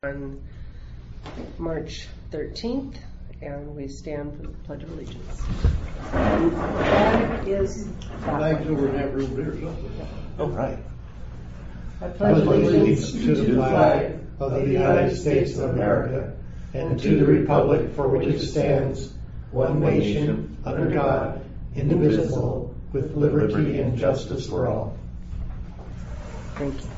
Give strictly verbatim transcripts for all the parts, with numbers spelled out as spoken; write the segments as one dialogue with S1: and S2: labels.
S1: On March thirteenth, and we stand for the Pledge of Allegiance. And the flag is
S2: Flag's over in that room there, something.
S3: Oh, right.
S1: I pledge allegiance
S4: to the flag of the United States of America and to the republic for which it stands, one nation, under God, indivisible, with liberty and justice for all.
S1: Thank you.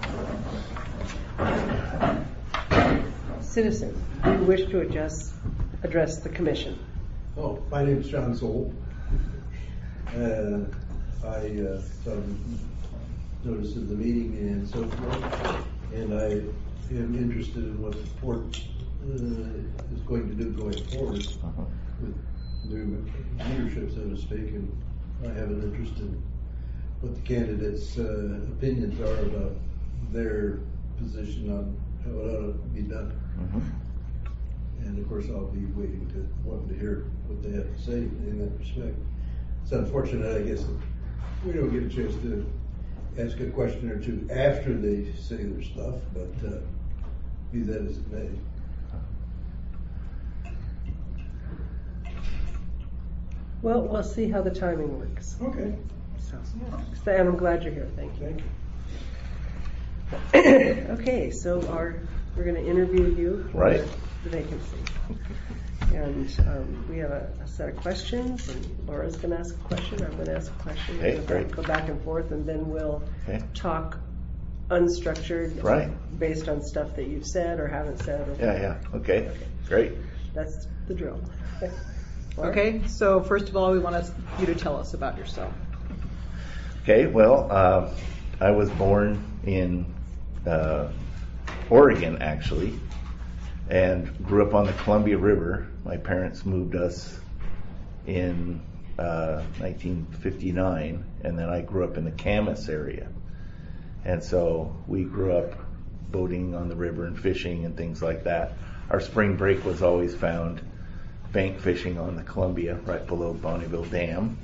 S1: Citizen, do you wish to address, address the commission?
S2: Oh, my name is John Soul. Uh, I uh, some notice of the meeting and so forth, and I am interested in what the port uh, is going to do going forward uh-huh. with new leadership, so to speak, and I have an interest in what the candidates' uh, opinions are about their position on how it ought to be done. Mm-hmm. And of course, I'll be waiting to wanting to hear what they have to say in that respect. It's unfortunate, I guess, that we don't get a chance to ask a question or two after they say their stuff, but uh, be that as it may.
S1: Well, we'll see how the timing works.
S2: Okay.
S1: So, and I'm glad you're here. Thank you.
S2: Thank you.
S1: Okay, so our we're going to interview you for
S3: right.
S1: the vacancy. And um, we have a, a set of questions, and Laura's going to ask a question, I'm going to ask a question.
S3: Okay,
S1: we'll
S3: great.
S1: go back and forth, and then we'll
S3: okay.
S1: talk unstructured
S3: right.
S1: based on stuff that you've said or haven't said. Or
S3: yeah, yeah. Okay. okay, great.
S1: That's the drill.
S5: Okay, so first of all, we want you to tell us about yourself.
S3: Okay, well, uh, I was born in uh, Oregon, actually, and grew up on the Columbia River. My parents moved us in uh, nineteen fifty-nine, and then I grew up in the Camas area. And so we grew up boating on the river and fishing and things like that. Our spring break was always found bank fishing on the Columbia right below Bonneville Dam.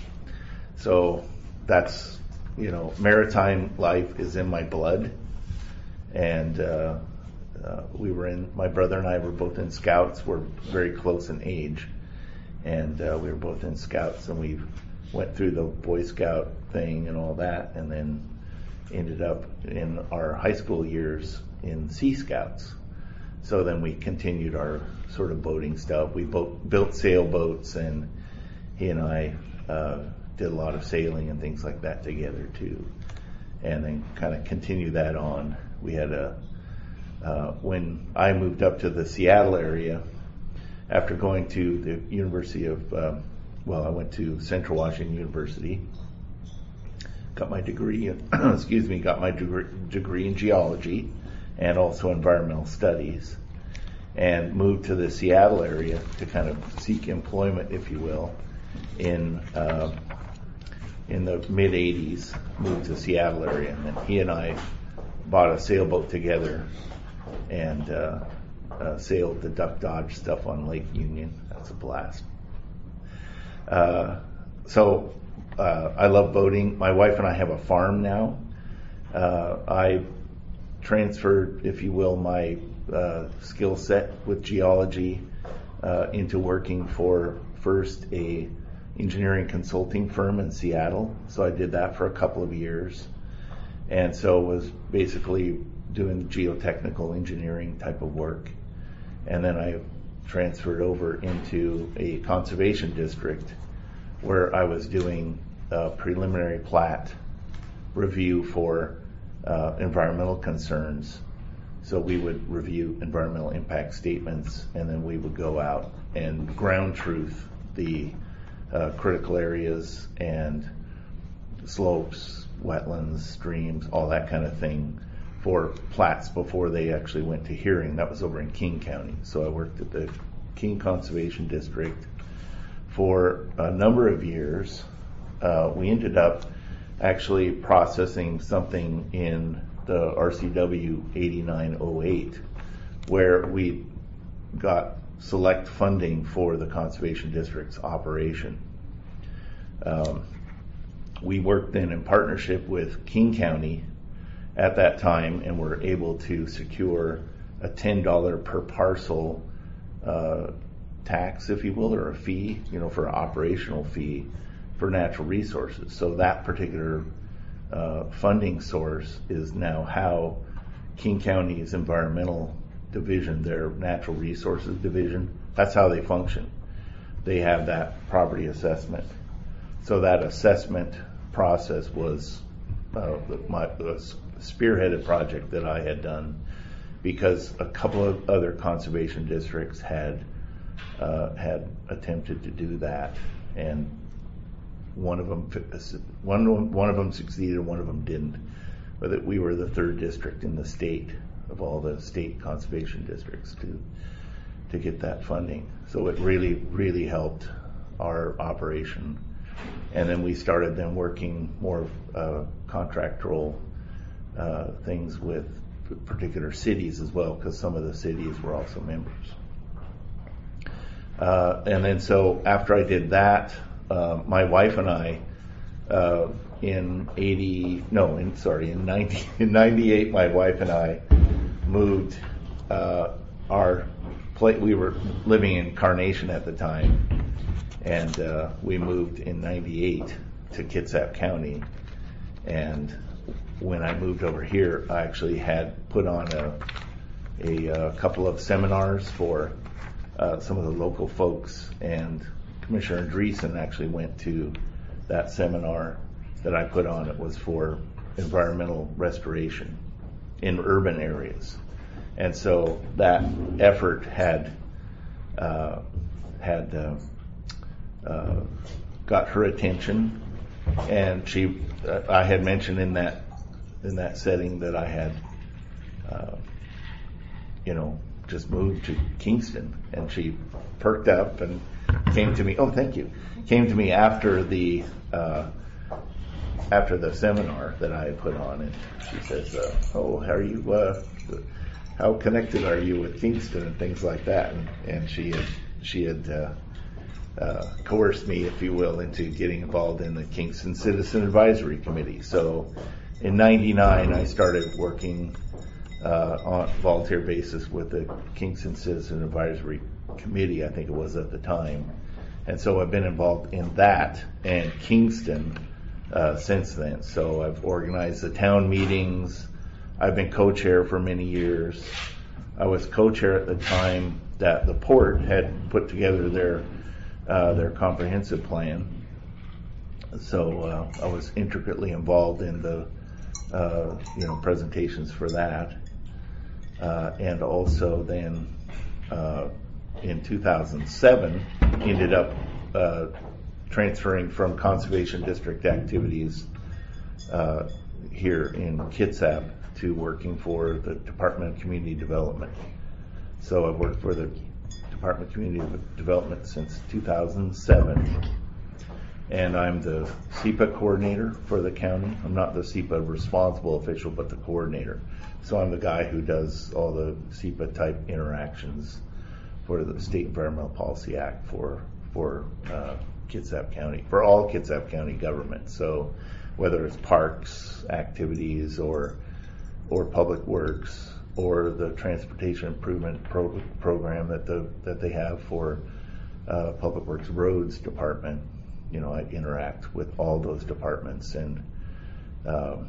S3: So that's, you know, maritime life is in my blood. And uh, uh, we were in, my brother and I were both in Scouts. We're very close in age. And uh, we were both in Scouts, and we went through the Boy Scout thing and all that, and then ended up in our high school years in Sea Scouts. So then we continued our sort of boating stuff. We boat, built sailboats, and he and I uh, did a lot of sailing and things like that together too. And then kind of continue that on. We had a, uh, when I moved up to the Seattle area, after going to the University of, um, well, I went to Central Washington University, got my degree, in, excuse me, got my degree, degree in geology and also environmental studies, and moved to the Seattle area to kind of seek employment, if you will, in uh, in the mid eighties, moved to Seattle area, and then he and I bought a sailboat together and uh, uh, sailed the Duck Dodge stuff on Lake Union. That's a blast. Uh, so uh, I love boating. My wife and I have a farm now. Uh, I transferred, if you will, my uh, skill set with geology uh, into working for first a engineering consulting firm in Seattle. So I did that for a couple of years, and so was basically doing geotechnical engineering type of work. And then I transferred over into a conservation district where I was doing a preliminary plat review for uh, environmental concerns. So we would review environmental impact statements, and then we would go out and ground truth the uh, critical areas and slopes, wetlands, streams, all that kind of thing for plats before they actually went to hearing. That was over in King County. So I worked at the King Conservation District for a number of years. Uh, we ended up actually processing something in the R C W eighty-nine oh eight, where we got select funding for the Conservation District's operation. Um, we worked then in partnership with King County at that time, and were able to secure a ten dollar per parcel uh, tax, if you will, or a fee, you know, for an operational fee for natural resources. So that particular uh, funding source is now how King County's environmental division, their natural resources division, that's how they function. They have that property assessment. So that assessment process was uh, my the spearheaded project that I had done, because a couple of other conservation districts had uh, had attempted to do that, and one of them one one of them succeeded, one of them didn't. But that we were the third district in the state of all the state conservation districts to to get that funding. So it really really helped our operation. And then we started then working more uh, contractual uh, things with particular cities as well, because some of the cities were also members. Uh, and then so after I did that, uh, my wife and I, uh, in eighty, no, in sorry, in ninety, in ninety-eight, my wife and I moved uh, our place. We were living in Carnation at the time. And uh, we moved in ninety-eight to Kitsap County. And when I moved over here, I actually had put on a, a, a couple of seminars for uh, some of the local folks. And Commissioner Dreesen actually went to that seminar that I put on. It was for environmental restoration in urban areas. And so that effort had uh, had uh, Uh, got her attention, and she, uh, I had mentioned in that in that setting that I had, uh, you know, just moved to Kingston, and she perked up and came to me. Oh, thank you. Came to me after the uh, after the seminar that I had put on, and she says, uh, "Oh, how are you? Uh, how connected are you with Kingston and things like that?" And, and she had she had. Uh, Uh, coerced me, if you will, into getting involved in the Kingston Citizen Advisory Committee. So in ninety-nine, I started working uh, on a volunteer basis with the Kingston Citizen Advisory Committee, I think it was at the time. And so I've been involved in that and Kingston uh, since then. So I've organized the town meetings. I've been co-chair for many years. I was co-chair at the time that the port had put together their Uh, their comprehensive plan. So uh, I was intricately involved in the uh, you know presentations for that, uh, and also then uh, in two thousand seven ended up uh, transferring from conservation district activities uh, here in Kitsap to working for the Department of Community Development. So I've worked for the Department of Community Development since two thousand seven, and I'm the S E P A coordinator for the county. I'm not the S E P A responsible official, but the coordinator. So I'm the guy who does all the S E P A type interactions for the State Environmental Policy Act for for uh, Kitsap County, for all Kitsap County government. So whether it's parks activities or or public works, or the transportation improvement pro- program that the that they have for uh, Public Works Roads Department. You know, I interact with all those departments and um,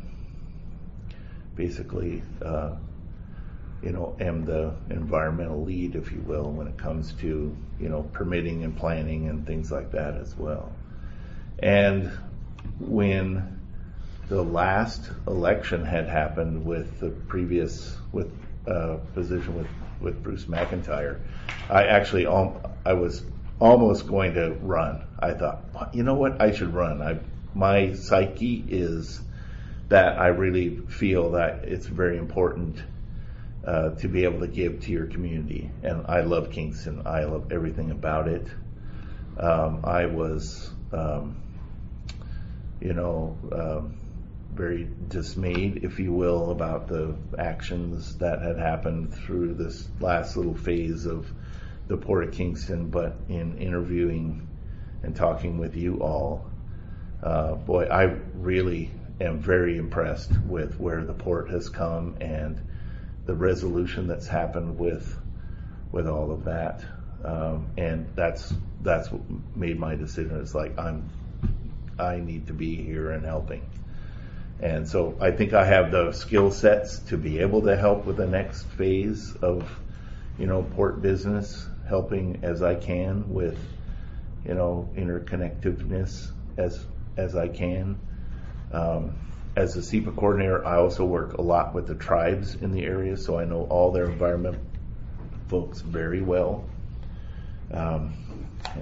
S3: basically, uh, you know, am the environmental lead, if you will, when it comes to, you know, permitting and planning and things like that as well. And when the last election had happened with the previous with uh, position with, with Bruce McIntyre, I actually al- I was almost going to run. I thought, you know what, I should run. I my psyche is that I really feel that it's very important uh, to be able to give to your community, and I love Kingston. I love everything about it. Um, I was, um, you know. Um, very dismayed, if you will, about the actions that had happened through this last little phase of the Port of Kingston. But in interviewing and talking with you all, uh, boy, I really am very impressed with where the port has come and the resolution that's happened with with all of that, um, and that's that's what made my decision. It's like I'm I need to be here and helping, and so I think I have the skill sets to be able to help with the next phase of, you know, port business, helping as I can with, you know, interconnectiveness as as I can. Um, as a S E P A coordinator, I also work a lot with the tribes in the area, so I know all their environment folks very well. Um, yeah.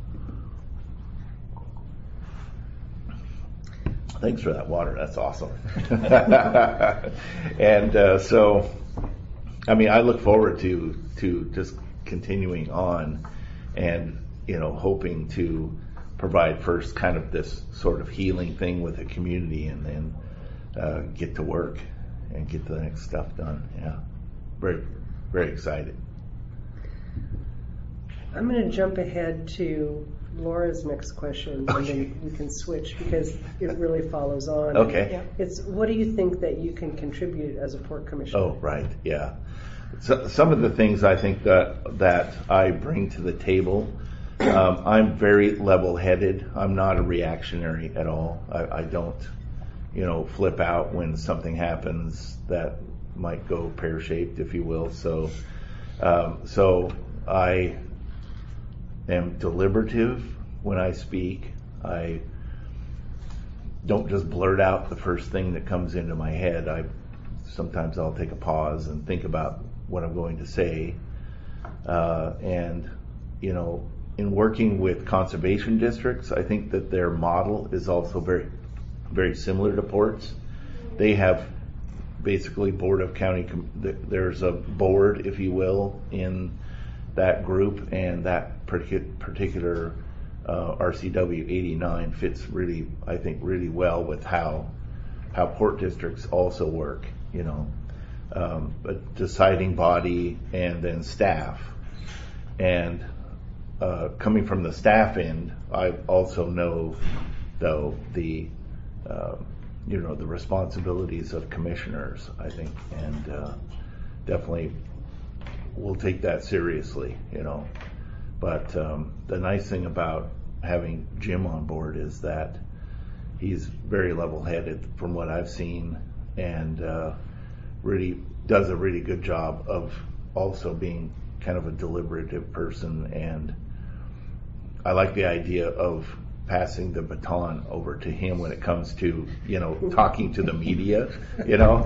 S3: Thanks for that water. That's awesome. And uh, so, I mean, I look forward to to just continuing on, and you know, hoping to provide first kind of this sort of healing thing with the community, and then uh, get to work and get the next stuff done. Yeah, very very excited.
S1: I'm going to jump ahead to Laura's next question, and
S3: Okay.
S1: then we can switch because it really follows on.
S3: Okay.
S5: Yeah.
S1: It's what do you think that you can contribute as a port commissioner?
S3: Oh, right, yeah. So, some of the things I think that that I bring to the table, um, I'm very level-headed. I'm not a reactionary at all. I, I don't, you know, flip out when something happens that might go pear-shaped, if you will. So, um, so I am deliberative when I speak. I don't just blurt out the first thing that comes into my head. I sometimes I'll take a pause and think about what I'm going to say. Uh, and you know, in working with conservation districts, I think that their model is also very, very similar to ports. They have basically board of county. Com- there's a board, if you will, in that group, and that particular uh, R C W eighty-nine fits really, I think, really well with how how port districts also work. You know, um, a deciding body and then staff, and uh, coming from the staff end, I also know though the uh, you know the responsibilities of commissioners. I think, and uh, definitely. We'll take that seriously, you know. But um, the nice thing about having Jim on board is that he's very level-headed from what I've seen, and uh, really does a really good job of also being kind of a deliberative person. And I like the idea of passing the baton over to him when it comes to, you know, talking to the media, you know.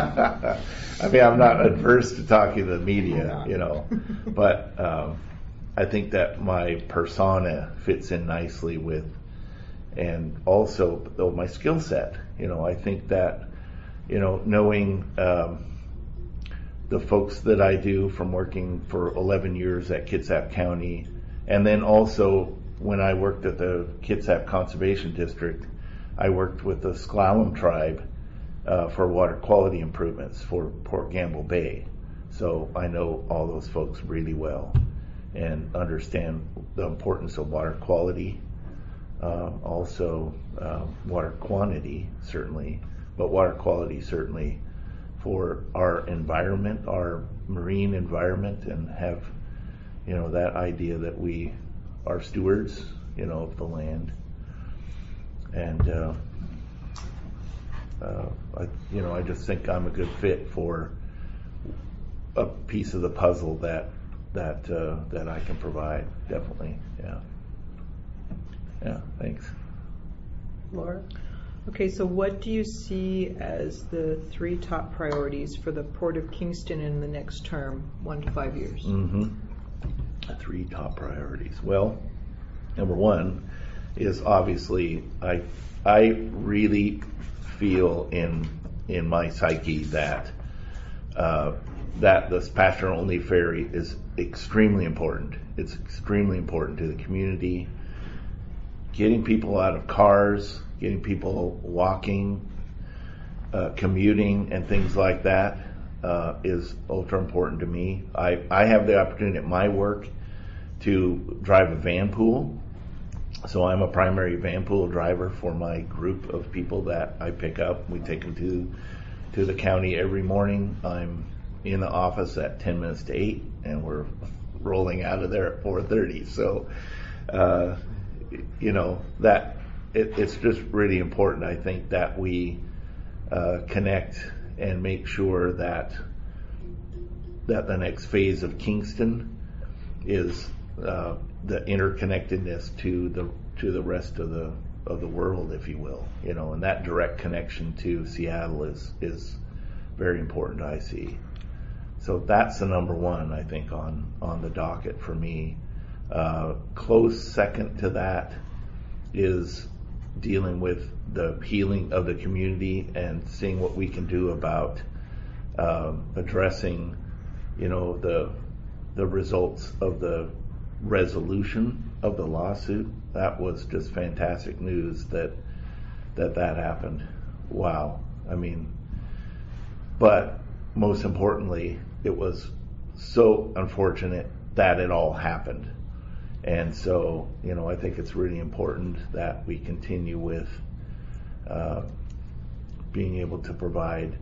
S3: I mean, I'm not adverse to talking to the media, you know, but um, I think that my persona fits in nicely with, and also though my skill set, you know. I think that, you know, knowing um, the folks that I do from working for eleven years at Kitsap County, and then also when I worked at the Kitsap Conservation District, I worked with the Sklallam tribe uh, for water quality improvements for Port Gamble Bay. So I know all those folks really well and understand the importance of water quality, uh, also uh, water quantity certainly, but water quality certainly for our environment, our marine environment, and have, you know, that idea that we are stewards, you know, of the land. And uh, uh, I, you know, I just think I'm a good fit for a piece of the puzzle that that uh, that I can provide. Definitely, yeah, yeah. Thanks,
S1: Laura?
S5: Okay, so what do you see as the three top priorities for the Port of Kingston in the next term, one to five years?
S3: Mm-hmm. Three top priorities. Well, number one is obviously I I really feel in in my psyche that uh, that this passenger only ferry is extremely important. It's extremely important to the community. Getting people out of cars, getting people walking, uh, commuting, and things like that. Uh, is ultra important to me. I, I have the opportunity at my work to drive a van pool. So I'm a primary van pool driver for my group of people that I pick up. We take them to to the county every morning. I'm in the office at ten minutes to eight, and we're rolling out of there at four thirty. So, uh, you know, that it, it's just really important, I think, that we uh, connect and make sure that that the next phase of Kingston is uh, the interconnectedness to the to the rest of the of the world, if you will, you know, and that direct connection to Seattle is is very important, I see. So that's the number one, I think, on on the docket for me. Uh, close second to that is dealing with the healing of the community and seeing what we can do about um, addressing, you know, the the results of the resolution of the lawsuit. That was just fantastic news that that that happened. Wow. I mean, but most importantly, it was so unfortunate that it all happened. And so, you know, I think it's really important that we continue with uh, being able to provide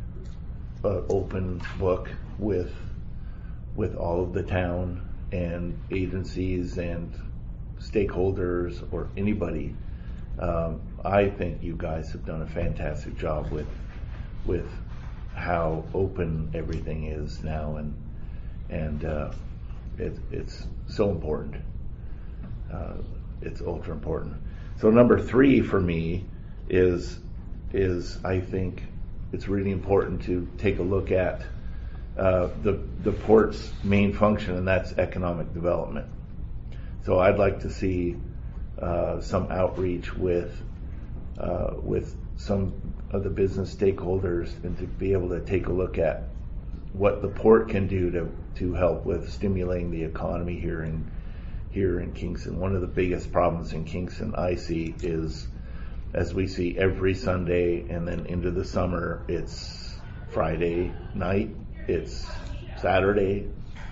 S3: an open book with with all of the town and agencies and stakeholders or anybody. Um, I think you guys have done a fantastic job with with how open everything is now, and and uh, it, it's so important. Uh, it's ultra important. So number three for me is is I think it's really important to take a look at uh, the the port's main function, and that's economic development. So I'd like to see uh, some outreach with uh, with some of the business stakeholders, and to be able to take a look at what the port can do to to help with stimulating the economy here in here in Kingston. One of the biggest problems in Kingston I see is, as we see every Sunday and then into the summer, it's Friday night, it's Saturday,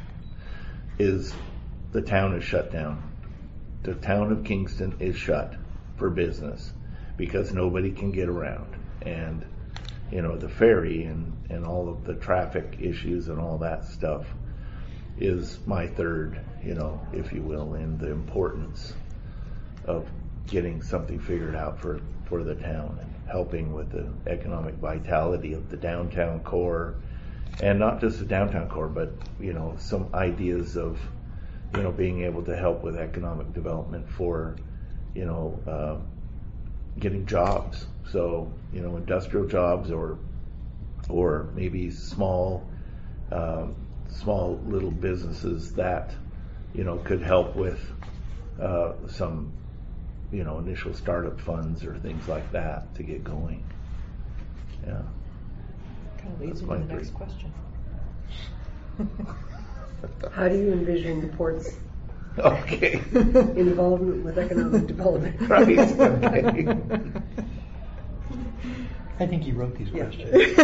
S3: is the town is shut down. The town of Kingston is shut for business because nobody can get around. And, you know, the ferry and, and all of the traffic issues and all that stuff is my third, you know, if you will, in the importance of getting something figured out for, for the town and helping with the economic vitality of the downtown core, and not just the downtown core, but, you know, some ideas of, you know, being able to help with economic development for, you know, uh, getting jobs. So, you know, industrial jobs, or or maybe small, um, small little businesses that, you know, could help with uh, some, you know, initial startup funds or things like that to get going. Yeah.
S5: Kind of leads
S3: That's
S5: into
S3: my
S5: the next
S3: three.
S5: question.
S1: How do you envision the port's
S3: Okay.
S1: involvement with economic development?
S3: Right. Okay.
S4: I think you wrote these
S1: Yeah.
S4: questions.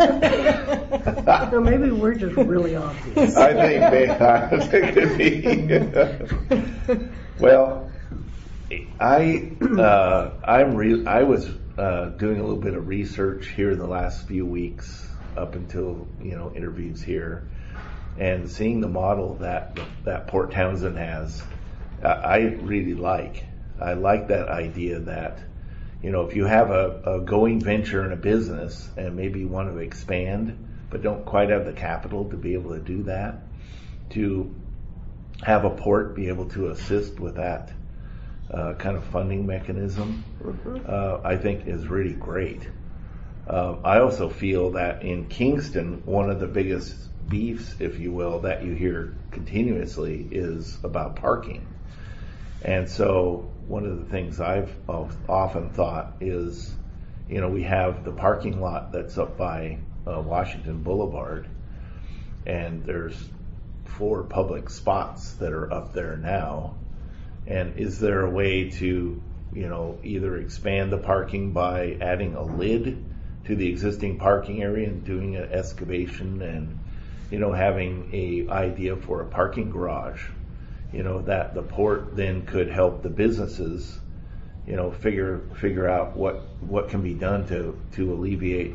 S1: So maybe we're just really obvious.
S3: I think they I think it could be. Well, I uh, I'm re- I was uh, doing a little bit of research here in the last few weeks, up until, you know, interviews here, and seeing the model that that Port Townsend has, uh, I really like. I like that idea that, you know, if you have a, a going venture in a business and maybe you want to expand, but don't quite have the capital to be able to do that, to have a port be able to assist with that uh, kind of funding mechanism,
S1: Mm-hmm.
S3: uh, I think is really great. Uh, I also feel that in Kingston, one of the biggest beefs, if you will, that you hear continuously is about parking. And so one of the things I've often thought is, you know, we have the parking lot that's up by uh, Washington Boulevard, and there's four public spots that are up there now. And is there a way to, you know, either expand the parking by adding a lid to the existing parking area and doing an excavation, and, you know, having a idea for a parking garage, you know, that the port then could help the businesses, you know, figure figure out what what can be done to to alleviate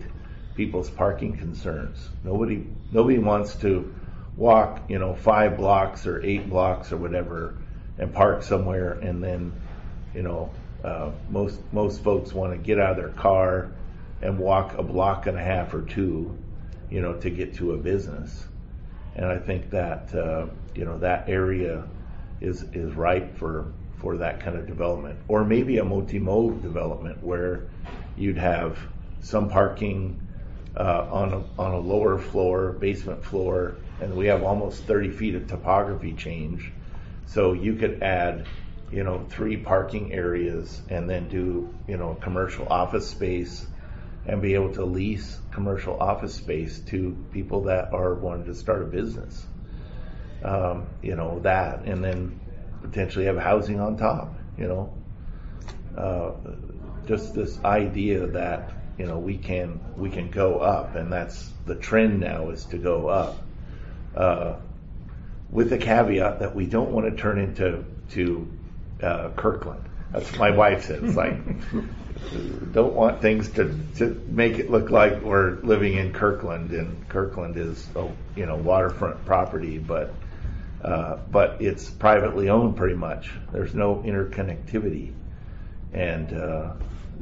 S3: people's parking concerns. Nobody nobody wants to walk, you know, five blocks or eight blocks or whatever and park somewhere, and then, you know, uh, most most folks want to get out of their car and walk a block and a half or two, you know, to get to a business. And I think that uh, you know, that area is is ripe for for that kind of development, or maybe a multimodal development where you'd have some parking uh, on a on a lower floor, basement floor, and we have almost thirty feet of topography change. So you could add, you know, three parking areas and then do, you know, commercial office space and be able to lease commercial office space to people that are wanting to start a business. Um, you know, that, and then potentially have housing on top, you know. Uh, just this idea that, you know, we can we can go up, and that's the trend now, is to go up. Uh, with the caveat that we don't want to turn into to uh, Kirkland. That's what my wife says. It's like, don't want things to, to make it look like we're living in Kirkland, and Kirkland is, oh, you know, waterfront property, but uh, but it's privately owned pretty much. There's no interconnectivity, and uh,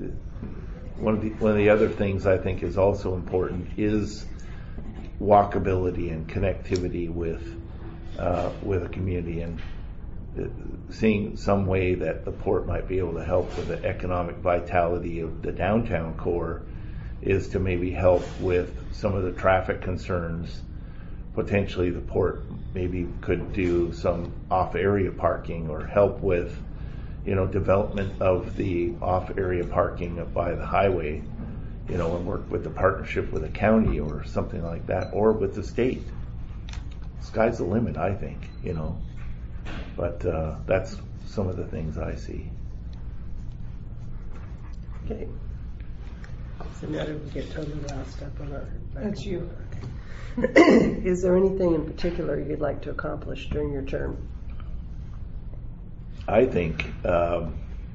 S3: one of the one of the other things I think is also important is walkability and connectivity with uh, with a community, and seeing some way that the port might be able to help with the economic vitality of the downtown core is to maybe help with some of the traffic concerns. Potentially the port maybe could do some off-area parking, or help with, you know, development of the off-area parking by the highway, you know, and work with the partnership with the county or something like that, or with the state. Sky's the limit, I think, you know. But uh, that's some of the things I see.
S1: Okay. So now we get totally lost up on our.
S5: That's you.
S1: Okay. Is there anything in particular you'd like to accomplish during your term?
S3: I think um,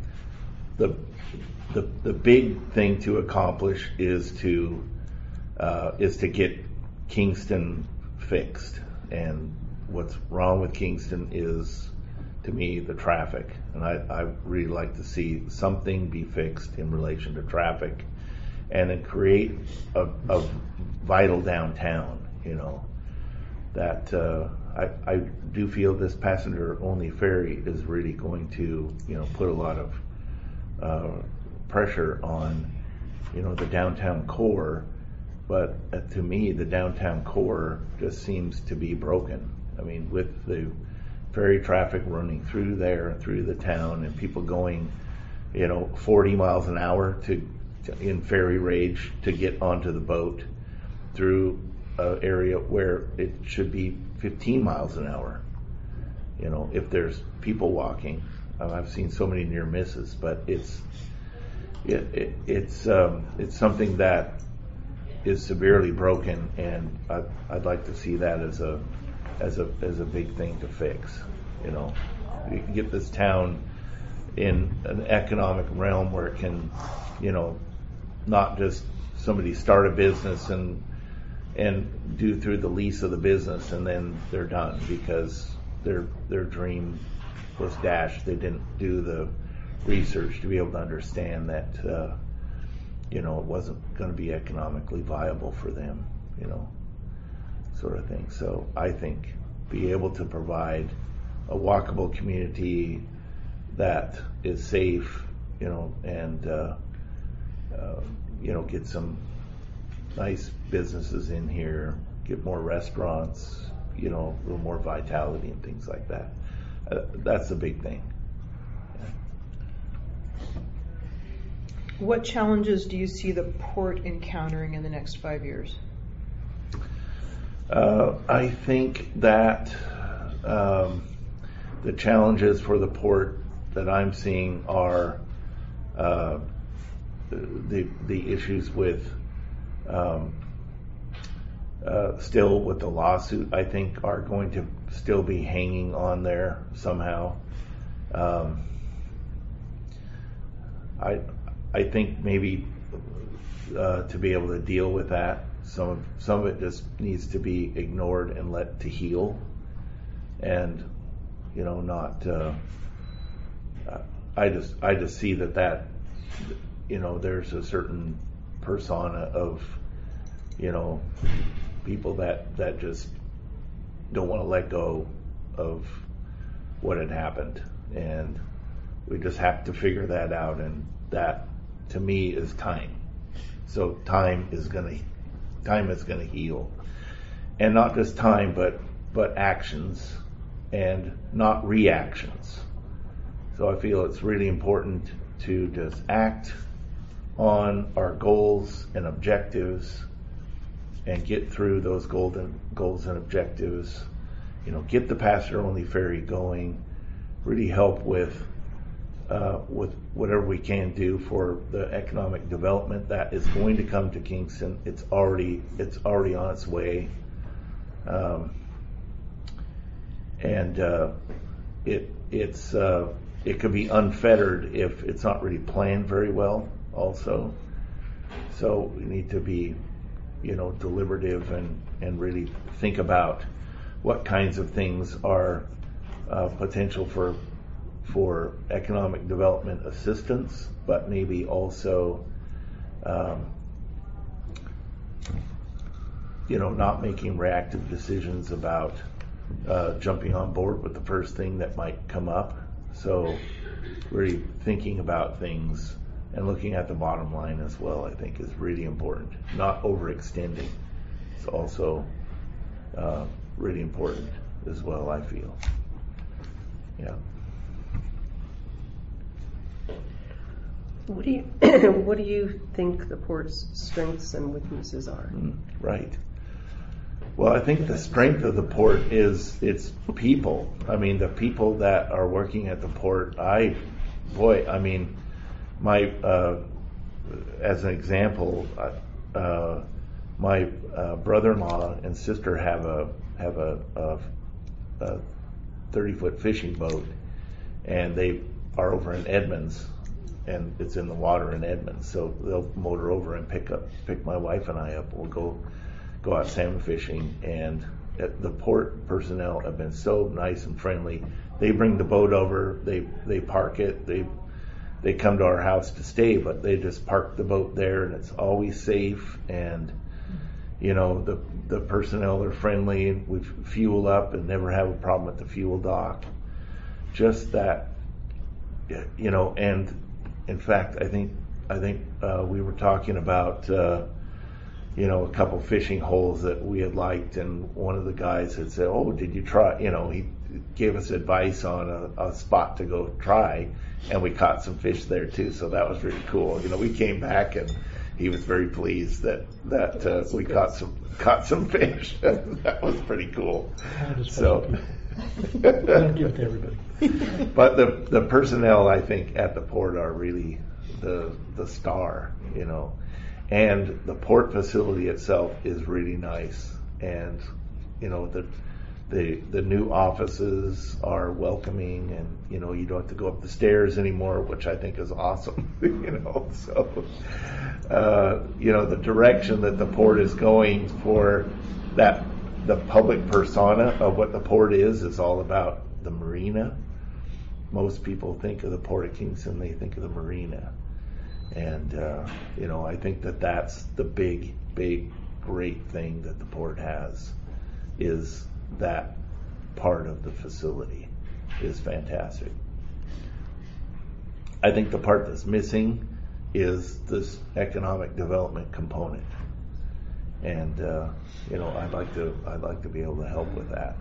S3: the the the big thing to accomplish is to uh, is to get Kingston fixed. And what's wrong with Kingston is, to me, the traffic. And I, I really like to see something be fixed in relation to traffic, and then create a, a vital downtown, you know. That uh, I, I do feel this passenger-only ferry is really going to, you know, put a lot of uh, pressure on, you know, the downtown core. But uh, to me, the downtown core just seems to be broken. I mean, with the ferry traffic running through there and through the town, and people going, you know, forty miles an hour to, to in ferry rage to get onto the boat through an area where it should be fifteen miles an hour. You know, if there's people walking, uh, I've seen so many near misses, but it's it, it it's um, it's something that is severely broken, and I'd, I'd like to see that as a as a as a big thing to fix. You know, you can get this town in an economic realm where it can, you know, not just somebody start a business and and do through the lease of the business and then they're done because their their dream was dashed. They didn't do the research to be able to understand that uh, you know, it wasn't going to be economically viable for them, you know, sort of thing. So I think be able to provide a walkable community that is safe, you know, and uh, uh, you know, get some nice businesses in here, get more restaurants, you know, a little more vitality and things like that. Uh, that's the big thing.
S5: What challenges do you see the port encountering in the next five years?
S3: Uh, I think that um, the challenges for the port that I'm seeing are uh, the the issues with um, uh, still with the lawsuit. I think are going to still be hanging on there somehow. Um, I I think maybe uh, to be able to deal with that. Some of, some of it just needs to be ignored and let to heal, and you know, not. Uh, I just I just see that that you know, there's a certain persona of, you know, people that that just don't want to let go of what had happened, and we just have to figure that out, and that to me is time. So time is gonna time is gonna heal, and not just time, but but actions and not reactions. So I feel it's really important to just act on our goals and objectives and get through those golden goals and objectives. You know, get the passenger-only ferry going. Really help with uh, with whatever we can do for the economic development that is going to come to Kingston. It's already it's already on its way, um, and uh, it it's uh, it could be unfettered if it's not really planned very well. Also, so we need to be, you know, deliberative and and really think about what kinds of things are uh, potential for for economic development assistance, but maybe also, um, you know, not making reactive decisions about uh, jumping on board with the first thing that might come up. So really thinking about things and looking at the bottom line as well, I think, is really important. Not overextending. It's also uh, really important as well, I feel. Yeah.
S1: What do you what do you think the port's strengths and weaknesses are?
S3: Mm, right. Well, I think the strength of the port is its people. I mean, the people that are working at the port, I, boy, I mean, my, uh, as an example, uh, my uh, brother-in-law and sister have a have a, a, a thirty-foot fishing boat, and they are over in Edmonds, and it's in the water in Edmonds. So they'll motor over and pick up, pick my wife and I up. We'll go go out salmon fishing, and the port personnel have been so nice and friendly. They bring the boat over, they they park it, they they come to our house to stay, but they just park the boat there, and it's always safe. And you know, the the personnel are friendly, and we fuel up and never have a problem at the fuel dock. Just that, you know. And in fact, I think I think uh, we were talking about. Uh, you know, a couple fishing holes that we had liked, and one of the guys had said, oh, did you try, you know, he gave us advice on a, a spot to go try, and we caught some fish there too, so that was really cool. You know, we came back and he was very pleased that, that uh, we caught some caught some fish. That was pretty cool. So,
S4: Don't give it to everybody.
S3: But the, the personnel, I think, at the port are really the the star, you know. And the port facility itself is really nice, and you know, the the the new offices are welcoming, and you know, you don't have to go up the stairs anymore, which I think is awesome. You know, so uh, you know, the direction that the port is going for that, the public persona of what the port is is all about the marina. Most people think of the Port of Kingston, they think of the marina. And, uh, you know, I think that that's the big, big, great thing that the port has, is that part of the facility is fantastic. I think the part that's missing is this economic development component. And, uh, you know, I'd like to, I'd like to be able to help with that.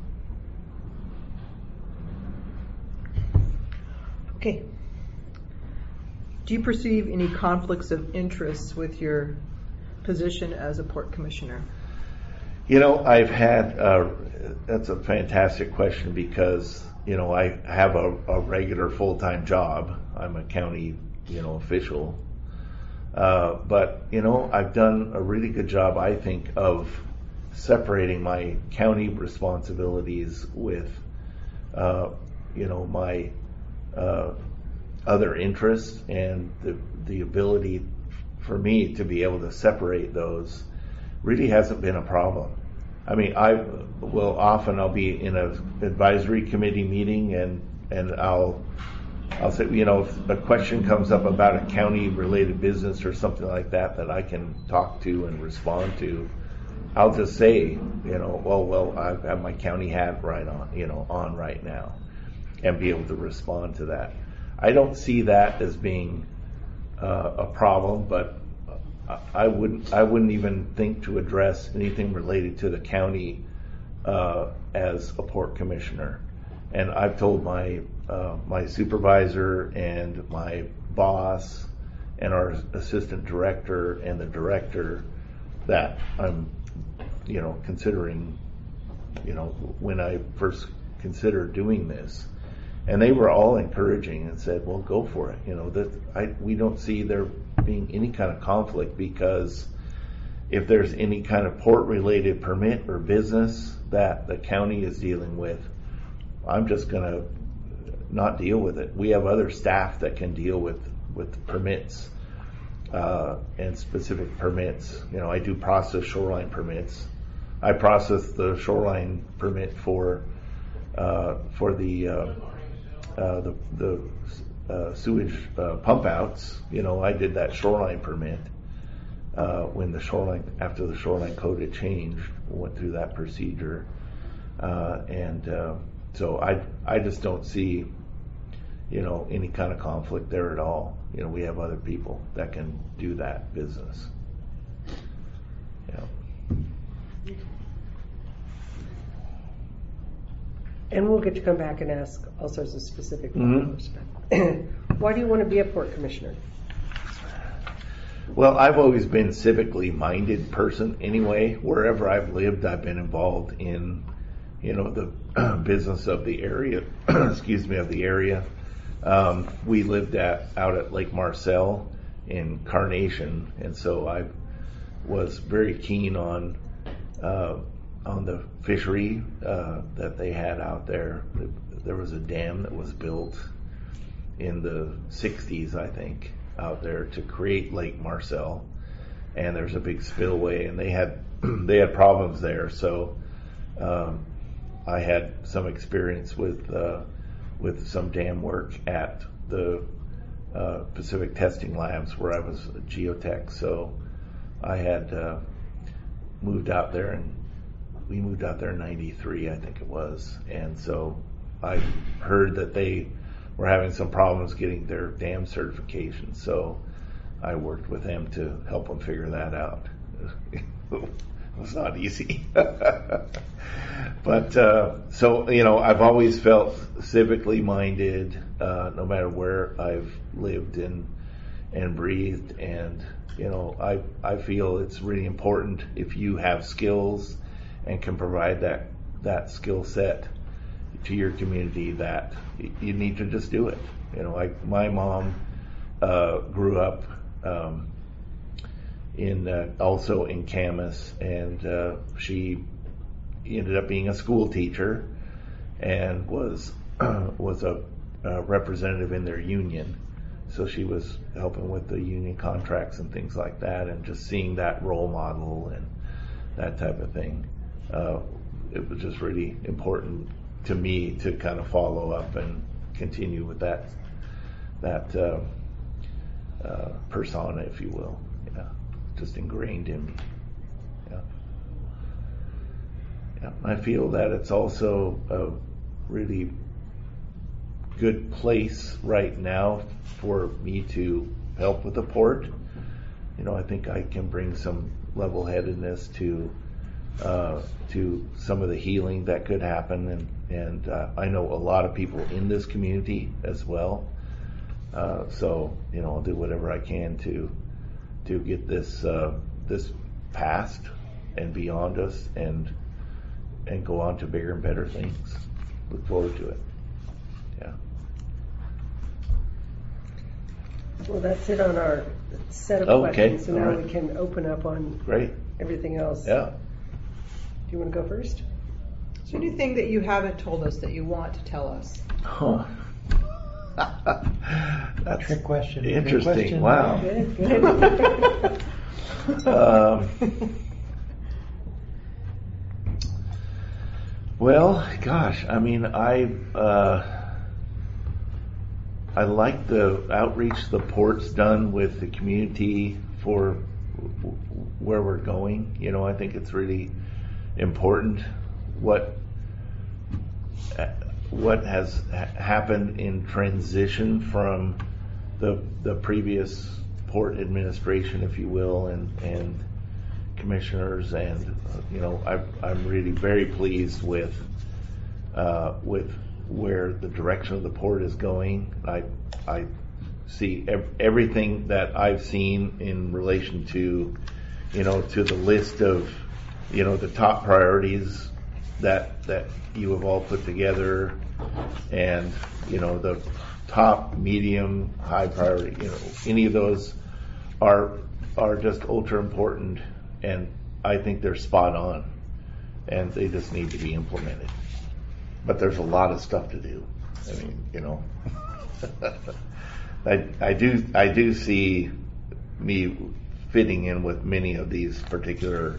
S5: Okay. Do you perceive any conflicts of interest with your position as a port commissioner?
S3: You know, I've had, uh, that's a fantastic question, because, you know, I have a, a regular full-time job. I'm a county, you know, official. Uh, but, you know, I've done a really good job, I think, of separating my county responsibilities with, uh, you know, my uh, other interests, and the the ability for me to be able to separate those really hasn't been a problem. I mean, I will often, I'll be in a advisory committee meeting and, and I'll, I'll say, you know, if a question comes up about a county related business or something like that, that I can talk to and respond to, I'll just say, you know, well, well, I have my county hat right on, you know, on right now, and be able to respond to that. I don't see that as being uh, a problem, but I wouldn't, I wouldn't even think to address anything related to the county uh, as a port commissioner. And I've told my uh, my supervisor and my boss and our assistant director and the director that I'm, you know, considering, you know, when I first considered doing this. And they were all encouraging and said, well, go for it. You know, that I, we don't see there being any kind of conflict, because if there's any kind of port related permit or business that the county is dealing with, I'm just going to not deal with it. We have other staff that can deal with, with permits uh, and specific permits. You know, I do process shoreline permits. I process the shoreline permit for uh, for the uh, uh, the, the uh, sewage uh, pump outs. You know, I did that shoreline permit uh, when the shoreline after the shoreline code had changed. Went through that procedure, uh, and uh, so I I just don't see, you know, any kind of conflict there at all. You know, we have other people that can do that business. Yeah.
S1: And we'll get to come back and ask all sorts of specific
S3: Mm-hmm.
S1: questions. But why do you want to be a port commissioner?
S3: Well, I've always been civically minded person anyway. Wherever I've lived, I've been involved in, you know, the business of the area, excuse me, of the area. Um, we lived at out at Lake Marcel in Carnation, and so I was very keen on uh, on the fishery uh, that they had out there. There was a dam that was built in the sixties, I think, out there to create Lake Marcel, and there's a big spillway, and they had they had problems there. So um, I had some experience with uh, with some dam work at the uh, Pacific Testing Labs where I was a geotech. So I had uh, moved out there, and we moved out there in ninety-three, I think it was, and so I heard that they were having some problems getting their dam certification, so I worked with them to help them figure that out. It was not easy. But, uh, so, you know, I've always felt civically minded, uh, no matter where I've lived and, and breathed, and, you know, I, I feel it's really important if you have skills and can provide that, that skill set to your community, that you need to just do it. You know, like my mom uh, grew up um, in uh, also in Camas, and uh, she ended up being a school teacher and was uh, was a, a representative in their union. So she was helping with the union contracts and things like that, and just seeing that role model and that type of thing. Uh, it was just really important to me to kind of follow up and continue with that that uh, uh, persona, if you will. Yeah, just ingrained in me. Yeah, yeah. I feel that it's also a really good place right now for me to help with the port. You know, I think I can bring some level-headedness to uh, to some of the healing that could happen, and and uh, I know a lot of people in this community as well. Uh, so you know, I'll do whatever I can to to get this uh, this past and beyond us, and and go on to bigger and better things. Look forward to it. Yeah.
S1: Well, that's it on our set of
S3: Okay,
S1: questions, so
S3: all
S1: now
S3: right.
S1: we can open up on
S3: Great.
S1: everything else.
S3: Yeah.
S1: Do you want to go first?
S5: Is there anything that you haven't told us that you want to tell us?
S3: Huh. That's
S4: Trick question. Good
S3: interesting.
S4: question.
S3: Wow.
S1: Good, good.
S3: Um, well, gosh, I mean, I uh, I like the outreach the port's done with the community for where we're going. You know, I think it's really important what what has ha- happened in transition from the the previous port administration, if you will, and and commissioners, and uh, you know, I, I'm really very pleased with uh, with where the direction of the port is going. I I see ev- everything that I've seen in relation to, you know, to the list of, you know, the top priorities that that you have all put together, and you know, the top, medium, high priority, you know, any of those are are just ultra important, and I think they're spot on, and they just need to be implemented. But there's a lot of stuff to do. I mean, you know, I I do I do see me fitting in with many of these particular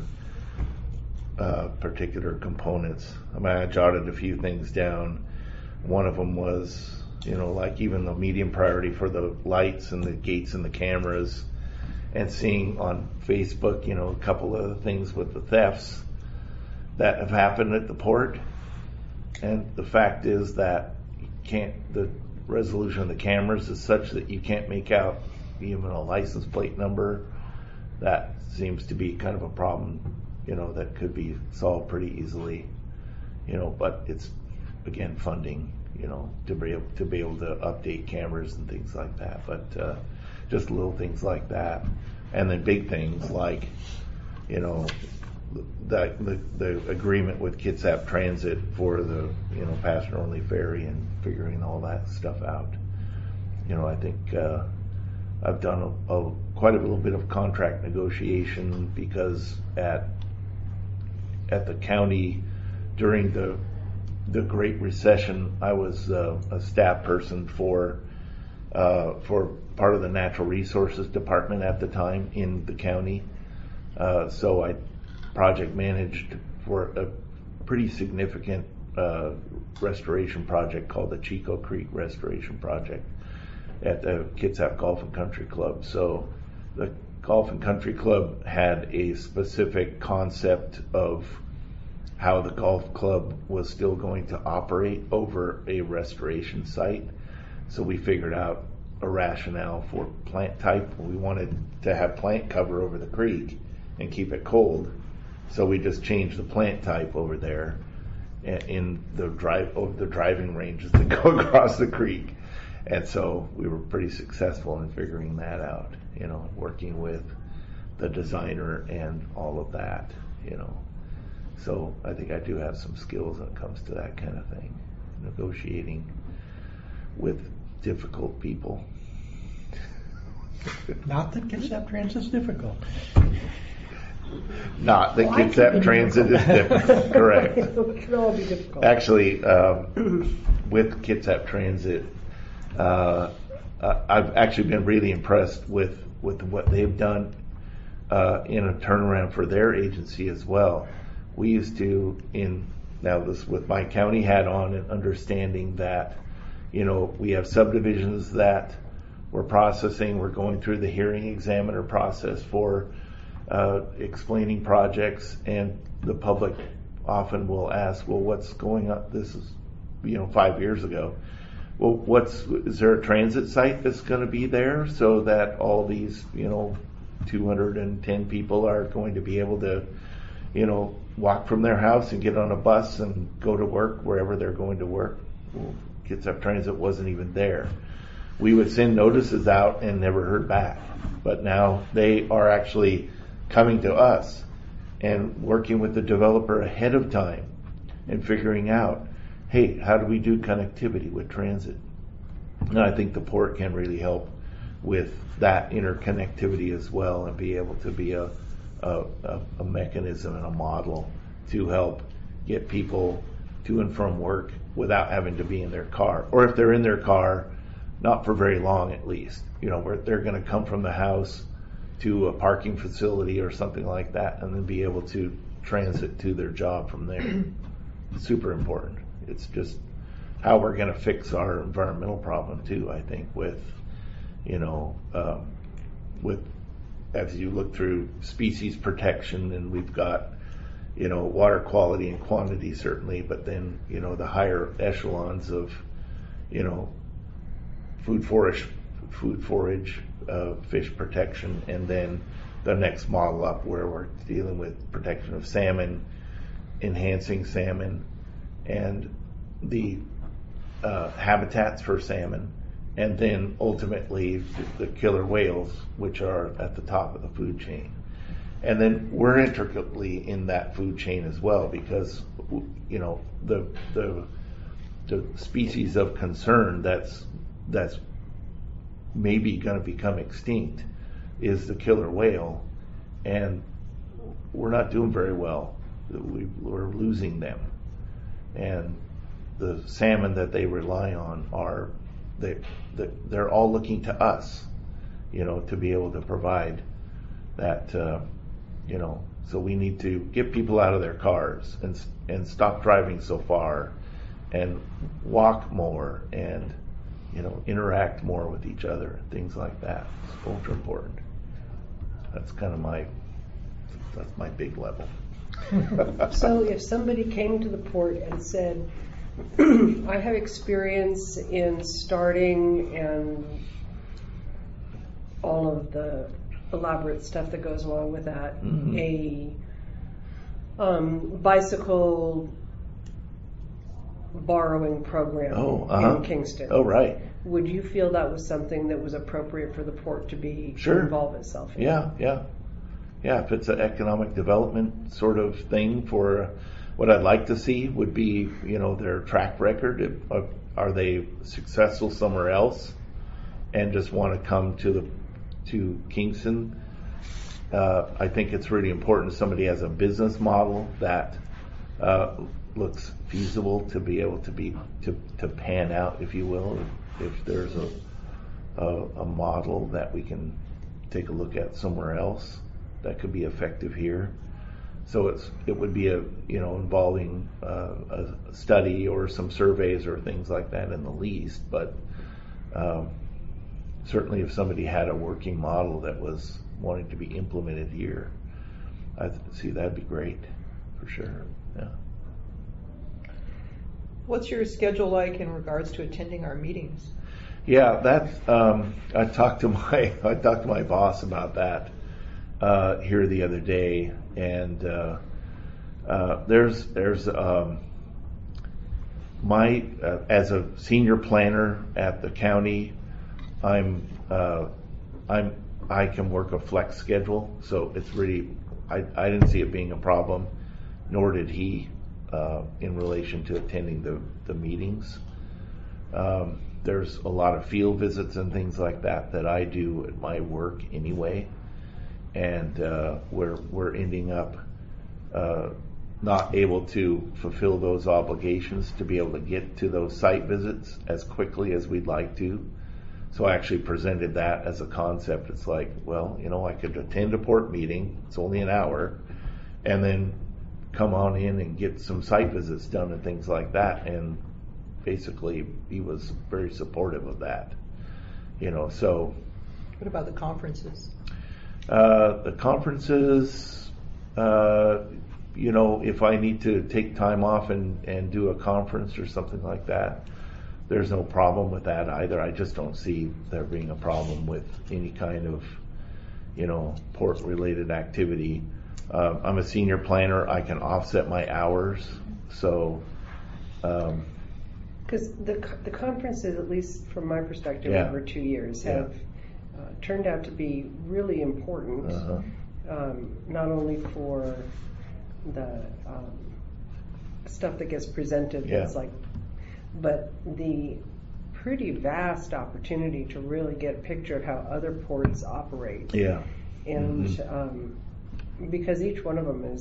S3: uh, particular components. I mean, I jotted a few things down. One of them was, you know, like even the medium priority for the lights and the gates and the cameras, and seeing on Facebook, you know, a couple of the things with the thefts that have happened at the port. And the fact is that you can't, the resolution of the cameras is such that you can't make out even a license plate number. That seems to be kind of a problem, you know, that could be solved pretty easily, you know, but it's, again, funding, you know, to be able to be able to update cameras and things like that. But uh, just little things like that, and then big things like, you know, the the, the agreement with Kitsap Transit for the, you know, passenger only ferry, and figuring all that stuff out. You know, I think uh, I've done a, a quite a little bit of contract negotiation, because at at the county during the the Great Recession, I was uh, a staff person for uh, for part of the Natural Resources Department at the time in the county. Uh, so I project managed for a pretty significant uh, restoration project called the Chico Creek Restoration Project at the Kitsap Golf and Country Club. So the Golf and Country Club had a specific concept of how the golf club was still going to operate over a restoration site. So we figured out a rationale for plant type. We wanted to have plant cover over the creek and keep it cold. So we just changed the plant type over there in the drive over the driving ranges that go across the creek. And so we were pretty successful in figuring that out, you know, working with the designer and all of that, you know. So I think I do have some skills when it comes to that kind of thing, negotiating with difficult people.
S4: Not that Kitsap Transit's difficult.
S3: Not that
S1: Well, I
S3: Kitsap
S1: can be
S3: Transit is difficult, correct.
S1: It can all be difficult.
S3: Actually, um, with Kitsap Transit, uh, uh, I've actually been really impressed with, with what they've done uh, in a turnaround for their agency as well. We used to, in now this with my county hat on, and understanding that, you know, we have subdivisions that we're processing, we're going through the hearing examiner process for uh, explaining projects, and the public often will ask, well, what's going on? This is, you know, five years ago. Well, what's, is there a transit site that's going to be there so that all these, you know, two hundred ten people are going to be able to, you know, walk from their house and get on a bus and go to work wherever they're going to work? Well, Kitsap Transit wasn't even there. We would send notices out and never heard back. But now they are actually coming to us and working with the developer ahead of time and figuring out, hey, how do we do connectivity with transit? And I think the port can really help with that interconnectivity as well, and be able to be a A, a, a mechanism and a model to help get people to and from work without having to be in their car. Or if they're in their car, not for very long at least. You know, where they're going to come from the house to a parking facility or something like that, and then be able to transit to their job from there. Super important. It's just how we're going to fix our environmental problem too, I think, with, you know, um, with, as you look through species protection, and we've got, you know, water quality and quantity certainly, but then, you know, the higher echelons of, you know, food forage, food forage, uh, fish protection, and then the next model up where we're dealing with protection of salmon, enhancing salmon, and the uh, habitats for salmon, and then ultimately the killer whales, which are at the top of the food chain. And then we're intricately in that food chain as well, because, you know, the the the species of concern that's that's maybe going to become extinct is the killer whale, and we're not doing very well. We, we're losing them, and the salmon that they rely on are they they're all looking to us, you know, to be able to provide that. Uh, You know, so we need to get people out of their cars and and stop driving so far, and walk more, and, you know, interact more with each other and things like that. It's ultra important. That's kind of my that's my big level.
S1: So if somebody came to the port and said, I have experience in starting and all of the elaborate stuff that goes along with that,
S3: Mm-hmm.
S1: a um, bicycle borrowing program
S3: Oh, uh-huh.
S1: in Kingston.
S3: Oh, right.
S1: Would you feel that was something that was appropriate for the port to be
S3: Sure.
S1: involve itself in?
S3: Yeah, yeah. Yeah, if it's an economic development sort of thing for, what I'd like to see would be, you know, their track record. If, uh, are they successful somewhere else and just want to come to the to Kingston? Uh, I think it's really important somebody has a business model that uh, looks feasible to be able to be to, to pan out, if you will. If there's a, a a model that we can take a look at somewhere else that could be effective here. So it's it would be a you know involving uh, a study or some surveys or things like that in the least, but um, certainly if somebody had a working model that was wanting to be implemented here, I th- see that'd be great for sure. Yeah.
S5: What's your schedule like in regards to attending our meetings?
S3: Yeah, that's. Um, I talked to my I talked to my boss about that uh, here the other day, and uh, uh, there's there's um, my uh, as a senior planner at the county, I'm uh, I'm I can work a flex schedule, so it's really I I didn't see it being a problem, nor did he uh, in relation to attending the the meetings. Um, there's a lot of field visits and things like that that I do at my work anyway, and uh, we're we're ending up uh, not able to fulfill those obligations to be able to get to those site visits as quickly as we'd like to. So I actually presented that as a concept. It's like, well, you know, I could attend a port meeting, it's only an hour, and then come on in and get some site visits done and things like that. And basically he was very supportive of that, you know. So
S5: What about the conferences?
S3: uh, the conferences, uh, you know, if I need to take time off and, and do a conference or something like that, there's no problem with that either. I just don't see there being a problem with any kind of, you know, port related activity. Uh, I'm a senior planner. I can offset my hours. So, um,
S1: Because the the conferences, at least from my perspective,
S3: Yeah.
S1: over two years,
S3: Yeah.
S1: have uh, turned out to be really important.
S3: uh-huh.
S1: Um, not only for the um, stuff that gets presented,
S3: Yeah.
S1: that's like, but the pretty vast opportunity to really get a picture of how other ports operate.
S3: Yeah.
S1: And
S3: Mhm.
S1: um, because each one of them is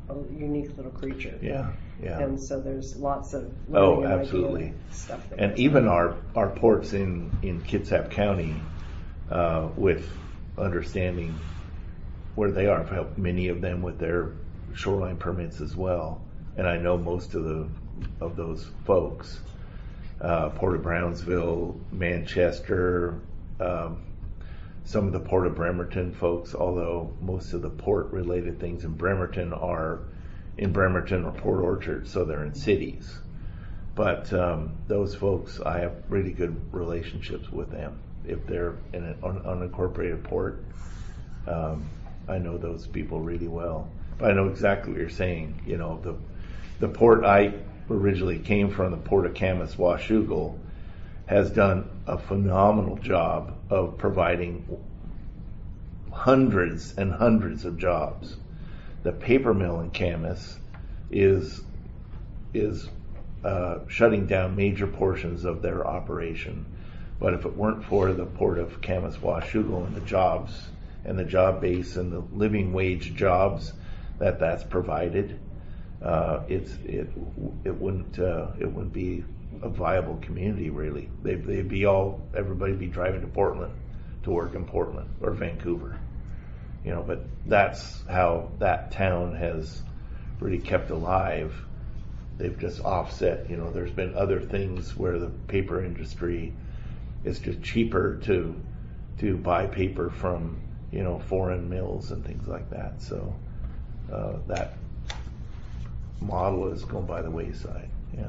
S1: a unique little creature.
S3: Yeah, yeah.
S1: And so there's lots of
S3: Oh,
S1: learning and
S3: absolutely.
S1: idea stuff. That
S3: And
S1: goes
S3: even
S1: on.
S3: our, our ports in, in Kitsap County, uh, with understanding where they are, I've helped many of them with their shoreline permits as well. And I know most of the, of those folks, uh, Port of Brownsville, Manchester, um, some of the Port of Bremerton folks, although most of the port related things in Bremerton are in Bremerton or Port Orchard, so they're in cities. But um, those folks, I have really good relationships with them. If they're in an un- unincorporated port, um, I know those people really well. But I know exactly what you're saying. You know, the the port I originally came from, the Port of Camas Washougal, has done a phenomenal job of providing hundreds and hundreds of jobs. The paper mill in Camas is is uh, shutting down major portions of their operation. But if it weren't for the Port of Camas Washougal and the jobs and the job base and the living wage jobs that that's provided, uh, it's it it wouldn't uh, it wouldn't be a viable community really. They they'd be all everybody be driving to Portland to work in Portland or Vancouver, you know. But that's how that town has really kept alive. They've just offset. You know, there's been other things where the paper industry is just cheaper to to buy paper from, you know, foreign mills and things like that. So uh, that model is going by the wayside. Yeah.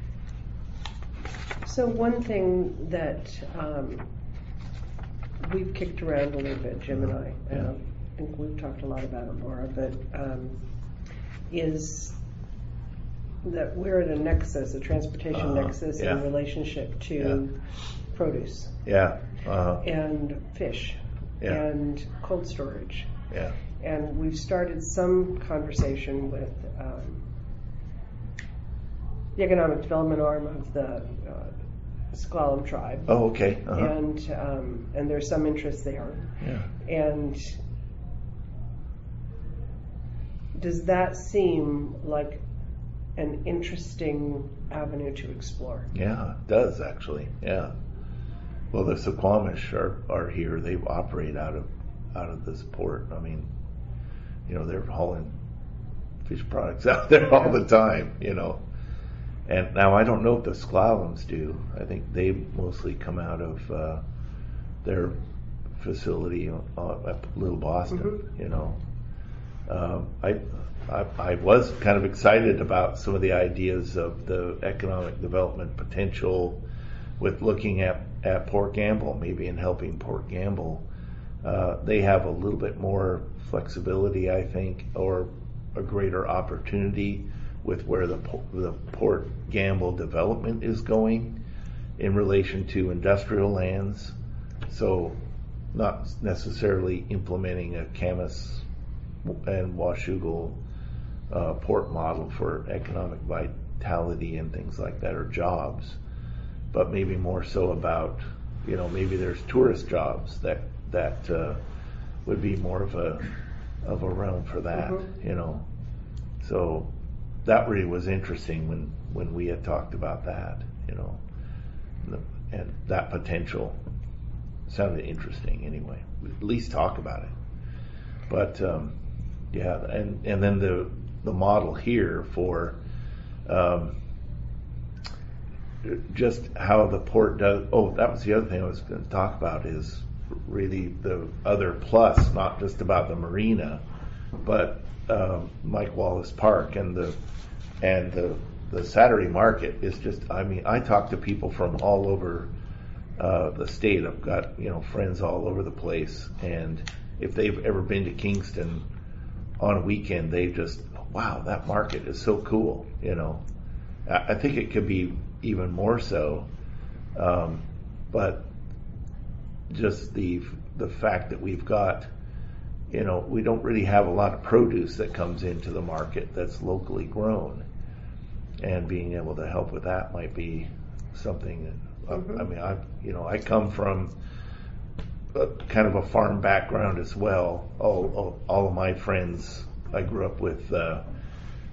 S1: So one thing that um, we've kicked around a little bit, Jim and I, and
S3: Yeah.
S1: I think we've talked a lot about it, Laura, but um, is that we're at a nexus, a transportation
S3: Uh-huh.
S1: nexus
S3: Yeah.
S1: in relationship to
S3: Yeah.
S1: produce
S3: Yeah. Uh,
S1: and fish
S3: Yeah.
S1: and cold storage.
S3: yeah.
S1: And we've started some conversation with um, the economic development arm of the uh, S'Klallam tribe.
S3: Oh, okay. Uh-huh.
S1: And um, and there's some interest there.
S3: Yeah.
S1: And does that seem like an interesting avenue to explore?
S3: Yeah, it does actually. Yeah. Well, the Suquamish are, are here. They operate out of out of this port. I mean, you know, they're hauling fish products out there all the time. You know, and now I don't know if the S'Klallams do. I think they mostly come out of uh, their facility uh, at Little Boston.
S1: Mhm.
S3: You know, um, I, I I was kind of excited about some of the ideas of the economic development potential with looking at, at Port Gamble, maybe in helping Port Gamble. Uh, they have a little bit more flexibility, I think, or a greater opportunity with where the, the Port Gamble development is going in relation to industrial lands. So not necessarily implementing a Camas and Washougal uh, port model for economic vitality and things like that, or jobs, but maybe more so about, you know, maybe there's tourist jobs that that uh, would be more of a of a realm for that,
S1: Mhm.
S3: you know. So that really was interesting when when we had talked about that, you know, and, the, and that potential sounded interesting anyway. At least talk about it. But um, yeah, and and then the the model here for um, just how the port does. Oh, that was the other thing I was going to talk about, is really the other plus, not just about the marina, but um, Mike Wallace Park and the and the the Saturday market is just. I mean, I talk to people from all over uh, the state. I've got, you know, friends all over the place, and if they've ever been to Kingston on a weekend, they just, wow, that market is so cool. You know, I, I think it could be even more so, um, but just the the fact that we've got, you know, we don't really have a lot of produce that comes into the market that's locally grown, and being able to help with that might be something. Uh,
S1: Mhm.
S3: I mean, I you know I come from a, kind of a farm background as well. All, all all of my friends I grew up with uh,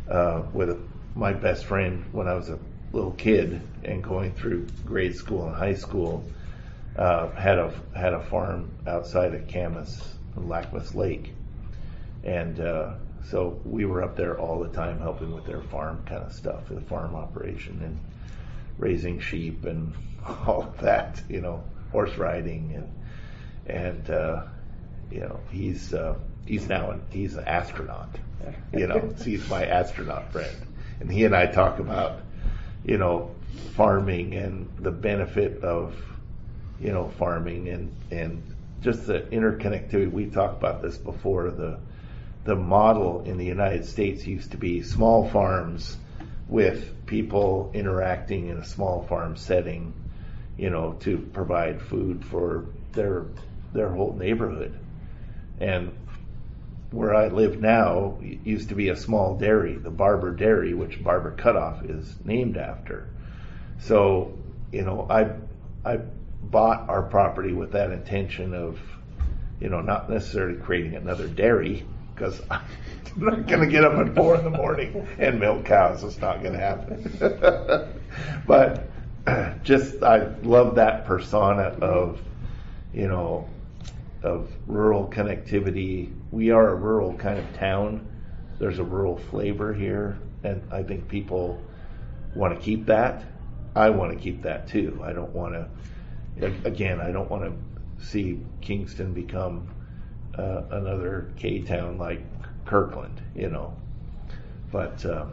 S3: uh, with my best friend when I was a little kid and going through grade school and high school. Uh, had a had a farm outside of Camas, Lackmas Lake, and uh, so we were up there all the time helping with their farm kind of stuff, the farm operation and raising sheep and all of that, you know, horse riding and and uh, you know he's uh, he's now an, he's an astronaut, you know, so he's my astronaut friend, and he and I talk about, you know, farming and the benefit of, you know, farming and, and just the interconnectivity. We talked about this before. The the model in the United States used to be small farms with people interacting in a small farm setting, you know, to provide food for their their whole neighborhood. And where I live now used to be a small dairy, the Barber Dairy, which Barber Cutoff is named after. So, you know, I I bought our property with that intention of, you know, not necessarily creating another dairy, because I'm not going to get up at four in the morning and milk cows. It's not going to happen. But just, I love that persona of, you know, of rural connectivity. We are a rural kind of town. There's a rural flavor here, and I think people want to keep that. I want to keep that too. I don't want to, again, I don't want to see Kingston become uh, another K-town like Kirkland, you know. But uh,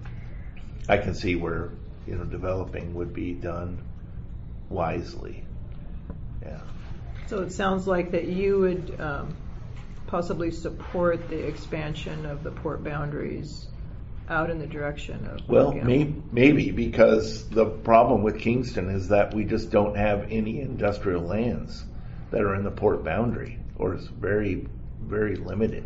S3: I can see where, you know, developing would be done wisely. Yeah.
S5: So it sounds like that you would um, possibly support the expansion of the port boundaries out in the direction of
S3: Well,
S5: Gamble.
S3: may, maybe because the problem with Kingston is that we just don't have any industrial lands that are in the port boundary, or it's very, very limited.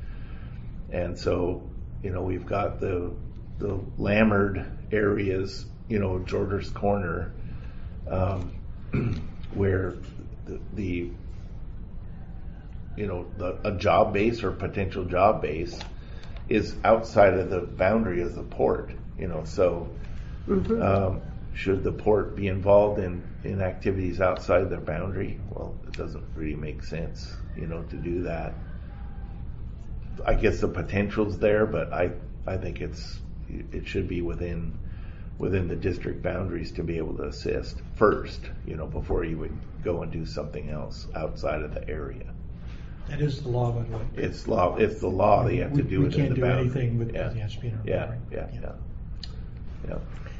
S3: And so, you know, we've got the the Lammard areas, you know, Georger's Corner, um, where the, the you know the, a job base or potential job base is outside of the boundary of the port, you know, so mm-hmm. um, should the port be involved in, in activities outside their boundary? Well, it doesn't really make sense, you know, to do that. I guess the potential's there, but I, I think it's it should be within within the district boundaries to be able to assist first, you know, before you would go and do something else outside of the area.
S6: That is the law, by the way.
S3: It's law. It's the law that you have
S6: we,
S3: to do
S6: we
S3: it
S6: can't
S3: in the
S6: do
S3: boundary.
S6: anything with
S3: yeah.
S6: it has to be in our
S3: Yeah,
S6: boundary.
S3: yeah, yeah, yeah.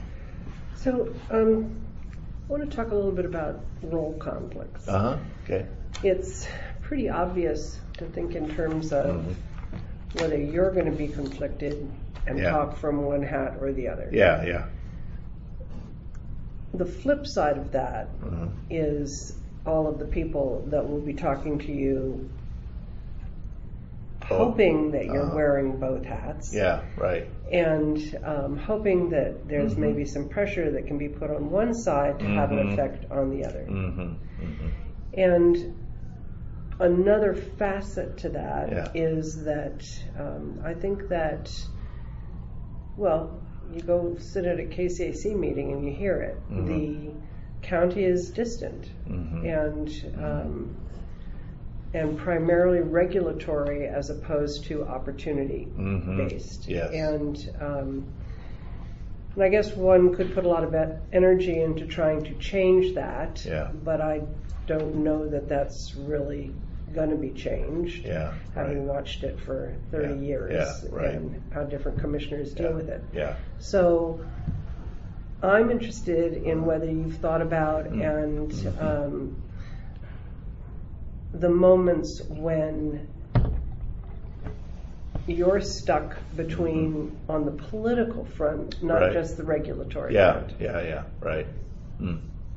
S1: So, um, I want to talk a little bit about role conflicts.
S3: Uh huh. Okay.
S1: It's pretty obvious to think in terms of mm-hmm. whether you're going to be conflicted and
S3: yeah.
S1: talk from one hat or the other.
S3: Yeah, yeah.
S1: The flip side of that
S3: mm-hmm.
S1: is all of the people that will be talking to you
S3: oh.
S1: hoping that you're
S3: uh-huh.
S1: wearing both hats.
S3: Yeah, right.
S1: And um, hoping that there's
S3: mm-hmm.
S1: maybe some pressure that can be put on one side to mm-hmm. have an effect on the other.
S3: Mm-hmm. Mm-hmm.
S1: And another facet to that
S3: yeah.
S1: is that um, I think that, well, you go sit at a K C A C meeting and you hear it.
S3: Mm-hmm.
S1: The county is distant
S3: mm-hmm.
S1: and um, and primarily regulatory as opposed to opportunity
S3: mm-hmm.
S1: based.
S3: Yes.
S1: And um, and I guess one could put a lot of energy into trying to change that.
S3: Yeah.
S1: But I don't know that that's really going to be changed.
S3: Yeah.
S1: Having
S3: right.
S1: watched it for thirty
S3: yeah.
S1: years
S3: yeah, right.
S1: and how different commissioners deal
S3: yeah.
S1: with it.
S3: Yeah.
S1: So I'm interested in whether you've thought about
S3: mm-hmm.
S1: and
S3: mm-hmm.
S1: um, the moments when you're stuck between mm-hmm. on the political front, not
S3: right.
S1: just the regulatory
S3: yeah.
S1: front.
S3: Yeah, yeah, right. Mm.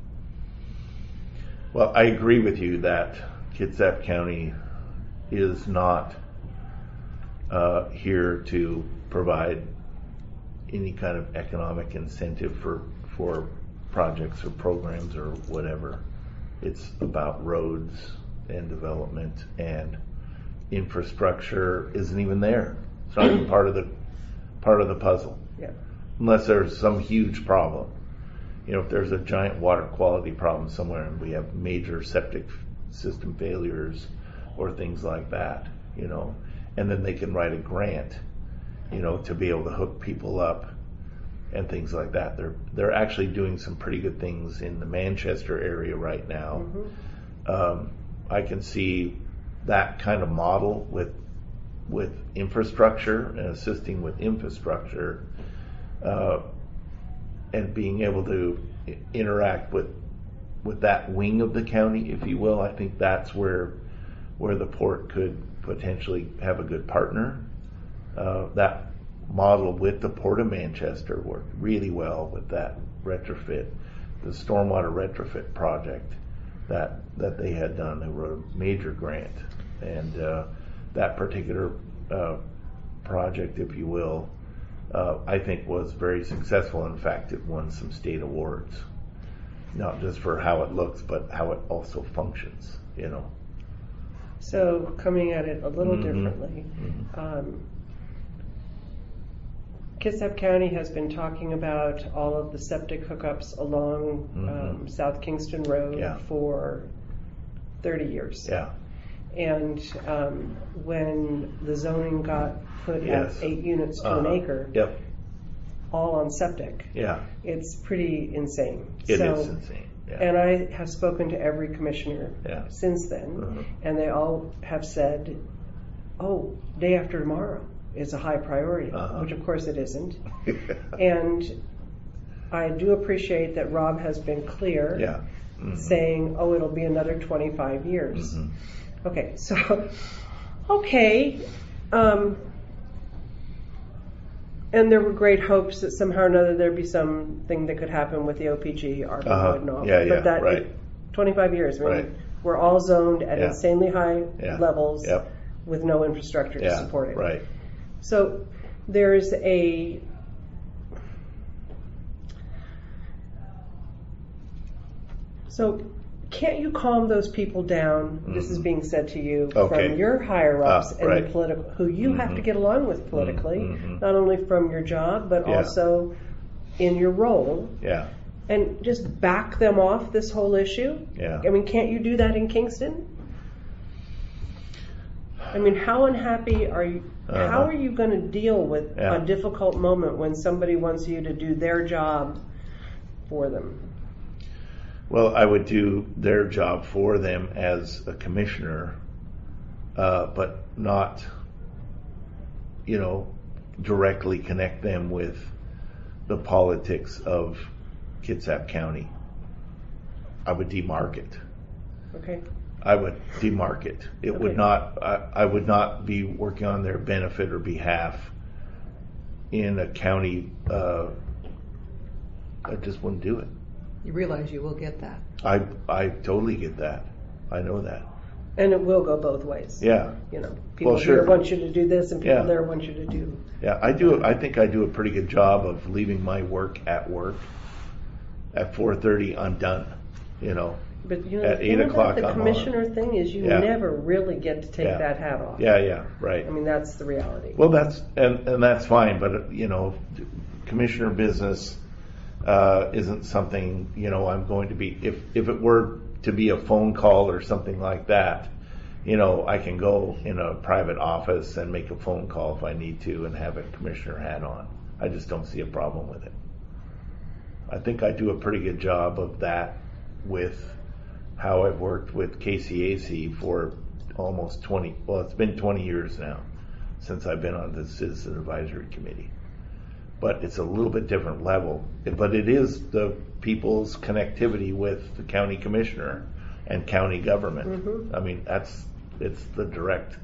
S3: Well, I agree with you that Kitsap County is not uh, here to provide any kind of economic incentive for for projects or programs or whatever. It's about roads and development, and infrastructure isn't even there. It's not even part of the part of the puzzle.
S1: Yeah.
S3: Unless there's some huge problem. You know, if there's a giant water quality problem somewhere and we have major septic system failures or things like that, you know, and then they can write a grant, you know, to be able to hook people up and things like that. They're they're actually doing some pretty good things in the Manchester area right now.
S1: Mm-hmm.
S3: Um, I can see that kind of model with with infrastructure and assisting with infrastructure, uh, and being able to I- interact with with that wing of the county, if you will. I think that's where where the port could potentially have a good partner. Uh, that model with the Port of Manchester worked really well with that retrofit, the stormwater retrofit project that that they had done. They wrote a major grant, and uh, that particular uh, project, if you will, uh, I think was very successful. In fact, it won some state awards, not just for how it looks, but how it also functions, you know.
S1: So coming at it a little
S3: Mhm.
S1: differently,
S3: Mhm.
S1: um, Kitsap County has been talking about all of the septic hookups along
S3: Mhm.
S1: um, South Kingston Road
S3: Yeah.
S1: for thirty years.
S3: Yeah.
S1: And um, when the zoning got put
S3: Yes.
S1: at eight units to an
S3: Uh-huh.
S1: acre,
S3: Yep.
S1: all on septic,
S3: Yeah.
S1: it's pretty insane.
S3: It is
S1: so,
S3: insane. Yeah.
S1: And I have spoken to every commissioner
S3: Yeah.
S1: since then,
S3: Mhm.
S1: and they all have said, oh, day after tomorrow is a high priority,
S3: Uh-huh.
S1: which of course it isn't. And I do appreciate that Rob has been clear,
S3: Yeah. Mhm.
S1: saying, oh, it'll be another twenty-five years.
S3: Mhm.
S1: Okay, so, okay. Um, and there were great hopes that somehow or another there'd be something that could happen with the O P G, ARPA
S3: Uh-huh.
S1: would not.
S3: Yeah, yeah,
S1: but that,
S3: right.
S1: twenty-five years, I mean,
S3: Right.
S1: we're all zoned at
S3: Yeah.
S1: insanely high
S3: Yeah.
S1: levels
S3: Yep.
S1: with no infrastructure to
S3: Yeah.
S1: support it.
S3: Right.
S1: So there's a so can't you calm those people down? This is
S3: Mhm.
S1: being said to you
S3: Okay.
S1: from your higher ups
S3: Ah,
S1: and
S3: right.
S1: the political who you have
S3: Mhm.
S1: to get along with politically,
S3: Mhm.
S1: not only from your job but
S3: Yeah.
S1: also in your role,
S3: Yeah.
S1: and just back them off this whole issue.
S3: Yeah.
S1: I mean, can't you do that in Kingston? I mean, how unhappy are you?
S3: Uh-huh.
S1: How are you going to deal with
S3: Yeah.
S1: a difficult moment when somebody wants you to do their job for them?
S3: Well, I would do their job for them as a commissioner, uh, but not, you know, directly connect them with the politics of Kitsap County. I would demark it.
S1: Okay.
S3: I would demark it. It
S1: Okay.
S3: would not, I, I would not be working on their benefit or behalf in a county, uh, I just wouldn't do it.
S5: You realize you will get that.
S3: I, I totally get that. I know that.
S1: And it will go both ways.
S3: Yeah.
S1: You know, people
S3: Well, sure.
S1: here want you to do this, and people
S3: Yeah.
S1: there want you to do.
S3: Yeah, I do. I think I do a pretty good job of leaving my work at work. At four thirty, I'm done. You know.
S1: But you know,
S3: At
S1: the
S3: eight
S1: thing
S3: o'clock,
S1: about the
S3: I'm
S1: commissioner thing is you
S3: Yeah.
S1: never really get to take
S3: Yeah.
S1: that hat off.
S3: Yeah, yeah, right.
S1: I mean, that's the reality.
S3: Well, that's and and that's fine, but uh, you know, commissioner business uh, isn't something, you know, I'm going to be. If if it were to be a phone call or something like that, you know, I can go in a private office and make a phone call if I need to and have a commissioner hat on. I just don't see a problem with it. I think I do a pretty good job of that with how I've worked with K C A C for almost twenty, well, it's been twenty years now since I've been on the Citizen Advisory Committee. But it's a little bit different level. But it is the people's connectivity with the county commissioner and county government.
S1: Mhm.
S3: I mean, that's, it's the direct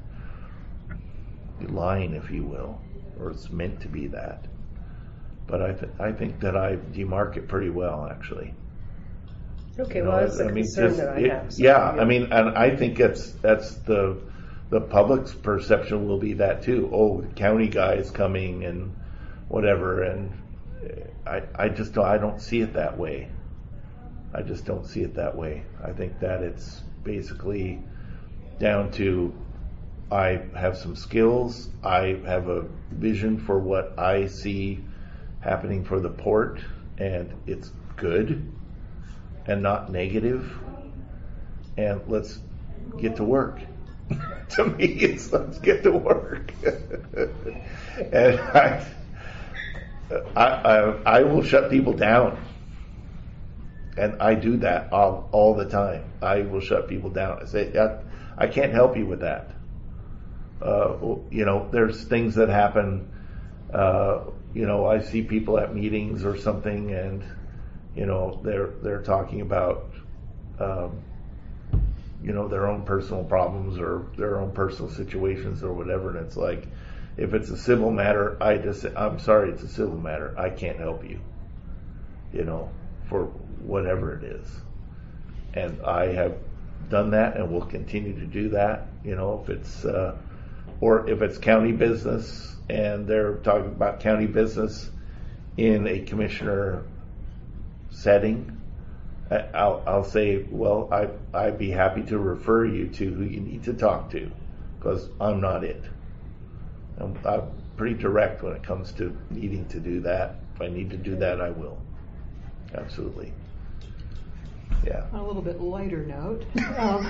S3: line, if you will, or it's meant to be that. But I, th- I think that I demark it pretty well, actually.
S1: Okay,
S3: You
S1: well,
S3: know,
S1: that's the
S3: I mean,
S1: concern
S3: just-
S1: that I
S3: it-
S1: have. So,
S3: Yeah,
S1: you know.
S3: I mean, and I think that's, that's the, the public's perception will be that too. Oh, the county guy is coming and whatever, and I, I just don't, I don't see it that way. I just don't see it that way. I think that it's basically down to I have some skills. I have a vision for what I see happening for the port, and it's good and not negative. And let's get to work. To me, it's let's get to work. And I, I, I, I will shut people down. And I do that all, all the time. I will shut people down. I say, I, I can't help you with that. Uh, you know, there's things that happen. Uh, you know, I see people at meetings or something, and you know, they're they're talking about, um, you know, their own personal problems or their own personal situations or whatever. And it's like, if it's a civil matter, I just, I'm sorry, it's a civil matter. I can't help you. You know, for whatever it is. And I have done that and will continue to do that. You know, if it's, uh, or if it's county business and they're talking about county business in a commissioner setting, I'll, I'll say, well, I, I'd be happy to refer you to who you need to talk to, because I'm not it. I'm, I'm pretty direct when it comes to needing to do that. If I need to do that, I will. Absolutely. Yeah.
S5: On a little bit lighter note. Um,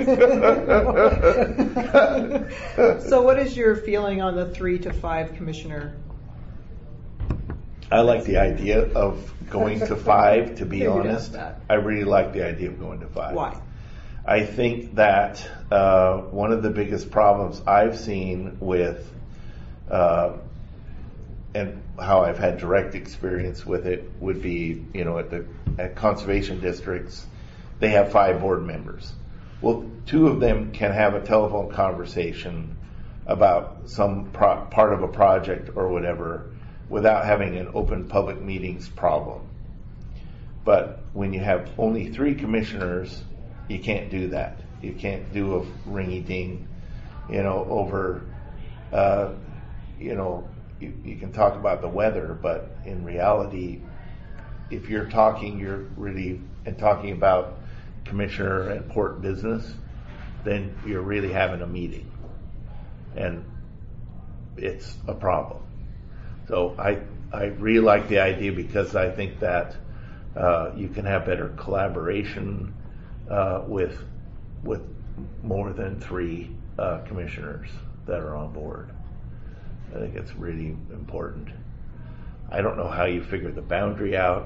S5: so what is your feeling on the three to five commissioner?
S3: I like the idea of going to five, to be
S5: Figured out
S3: honest.
S5: that.
S3: I really like the idea of going to five.
S5: Why?
S3: I think that uh, one of the biggest problems I've seen with, uh, and how I've had direct experience with it, would be, you know, at the at conservation districts, they have five board members. Well, two of them can have a telephone conversation about some pro- part of a project or whatever without having an open public meetings problem. But when you have only three commissioners, you can't do that. You can't do a ringy-ding, you know, over, uh, you know, you, you can talk about the weather, but in reality, if you're talking, you're really, and talking about commissioner and port business, then you're really having a meeting. And it's a problem. So I, I really like the idea, because I think that uh, you can have better collaboration uh, with with more than three uh, commissioners that are on board. I think it's really important. I don't know how you figure the boundary out,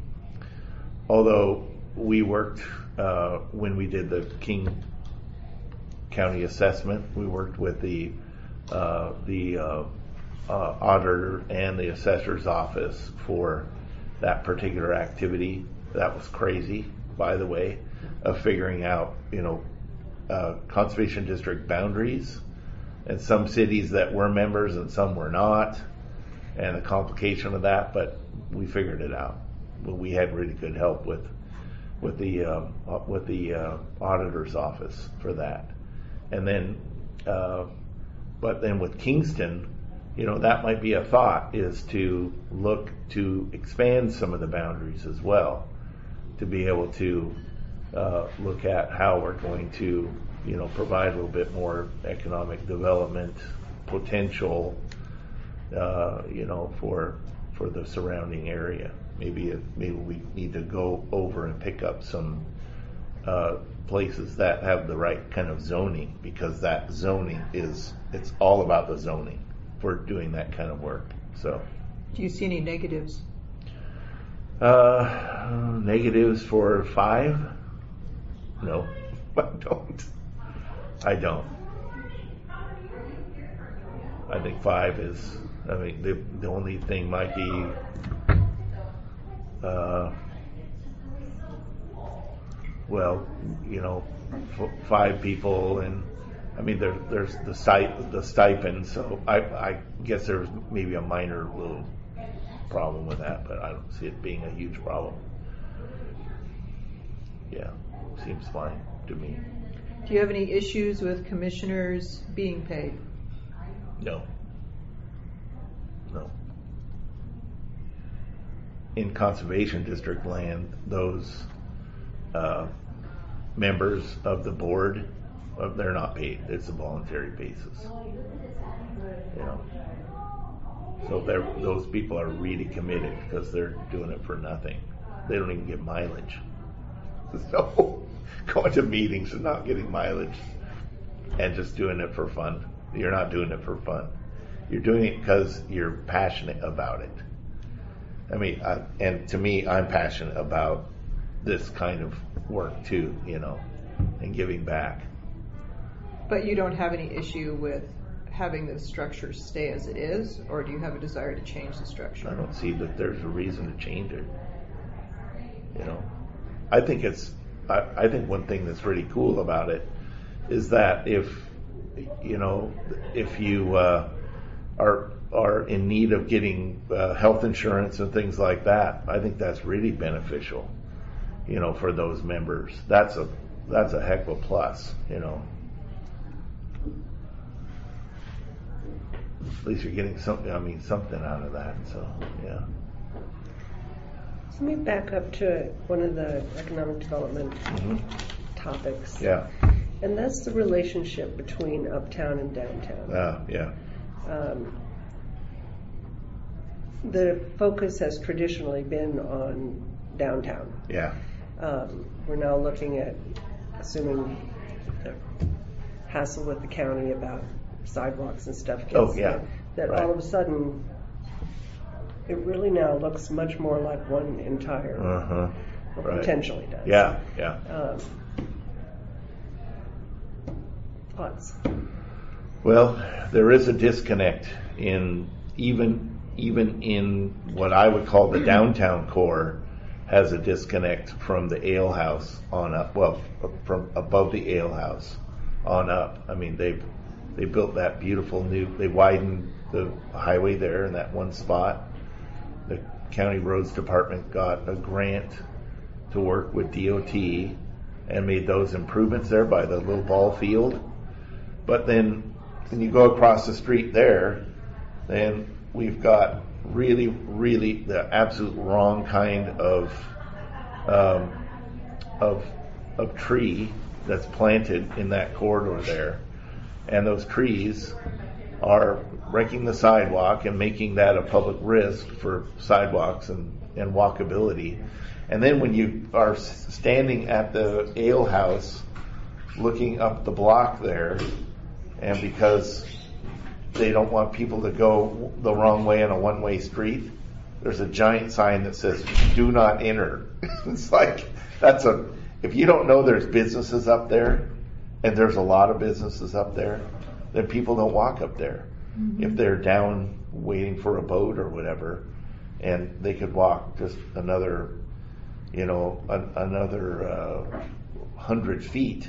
S3: although we worked uh, when we did the King County assessment. We worked with the uh, the uh, uh, auditor and the assessor's office for that particular activity. That was crazy, by the way, of figuring out, you know, uh, conservation district boundaries, and some cities that were members and some were not, and the complication of that. But we figured it out. We had really good help with with the uh, with the uh, auditor's office for that. And then, uh, but then with Kingston, you know, that might be a thought, is to look to expand some of the boundaries as well, to be able to uh, look at how we're going to, you know, provide a little bit more economic development potential, uh, you know, for for the surrounding area. Maybe it, maybe we need to go over and pick up some uh, places that have the right kind of zoning, because that zoning is, it's all about the zoning for doing that kind of work. So,
S5: Do you see any negatives?
S3: uh, negatives for five? No, I don't. I don't. I think five is, I mean, the the only thing might be, uh, well, you know, f- five people, and I mean, there, there's the stip- the stipend, so I, I guess there's maybe a minor little problem with that, but I don't see it being a huge problem. Yeah, seems fine to me.
S5: Do you have any issues with commissioners being paid?
S3: No. No. In conservation district land, those uh, members of the board Uh, They're not paid. It's a voluntary basis. You know. So they're, those people are really committed because they're doing it for nothing. They don't even get mileage. So going to meetings and not getting mileage and just doing it for fun. You're not doing it for fun. You're doing it because you're passionate about it. I mean, I, and to me, I'm passionate about this kind of work too, you know, and giving back.
S5: But you don't have any issue with having the structure stay as it is, or do you have a desire to change the structure?
S3: I don't see that there's a reason to change it. You know, I think it's, I, I think one thing that's really cool about it is that if, you know, if you uh, are are in need of getting uh, health insurance and things like that, I think that's really beneficial, you know, for those members. That's a that's a heck of a plus, you know. At least you're getting something, I mean, something out of that, so, yeah.
S1: Let me back up to one of the economic development
S3: Mm-hmm.
S1: topics.
S3: Yeah,
S1: And that's the relationship between uptown and downtown.
S3: uh, yeah,
S1: Um, the focus has traditionally been on downtown.
S3: yeah,
S1: Um, we're now looking at, assuming the hassle with the county about sidewalks and stuff gets,
S3: Oh, yeah.
S1: that, that
S3: Right.
S1: all of a sudden it really now looks much more like one entire,
S3: uh-huh,
S1: or
S3: right.
S1: potentially does.
S3: Yeah, yeah.
S1: Um, thoughts?
S3: Well, there is a disconnect in even even in what I would call the downtown core has a disconnect from the ale house on up. Well, from above the ale house on up. I mean, they they built that beautiful new. They widened the highway there in that one spot. The county roads department got a grant to work with D O T and made those improvements there by the little ball field. But then when you go across the street there, then we've got really, really the absolute wrong kind of um, of of tree that's planted in that corridor there, and those trees are wrecking the sidewalk and making that a public risk for sidewalks and, and walkability. And then when you are standing at the ale house looking up the block there, and because they don't want people to go the wrong way on a one-way street, there's a giant sign that says, "Do not enter." It's like, that's a, if you don't know there's businesses up there, and there's a lot of businesses up there, then people don't walk up there. Mm-hmm. If they're down waiting for a boat or whatever, and they could walk just another, you know, an, another uh, hundred feet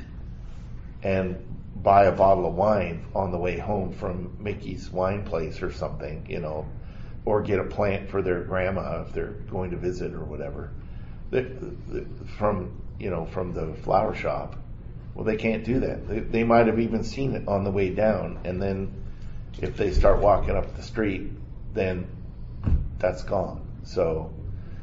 S3: and buy a bottle of wine on the way home from Mickey's wine place or something, you know, or get a plant for their grandma if they're going to visit or whatever. The, the, from, you know, from the flower shop. Well, they can't do that. They, they might have even seen it on the way down, and then if they start walking up the street, then that's gone. So,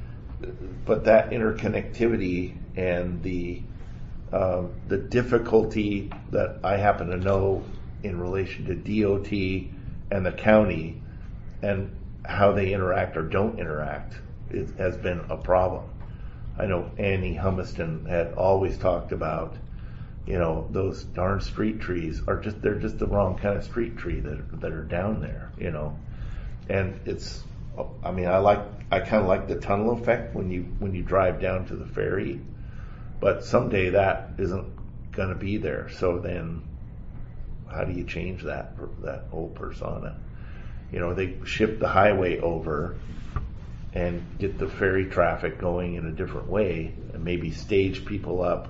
S3: but that interconnectivity and the Um, the difficulty that I happen to know in relation to D O T and the county and how they interact or don't interact it has been a problem. I know Annie Humiston had always talked about, you know, those darn street trees are just, they're just the wrong kind of street tree that, that are down there, you know. And it's, I mean, I like, I kind of like the tunnel effect when you, when you drive down to the ferry. But someday that isn't going to be there. So then how do you change that, that whole persona? You know, they ship the highway over and get the ferry traffic going in a different way and maybe stage people up,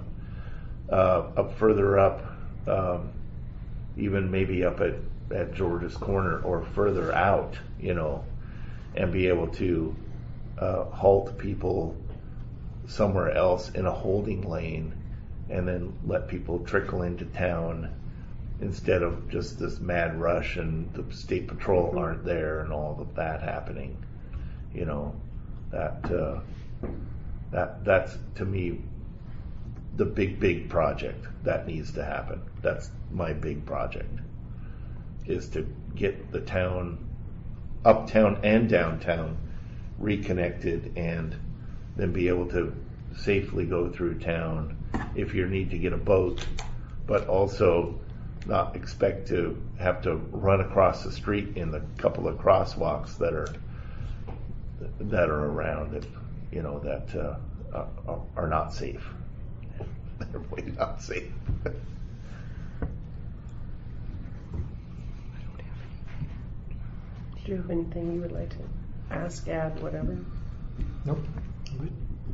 S3: uh, up further up, um, even maybe up at, at George's Corner or further out, you know, and be able to uh, halt people somewhere else in a holding lane and then let people trickle into town instead of just this mad rush and the state patrol aren't there and all of that happening. You know, that uh, that that's to me the big, big project that needs to happen. That's my big project, is to get the town, uptown and downtown, reconnected, and then be able to safely go through town if you need to get a boat, but also not expect to have to run across the street in the couple of crosswalks that are that are around that, you know, that uh, are, are not safe. They're way not safe.
S1: Do you have anything you would like to ask, add, whatever?
S6: Nope. Good.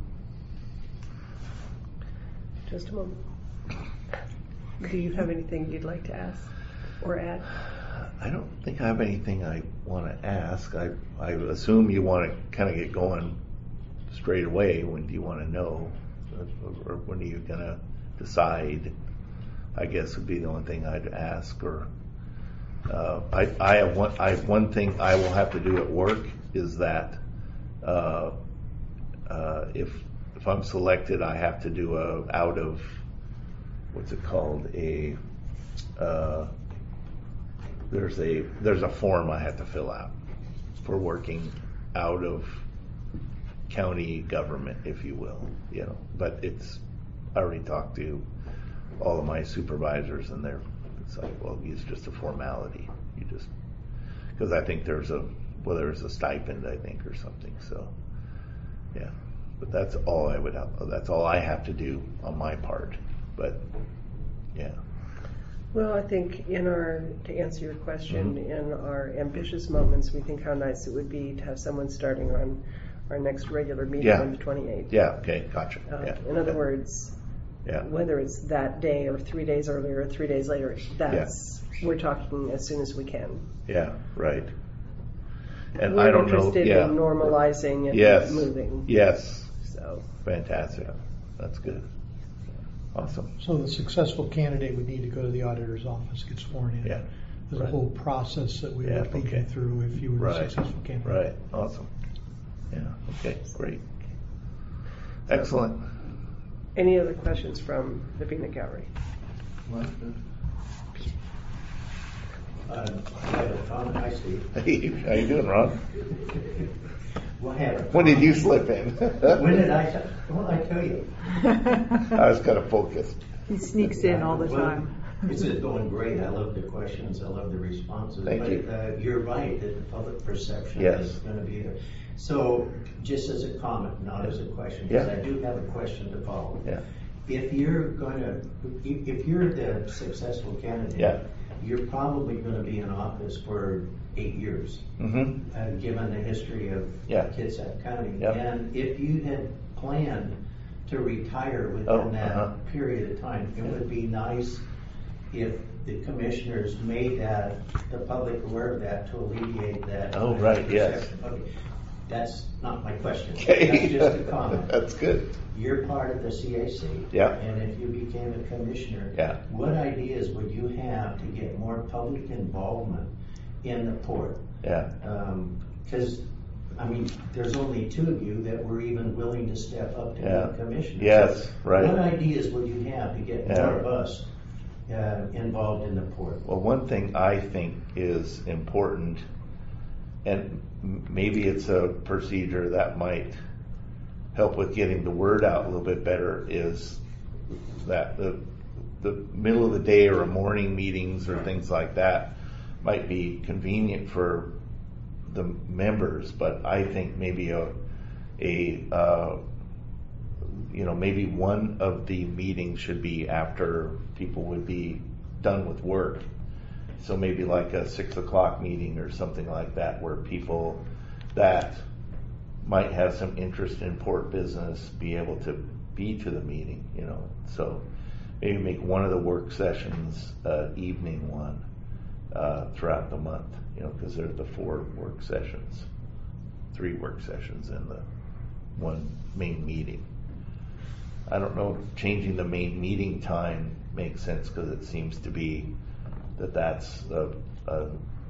S1: Just a moment. Do you have anything you'd like to ask or add?
S3: I don't think I have anything I want to ask. I I assume you want to kind of get going straight away. When do you want to know, or when are you gonna decide? I guess would be the only thing I'd ask. Or uh, I I have one I have one thing I will have to do at work is that uh, uh, if if I'm selected, I have to do a out of what's it called a uh, there's a there's a form I have to fill out for working out of county government, if you will, you know. But it's I already talked to all of my supervisors, and they're it's like, well, it's just a formality. You just because I think there's a well, there's a stipend, I think, or something. So yeah, but that's all I would have. That's all I have to do on my part. But yeah.
S1: Well, I think in our, to answer your question,
S3: Mm-hmm.
S1: in our ambitious moments, we think how nice it would be to have someone starting on our next regular meeting
S3: Yeah.
S1: on the twenty-eighth.
S3: Yeah. Okay. Gotcha.
S1: Uh,
S3: yeah.
S1: in other
S3: yeah.
S1: words,
S3: Yeah.
S1: whether it's that day or three days earlier or three days later, that's we're talking as soon as we can.
S3: Yeah. Right. And
S1: we're
S3: I don't know.
S1: interested
S3: Yeah.
S1: in normalizing and
S3: Yes.
S1: moving.
S3: Yes.
S1: So
S3: Fantastic. That's good. Awesome.
S6: So the successful candidate would need to go to the auditor's office, get sworn in.
S3: Yeah.
S6: There's
S3: Right.
S6: a whole process that we
S3: Yeah,
S6: would lead
S3: okay.
S6: you through if you were a
S3: Right.
S6: successful candidate.
S3: Right. Awesome. Yeah. Okay. Great. Excellent.
S1: any other questions from the peanut gallery?
S7: Uh, I have a comment. Hi, Steve.
S3: Hey, how you doing, Ron?
S7: Well, I have a
S3: When did you
S7: comment.
S3: slip in?
S7: When did I? Well, I tell you.
S3: I was kind of focused.
S5: He sneaks in all the
S7: Well,
S5: time.
S7: It's going great. I love the questions. I love the responses.
S3: Thank
S7: but,
S3: you.
S7: Uh, you're right that the public perception
S3: Yes.
S7: is going to be there. So, just as a comment, not as a question, because
S3: Yeah.
S7: I do have a question to follow.
S3: Yeah.
S7: If you're going to, if if you're the successful candidate,
S3: Yeah.
S7: you're probably going to be in office for eight years.
S3: Mm-hmm.
S7: uh, given the history of
S3: Yeah.
S7: Kitsap County.
S3: Yep.
S7: And if you had planned to retire within
S3: Oh,
S7: that
S3: uh-huh.
S7: period of time, it would be nice if the commissioners made that, the public aware of that to alleviate that.
S3: Oh, right, yes.
S7: perception. Okay. That's not my question.
S3: Okay.
S7: That's just a comment.
S3: That's good.
S7: You're part of the C A C.
S3: Yeah.
S7: And if you became a commissioner,
S3: Yeah.
S7: what ideas would you have to get more public involvement in the port?
S3: Yeah.
S7: Because, I mean, there's only two of you that were even willing to step up to
S3: Yeah.
S7: be commissioners.
S3: Yes, right.
S7: What ideas would you have to get
S3: Yeah.
S7: more of us uh, involved in the port?
S3: Well, one thing I think is important, and m- maybe it's a procedure that might help with getting the word out a little bit better, is that the the middle of the day or a morning meetings or things like that might be convenient for the members, but I think maybe a a uh, you know maybe one of the meetings should be after people would be done with work. So maybe like a six o'clock meeting or something like that, where people that might have some interest in port business be able to be to the meeting, you know. So maybe make one of the work sessions uh, evening one uh, throughout the month, you know, because there's the four work sessions, three work sessions in the one main meeting. I don't know if changing the main meeting time makes sense, because it seems to be that that's a, a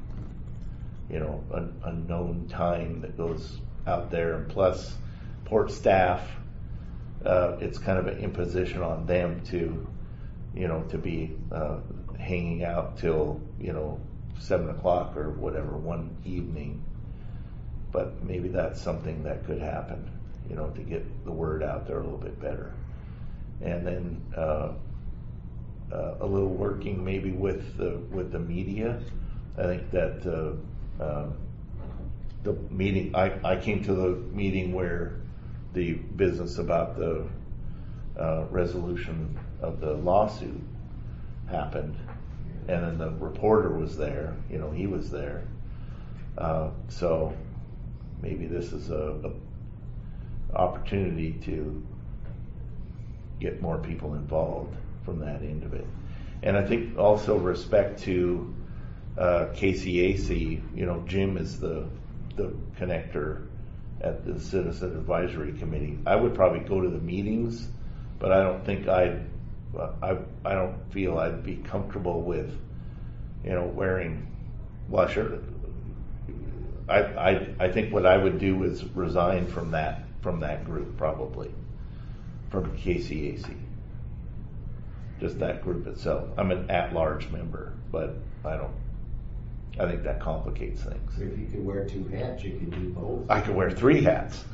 S3: you know a, a known time that goes out there, and plus port staff uh, it's kind of an imposition on them to, you know, to be uh, hanging out till, you know, seven o'clock or whatever one evening. But maybe that's something that could happen, you know, to get the word out there a little bit better. And then uh, uh, a little working maybe with the with the media. I think that uh, uh, the meeting, I, I came to the meeting where the business about the uh, resolution of the lawsuit happened, and then the reporter was there, you know, he was there. Uh, so maybe this is a, a opportunity to get more people involved from that end of it. And I think also respect to uh, K C A C, you know, Jim is the the connector at the Citizen Advisory Committee. I would probably go to the meetings, but I don't think I'd, I, I don't feel I'd be comfortable with, you know, wearing, well, sure, I, I, I think what I would do is resign from that, from that group probably, from K C A C. Just that group itself. I'm an at-large member, but I don't, I think that complicates things.
S7: If you could wear two hats, you could do both.
S3: I could wear three hats.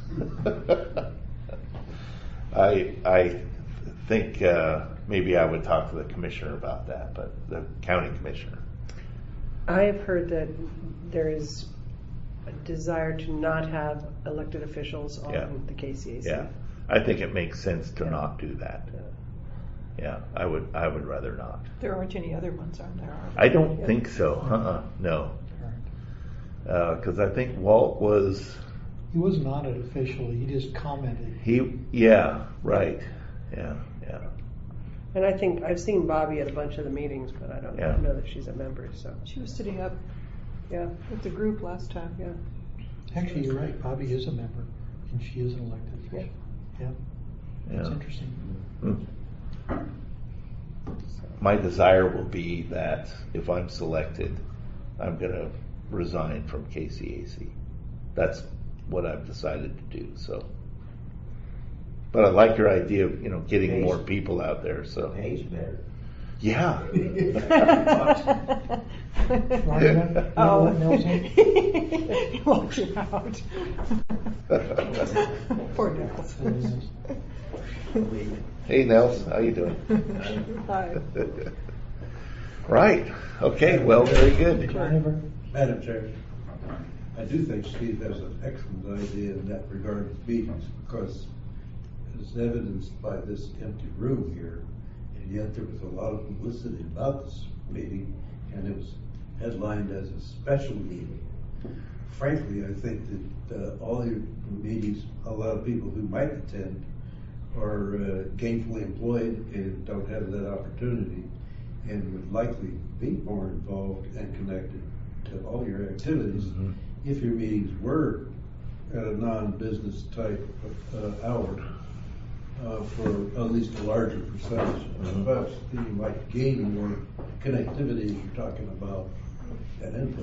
S3: I I think uh, maybe I would talk to the commissioner about that, but the county commissioner.
S1: I have heard that there is a desire to not have elected officials on
S3: Yeah.
S1: the K C A C.
S3: Yeah, I think it makes sense to
S1: Yeah.
S3: not do that.
S1: Yeah.
S3: Yeah, I would I would rather not.
S5: There aren't any other ones, are there?
S3: I don't think so. Uh-uh, no. Because uh, I think Walt was,
S6: He wasn't on it officially, he just commented.
S3: he, yeah, right. Yeah, yeah.
S1: And I think I've seen Bobby at a bunch of the meetings, but I don't
S3: Yeah.
S1: know that she's a member. So
S5: She was sitting up
S1: yeah,
S5: with the group last time.
S1: yeah.
S6: Actually, you're right, Bobby is a member, and she is an elected official. Yeah, that's
S3: Yeah.
S6: interesting.
S3: Hmm. My desire will be that if I'm selected, I'm going to resign from K C A C. That's what I've decided to do. So, but I like your idea of, you know, getting
S7: Pays-
S3: more people out there. So
S7: Pays better.
S3: yeah.
S6: Long enough?
S5: Oh,
S6: You know what, Nelson?
S5: he walked you out. Poor Nels.
S3: Hey Nels, how you doing?
S5: Hi.
S3: Right. Okay. Well, very good.
S6: Jennifer?
S2: Madam Chair, I do think Steve has an excellent idea in that regard of meetings, because as evidenced by this empty room here, and yet there was a lot of publicity about this meeting, and it was headlined as a special meeting. Frankly, I think that uh, all your meetings, a lot of people who might attend are uh, gainfully employed and don't have that opportunity, and would likely be more involved and connected to all your activities
S3: Mhm.
S2: if your meetings were at a non-business type of uh, hour uh, for at least a larger percentage
S3: Mhm.
S2: of us. Then you might gain more connectivity as you're talking about and input.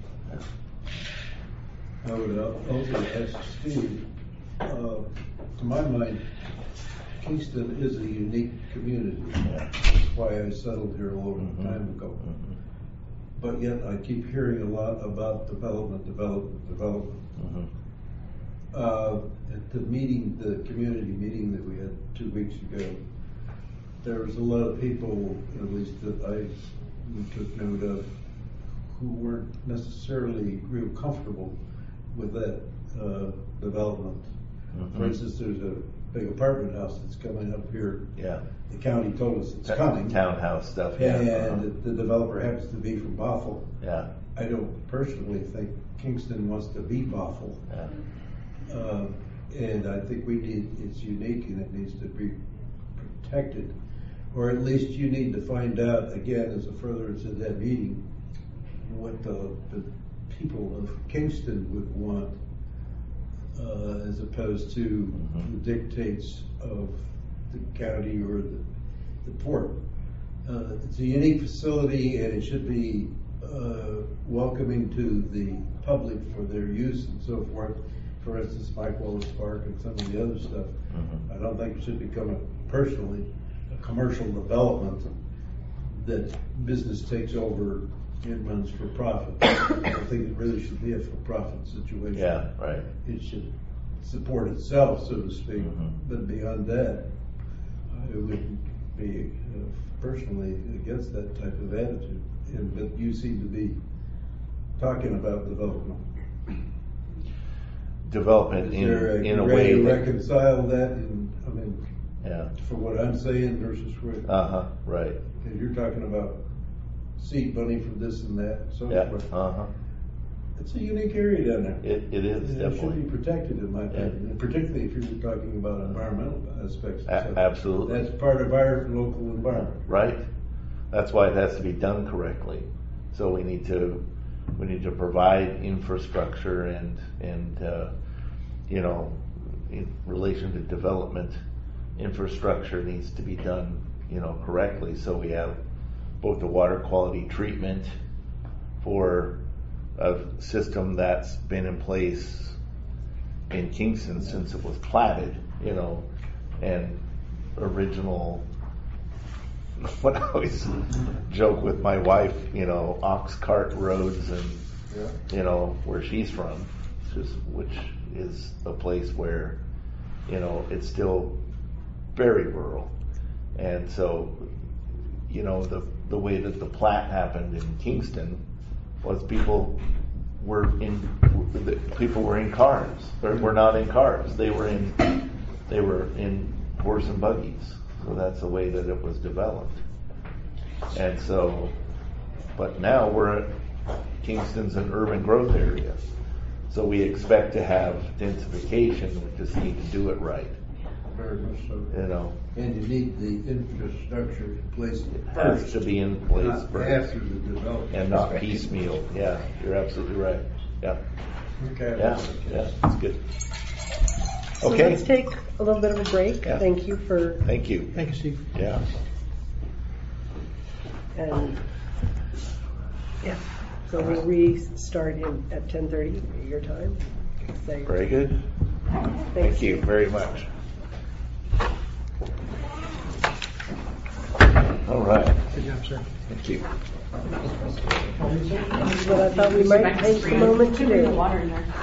S2: I would uh, also ask Steve, uh, to my mind, Kingston is a unique community. That's why I settled here a long
S3: Mhm.
S2: time ago.
S3: Mhm.
S2: But yet I keep hearing a lot about development, development, development.
S3: Mhm.
S2: Uh, at the meeting, the community meeting that we had two weeks ago, there was a lot of people, at least that I took note of, who weren't necessarily real comfortable with that uh, development.
S3: Mhm.
S2: For instance, there's a big apartment house that's coming up here.
S3: Yeah.
S2: The county told us it's
S3: Ta-
S2: coming.
S3: Townhouse stuff. Yeah.
S2: And
S3: Uh-huh.
S2: the developer happens to be from Bothell.
S3: Yeah.
S2: I don't personally think Kingston wants to be Bothell.
S3: Yeah.
S2: Uh, and I think we need, it's unique and it needs to be protected. Or at least you need to find out, again, as a furtherance of that meeting, what the, the people of Kingston would want, uh, as opposed to
S3: Mhm.
S2: the dictates of the county or the, the port. Uh, it's a unique facility and it should be uh, welcoming to the public for their use and so forth. for instance, Mike Wallace Park and some of the other stuff,
S3: Mhm.
S2: I don't think it should become a, personally, a commercial development that business takes over and runs for profit. I don't think it really should be a for-profit situation.
S3: Yeah, right.
S2: It should support itself, so to speak,
S3: Mhm.
S2: but beyond that, I would be uh, personally against that type of attitude. And, but you seem to be talking about development.
S3: Development
S2: Is there
S3: in,
S2: a
S3: in a
S2: way
S3: way
S2: to
S3: that,
S2: reconcile that in, I mean,
S3: yeah,
S2: for what I'm saying versus what,
S3: uh-huh, right,
S2: because you're talking about seed money from this and that, and so
S3: yeah,
S2: forth.
S3: uh-huh.
S2: It's a unique area down there.
S3: It, it is
S2: And it should
S3: definitely.
S2: be protected, in my
S3: Yeah.
S2: opinion, and particularly if you're talking about environmental aspects.
S3: A-
S2: So
S3: absolutely.
S2: That's part of our local environment.
S3: Right? That's why it has to be done correctly. So we need to, we need to provide infrastructure and, and, uh, you know, in relation to development, infrastructure needs to be done, you know, correctly. So we have both the water quality treatment for a system that's been in place in Kingston since it was platted, you know, and original, what I always joke with my wife, you know, ox cart roads and,
S2: Yeah.
S3: you know, where she's from, which is, which is a place where, you know, it's still very rural. And so, you know, the, the way that the plat happened in Kingston was people were in, the people were in cars, or were not in cars. They were in, they were in horse and buggies. So that's the way that it was developed. And so, but now we're at, Kingston's an urban growth area. So we expect to have densification, we just need to do it right,
S2: Very much so.
S3: you know.
S2: And you need the infrastructure in place
S3: It has
S2: first.
S3: to be in place
S2: Not
S3: first.
S2: after the development.
S3: And not piecemeal, yeah, you're absolutely right, yeah,
S2: Okay.
S3: yeah, yeah, that's good.
S1: So
S3: Okay,
S1: let's take a little bit of a break.
S3: Yeah.
S1: Thank you for,
S3: thank you,
S6: Thank you, Steve.
S3: yeah.
S1: and, yeah. So we'll restart in, at ten thirty, your time. Say-
S3: Very good,
S1: Thanks.
S3: thank you very much. All right,
S6: Good job, sir.
S3: thank you.
S1: This is what I thought we might take a moment to do.
S8: Water in there.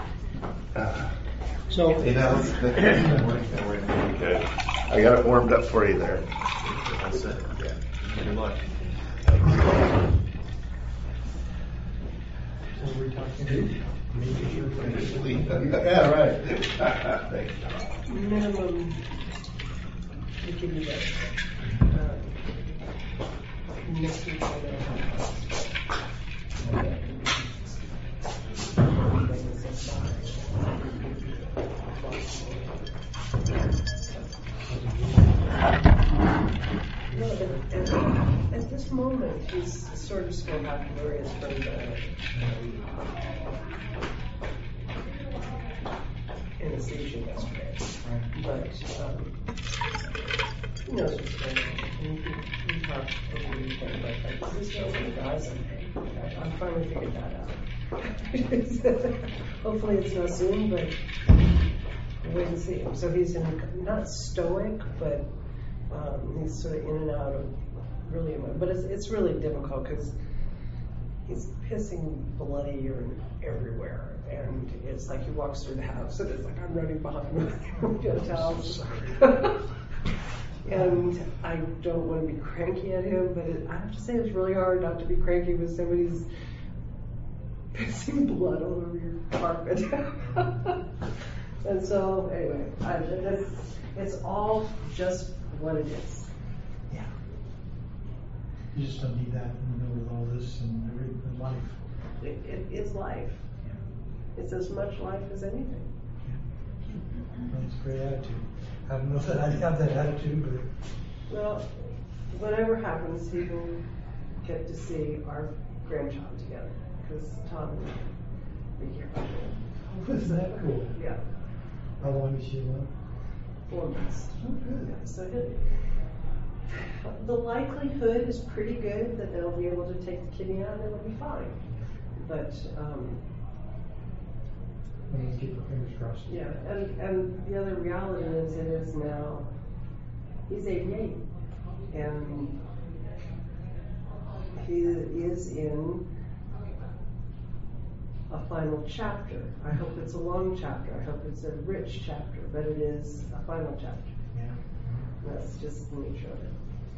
S6: So,
S3: You know, good. I got it warmed up for you there.
S9: That's it.
S3: Yeah.
S9: Good luck.
S6: so we're talking, making sure.
S3: Yeah, right. Thanks.
S1: Minimum, we give you that. uh, next week or No, but at, at this moment, he's sort of still not glorious from the anesthesia yesterday. But, um, he knows what's going on. And we, we talked over the weekend about that. Is this guy going to die someday? I, I'm finally figured that out. Hopefully it's not soon, but we'll wait and see. So he's in, not stoic, but um, he's sort of in and out of really, but it's, it's really difficult because he's pissing bloody urine everywhere, and it's like he walks through the house and it's like I'm running behind him with towels. And I don't want to be cranky at him, but it, I have to say it's really hard not to be cranky when somebody's pissing blood all over your carpet. And so anyway, I, it's, it's all just what it is.
S6: Yeah. You just don't need that in the middle of all this and everything in life.
S1: It, it, it's life. It's as much life as anything.
S6: Well, it's a great attitude. I don't know that I have that attitude, but
S1: Well, whatever happens, he will get to see our grandchild together because Tom will be here.
S6: isn't that cool?
S1: Yeah,
S6: How long is she alone?
S1: four months.
S6: Oh, good.
S1: Yeah, so it, the likelihood is pretty good that they'll be able to take the kidney out and it'll be fine. But um,
S6: We need to keep our fingers crossed.
S1: Yeah, and, and the other reality is it is now, he's eighty-eight, and he is in a final chapter. I hope it's a long chapter, I hope it's a rich chapter, but it is a final chapter.
S6: Yeah.
S1: That's just the nature of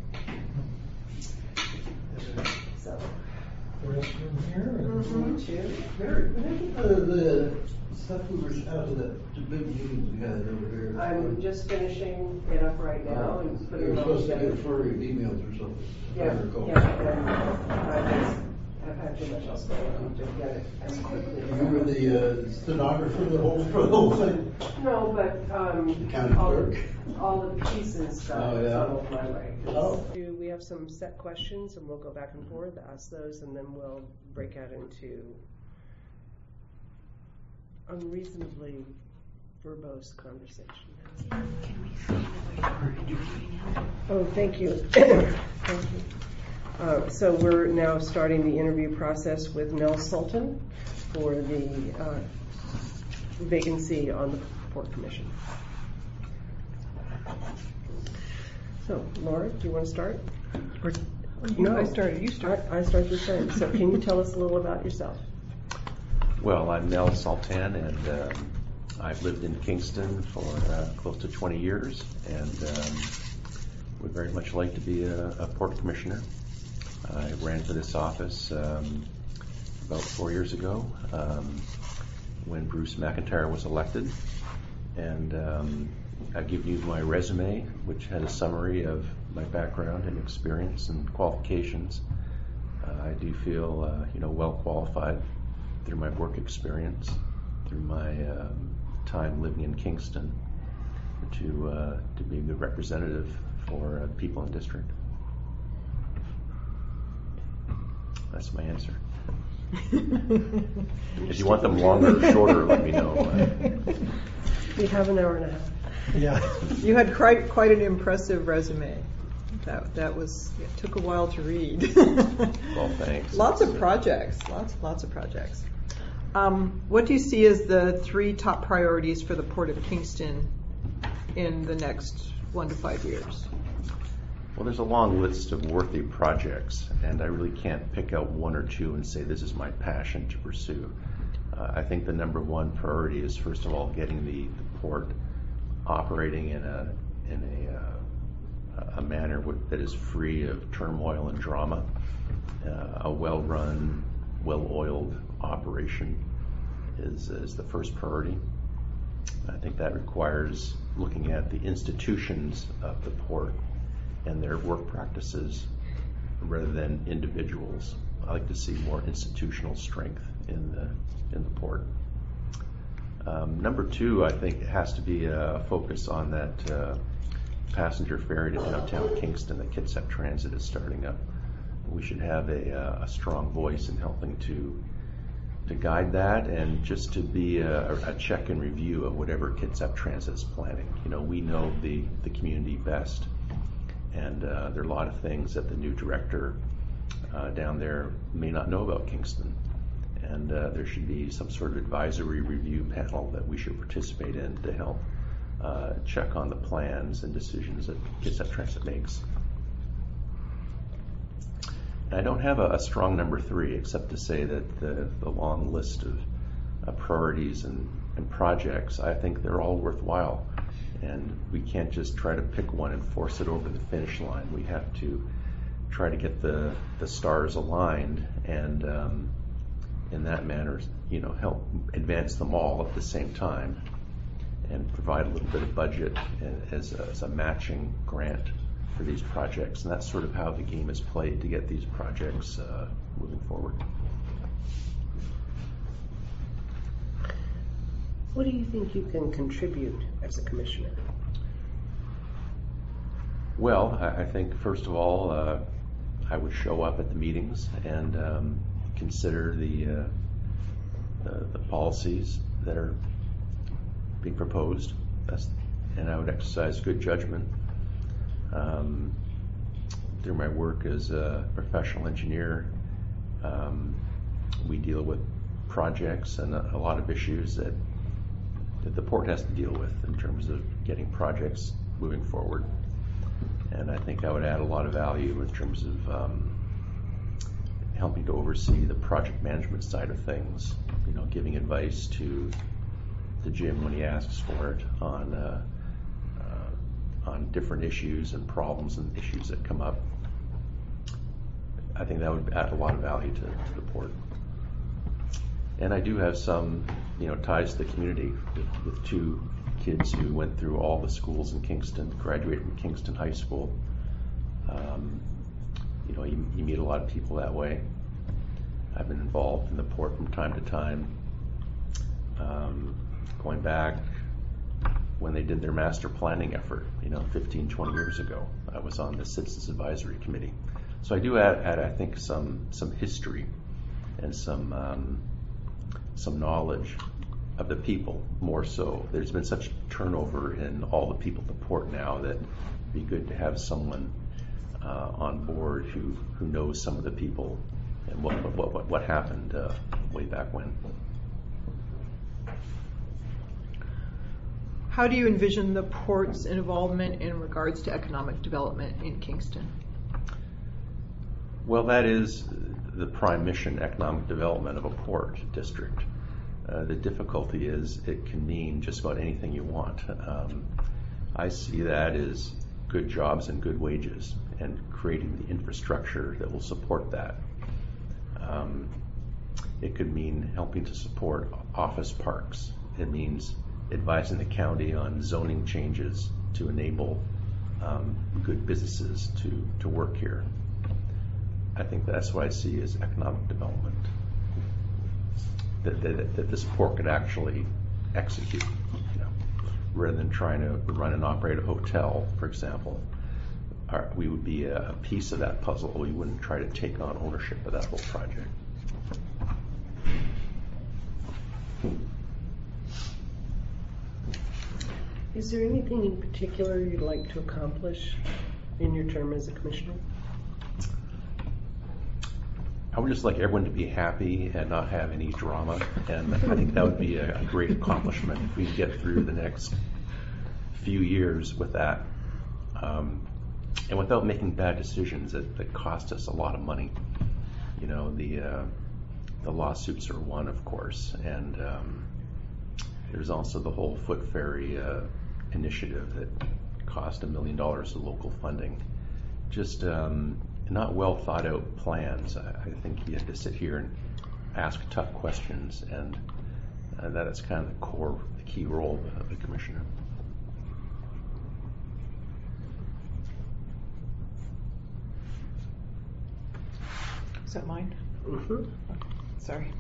S1: it. So.
S6: The rest of them here? and-
S1: Mhm, too.
S2: Mary, when I get the, the stuff we were out of that, the big meetings we had over here.
S1: I'm just finishing it up right now and putting
S2: You're
S1: it all
S2: supposed to
S1: together.
S2: get a flurry of emails or something. if I
S1: Yeah,
S2: recall.
S1: yeah, and I just have had too much else going on to get it as quickly.
S2: You remember the uh, stenographer for the whole, for the whole thing?
S1: No, but, um,
S2: The county
S1: all
S2: clerk.
S1: the, all the pieces got
S2: Oh, yeah.
S1: funneled my way.
S2: Oh.
S1: Do we have some set questions and we'll go back and forth, ask those, and then we'll break out into unreasonably verbose conversation. Oh, thank you. Thank you. Uh, so we're now starting the interview process with Mel Sultan for the uh, vacancy on the Port Commission. So, Laura, do you want to start? Or,
S5: You- I started, you start.
S1: I, I started, you started. So can you tell us a little about yourself?
S8: Well, I'm Mel Sultan, and um, I've lived in Kingston for uh, close to twenty years, and um, would very much like to be a, a port commissioner. I ran for this office um, about four years ago um, when Bruce McIntyre was elected, and um, I've given you my resume, which had a summary of my background and experience and qualifications. Uh, I do feel, uh, you know, well qualified through my work experience, through my um, time living in Kingston, to uh, to be a good representative for uh, people in district. That's my answer. If you want them longer or shorter, let me know.
S1: We have an hour and a half.
S6: Yeah.
S5: You had quite, quite an impressive resume. That, that was, it took a while to read.
S8: Well, thanks.
S5: Lots of projects, lots, lots of projects. Um, what do you see as the three top priorities for the Port of Kingston in the next one to five years?
S8: Well, there's a long list of worthy projects, and I really can't pick out one or two and say this is my passion to pursue. Uh, I think the number one priority is, first of all, getting the, the port operating in a in a uh, a manner with, that is free of turmoil and drama. Uh, a well-run, well-oiled operation is is the first priority. I think that requires looking at the institutions of the port and their work practices rather than individuals. I like to see more institutional strength in the in the port. Um, number two, I think, has to be a focus on that uh, passenger ferry to downtown Kingston that Kitsap Transit is starting up. We should have a, uh, a strong voice in helping to to guide that, and just to be a, a check and review of whatever Kitsap Transit is planning. You know, we know the, the community best, and uh, there are a lot of things that the new director uh, down there may not know about Kingston. And uh, there should be some sort of advisory review panel that we should participate in to help uh, check on the plans and decisions that Kitsap Transit makes. And I don't have a, a strong number three, except to say that the, the long list of uh, priorities and, and projects, I think they're all worthwhile. And we can't just try to pick one and force it over the finish line. We have to try to get the, the stars aligned, and um, in that manner, you know, help advance them all at the same time, and provide a little bit of budget as a, as a matching grant for these projects. And that's sort of how the game is played to get these projects uh, moving forward.
S1: What do you think you can contribute as a commissioner?
S8: Well, I, I think first of all, uh, I would show up at the meetings and um, consider the, uh, the the policies that are being proposed. That's, and I would exercise good judgment. Um, through my work as a professional engineer, um, we deal with projects and a, a lot of issues that that the port has to deal with in terms of getting projects moving forward. And I think I would add a lot of value in terms of um, helping to oversee the project management side of things, you know, giving advice to to Jim when he asks for it on uh, uh, on different issues and problems and issues that come up. I think that would add a lot of value to, to the port. And I do have some, you know, ties to the community with, with two kids who went through all the schools in Kingston, graduated from Kingston High School. Um, you know, you, you meet a lot of people that way. I've been involved in the port from time to time. Um, going back when they did their master planning effort, you know, fifteen, twenty years ago, I was on the Citizens Advisory Committee. So I do add, add I think, some some history and some um, some knowledge of the people, more so. There's been such turnover in all the people at the port now that it'd be good to have someone uh, on board who, who knows some of the people and what what what, what happened uh, way back when.
S5: How do you envision the port's involvement in regards to economic development in Kingston?
S8: Well, that is the prime mission, economic development of a port district. Uh, the difficulty is it can mean just about anything you want. Um, I see that as good jobs and good wages and creating the infrastructure that will support that. Um, it could mean helping to support office parks. It means advising the county on zoning changes to enable um, good businesses to, to work here. I think that's what I see as economic development, that, that, that this port could actually execute, you know, rather than trying to run and operate a hotel, for example. Our, we would be a, a piece of that puzzle. We wouldn't try to take on ownership of that whole project.
S1: Is there anything in particular you'd like to accomplish in your term as a commissioner?
S8: I would just like everyone to be happy and not have any drama, and I think that would be a, a great accomplishment if we could get through the next few years with that, um, and without making bad decisions that, that cost us a lot of money. You know, the uh, the lawsuits are one, of course, and um, there's also the whole foot ferry uh, initiative that cost a million dollars of local funding. Just um, not well thought out plans. I, I think you have to sit here and ask tough questions, and uh, that is kind of the core, the key role of the commissioner.
S5: Is that mine?
S1: Mm-hmm.
S5: Sorry.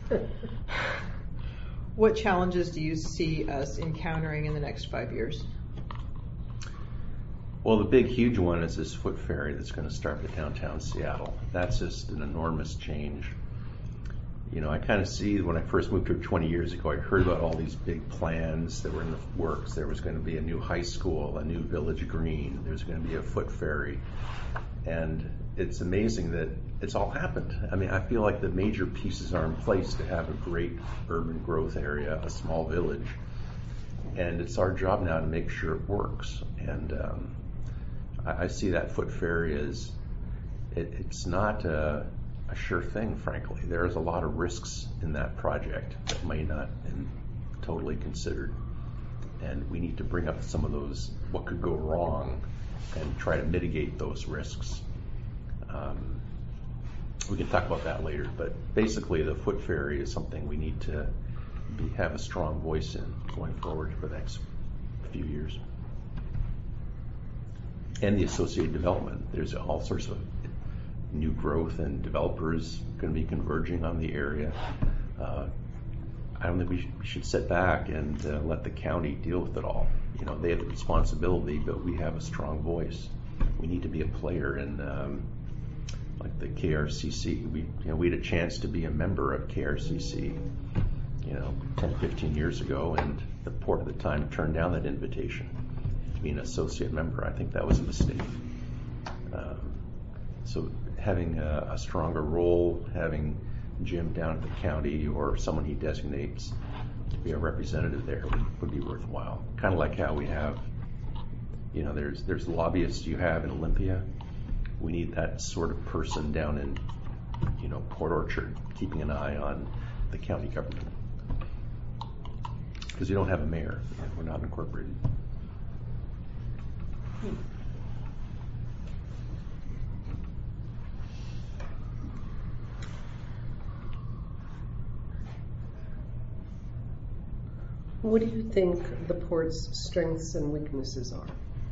S5: What challenges do you see us encountering in the next five years?
S8: Well, the big, huge one is this foot ferry that's going to start at downtown Seattle. That's just an enormous change. You know, I kind of see when I first moved here twenty years ago, I heard about all these big plans that were in the works. There was going to be a new high school, a new village green. There's going to be a foot ferry. And it's amazing that it's all happened. I mean, I feel like the major pieces are in place to have a great urban growth area, a small village. And it's our job now to make sure it works. And um, I, I see that foot ferry as, it, it's not a, a sure thing, frankly. There's a lot of risks in that project that may not have been totally considered. And we need to bring up some of those, what could go wrong, and try to mitigate those risks. Um, we can talk about that later, but basically the foot ferry is something we need to be, have a strong voice in going forward for the next few years. And the associated development. There's all sorts of new growth and developers going to be converging on the area. Uh, I don't think we should, we should sit back and uh, let the county deal with it all. You know, they have the responsibility, but we have a strong voice. We need to be a player in, um, like the K R C C. We, you know, we had a chance to be a member of K R C C, you know, ten, fifteen years ago, and the port at the time turned down that invitation to be an associate member. I think that was a mistake. Um, so having a, a stronger role, having Jim down at the county or someone he designates to be a representative there would, would be worthwhile. Kind of like how we have, you know, there's there's lobbyists you have in Olympia. We need that sort of person down in, you know, Port Orchard, keeping an eye on the county government. Because you don't have a mayor. We're not incorporated.
S1: What do you think the port's strengths and weaknesses are?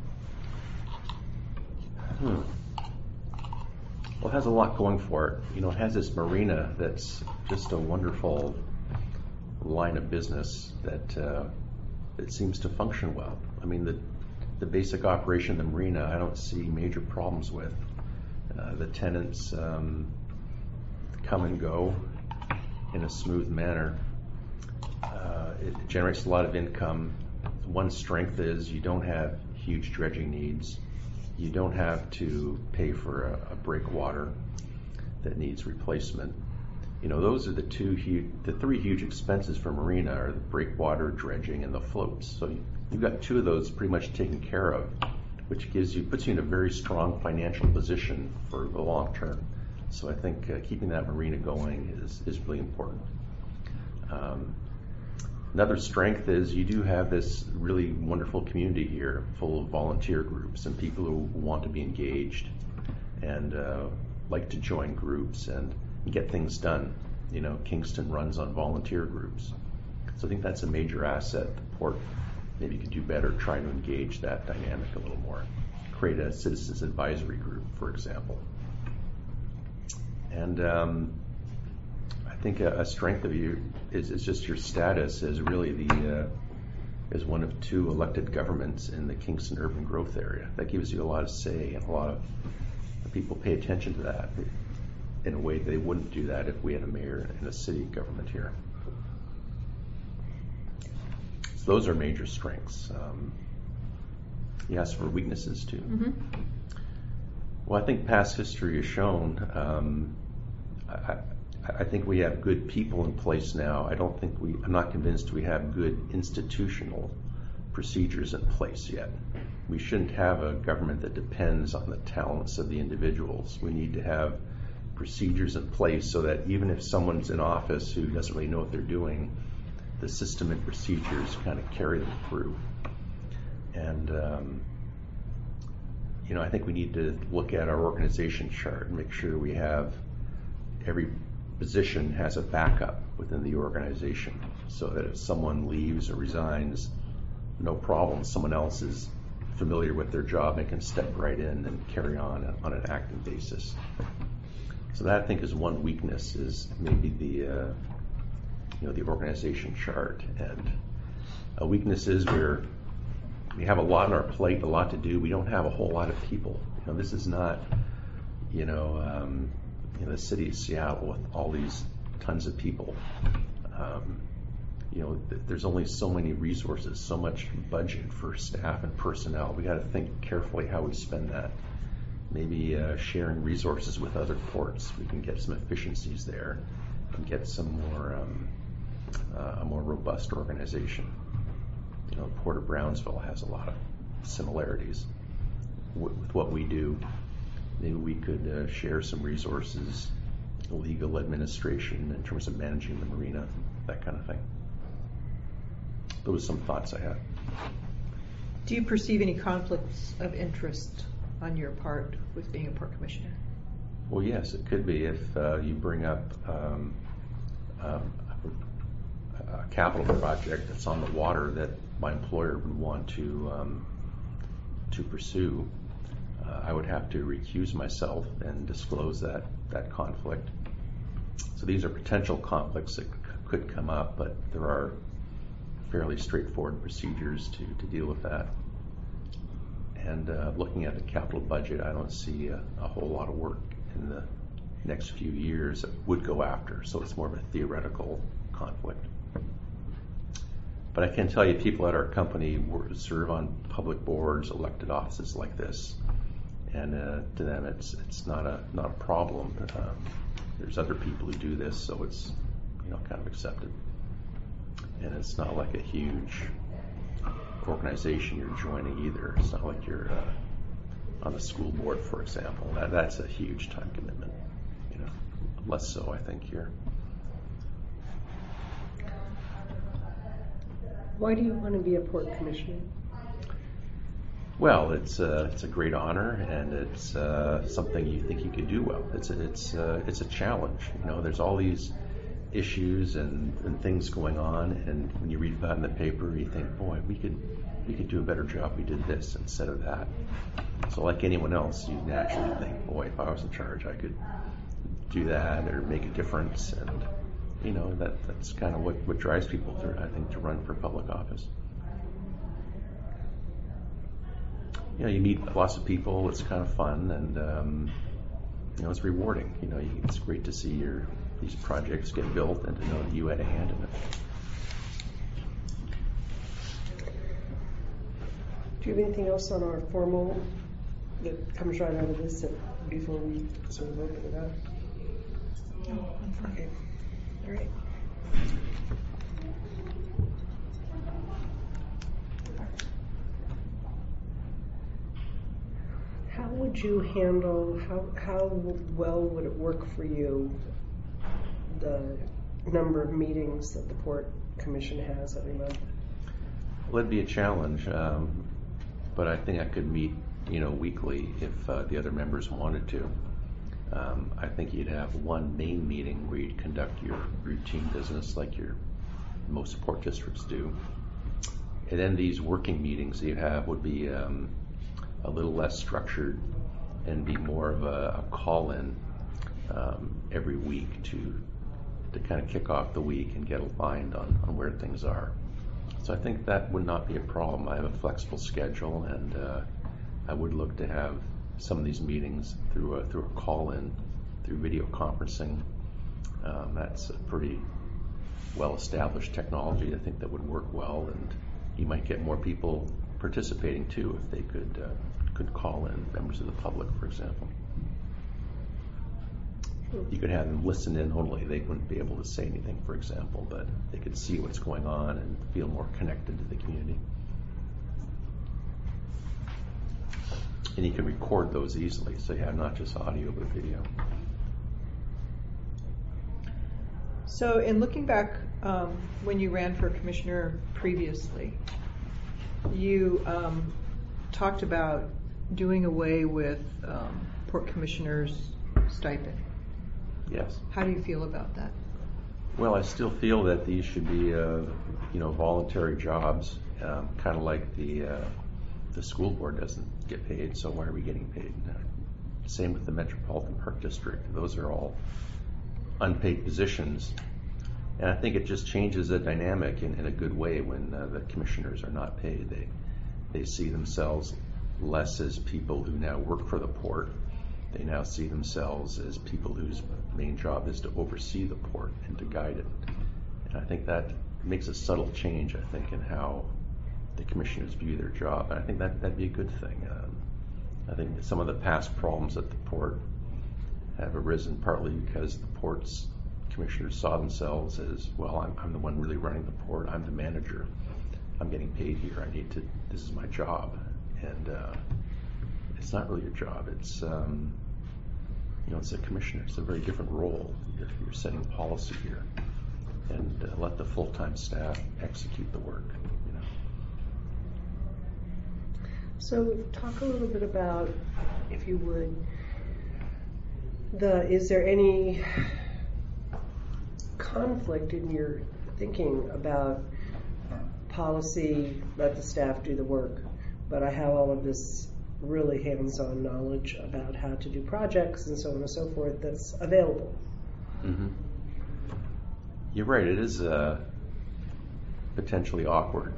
S8: Hmm. Well, it has a lot going for it. You know, it has this marina that's just a wonderful line of business that uh, it seems to function well. I mean, the the basic operation of the marina, I don't see major problems with. Uh, the tenants um, come and go in a smooth manner. Uh, it generates a lot of income. One strength is you don't have huge dredging needs. You don't have to pay for a, a breakwater that needs replacement. You know, those are the two huge, the three huge expenses for marina are the breakwater, dredging, and the floats. So you, you've got two of those pretty much taken care of, which gives you, puts you in a very strong financial position for the long term. So I think uh, keeping that marina going is, is really important. Um, Another strength is you do have this really wonderful community here full of volunteer groups and people who want to be engaged and uh, like to join groups and get things done. You know, Kingston runs on volunteer groups. So I think that's a major asset. The port maybe could do better trying to engage that dynamic a little more. Create a citizens advisory group, for example. And um, I think a, a strength of you is, is just your status as really the uh, as one of two elected governments in the Kingston urban growth area. That gives you a lot of say, and a lot of people pay attention to that in a way they wouldn't do that if we had a mayor and a city government here. So those are major strengths. Um, you asked for weaknesses too.
S5: Mm-hmm.
S8: Well, I think past history has shown. Um, I, I think we have good people in place now. I don't think we, I'm not convinced we have good institutional procedures in place yet. We shouldn't have a government that depends on the talents of the individuals. We need to have procedures in place so that even if someone's in office who doesn't really know what they're doing, the system and procedures kind of carry them through. And, um, you know, I think we need to look at our organization chart and make sure we have every position has a backup within the organization so that if someone leaves or resigns, no problem, someone else is familiar with their job and can step right in and carry on on an active basis. So that I think is one weakness, is maybe the uh, you know the organization chart. And a weakness is where we have a lot on our plate, a lot to do. We don't have a whole lot of people. You know, this is not you know. Um, in the city of Seattle with all these tons of people. Um, you know, th- there's only so many resources, so much budget for staff and personnel. We got to think carefully how we spend that. Maybe uh, sharing resources with other ports, we can get some efficiencies there and get some more um, uh, a more robust organization. You know, Port of Brownsville has a lot of similarities w- with what we do. Maybe we could uh, share some resources, legal administration in terms of managing the marina, that kind of thing. Those are some thoughts I had.
S5: Do you perceive any conflicts of interest on your part with being a port commissioner?
S8: Well, yes, it could be if uh, you bring up um, um, a capital project that's on the water that my employer would want to um, to pursue. Uh, I would have to recuse myself and disclose that, that conflict. So these are potential conflicts that c- could come up, but there are fairly straightforward procedures to, to deal with that. And uh, looking at the capital budget, I don't see a, a whole lot of work in the next few years that would go after, so it's more of a theoretical conflict. But I can tell you people at our company work, serve on public boards, elected offices like this. And uh, to them, it's it's not a not a problem. Um, there's other people who do this, so it's you know kind of accepted. and it's not like a huge organization you're joining either. It's not like you're uh, on the school board, for example. That, that's a huge time commitment. You know, less so, I think, here.
S9: Why do you want to be a port commissioner?
S8: Well, it's a, it's a great honor, and it's uh, something you think you could do well. It's a, it's a, it's a challenge. You know, there's all these issues and, and things going on, and when you read about it in the paper, you think, boy, we could we could do a better job. We did this instead of that. So, like anyone else, you naturally think, boy, if I was in charge, I could do that or make a difference. And you know, that that's kind of what, what drives people to, I think, to run for public office. You know, you meet lots of people. It's kind of fun, and um, you know, it's rewarding. You know, you, it's great to see your these projects get built and to know that you had a hand in it.
S9: Do you have anything else on our formal that comes right out of this that, before we sort of open it up?
S5: No, I'm fine.
S9: Okay. All right. How would you handle, how, how well would it work for you, the number of meetings that the Port Commission has every month?
S8: Well, it'd be a challenge, um, but I think I could meet, you know, weekly if uh, the other members wanted to. Um, I think you'd have one main meeting where you'd conduct your routine business like your most port districts do. And then these working meetings that you have would be um, a little less structured and be more of a, a call-in um, every week to to kind of kick off the week and get aligned on, on where things are. So I think that would not be a problem. I have a flexible schedule, and uh, I would look to have some of these meetings through a, through a call-in, through video conferencing. Um, that's a pretty well-established technology. I think that would work well, and you might get more people participating too if they could uh, could call in, members of the public, for example. You could have them listen in only. They wouldn't be able to say anything, for example, but they could see what's going on and feel more connected to the community. And you can record those easily, so you have not just audio but video.
S5: So in looking back, um, when you ran for commissioner previously, you um, talked about doing away with um, port commissioners' stipend.
S8: Yes.
S5: How do you feel about that?
S8: Well, I still feel that these should be, uh, you know, voluntary jobs, um, kind of like the uh, the school board doesn't get paid, so why are we getting paid? Same with the Metropolitan Park District. Those are all unpaid positions. And I think it just changes the dynamic in, in a good way when uh, the commissioners are not paid. They they see themselves less as people who now work for the port. They now see themselves as people whose main job is to oversee the port and to guide it. And I think that makes a subtle change, I think, in how the commissioners view their job. And I think that, that'd be a good thing. Um, I think some of the past problems at the port have arisen partly because the port's commissioners saw themselves as, well, I'm, I'm the one really running the port. I'm the manager. I'm getting paid here. I need to, this is my job. And uh, it's not really your job. It's, um, you know, it's a commissioner. It's a very different role. You're, you're setting policy here, and uh, let the full-time staff execute the work. You know.
S9: So talk a little bit about, if you would, the is there any conflict in your thinking about policy, let the staff do the work, but I have all of this really hands-on knowledge about how to do projects and so on and so forth that's available?
S8: Mm-hmm. You're right, it is uh, potentially awkward.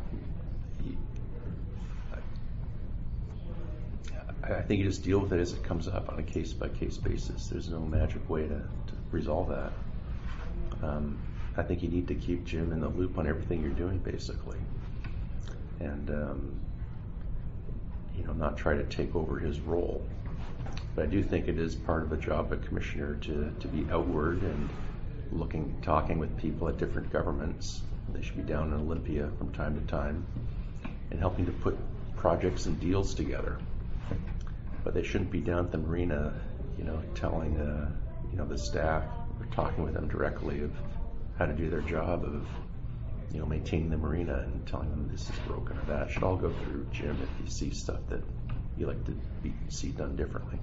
S8: I, I think you just deal with it as it comes up on a case-by-case basis. There's no magic way to, to resolve that. Um, I think you need to keep Jim in the loop on everything you're doing, basically. And um, you know, not try to take over his role. But I do think it is part of the job of a commissioner to, to be outward and looking, talking with people at different governments They should be down in Olympia from time to time and helping to put projects and deals together. But they shouldn't be down at the marina, you know, telling, uh, you know, the staff or talking with them directly of how to do their job of, you know, maintaining the marina and telling them this is broken or that. It should all go through Jim if you see stuff that you like to be, see done differently.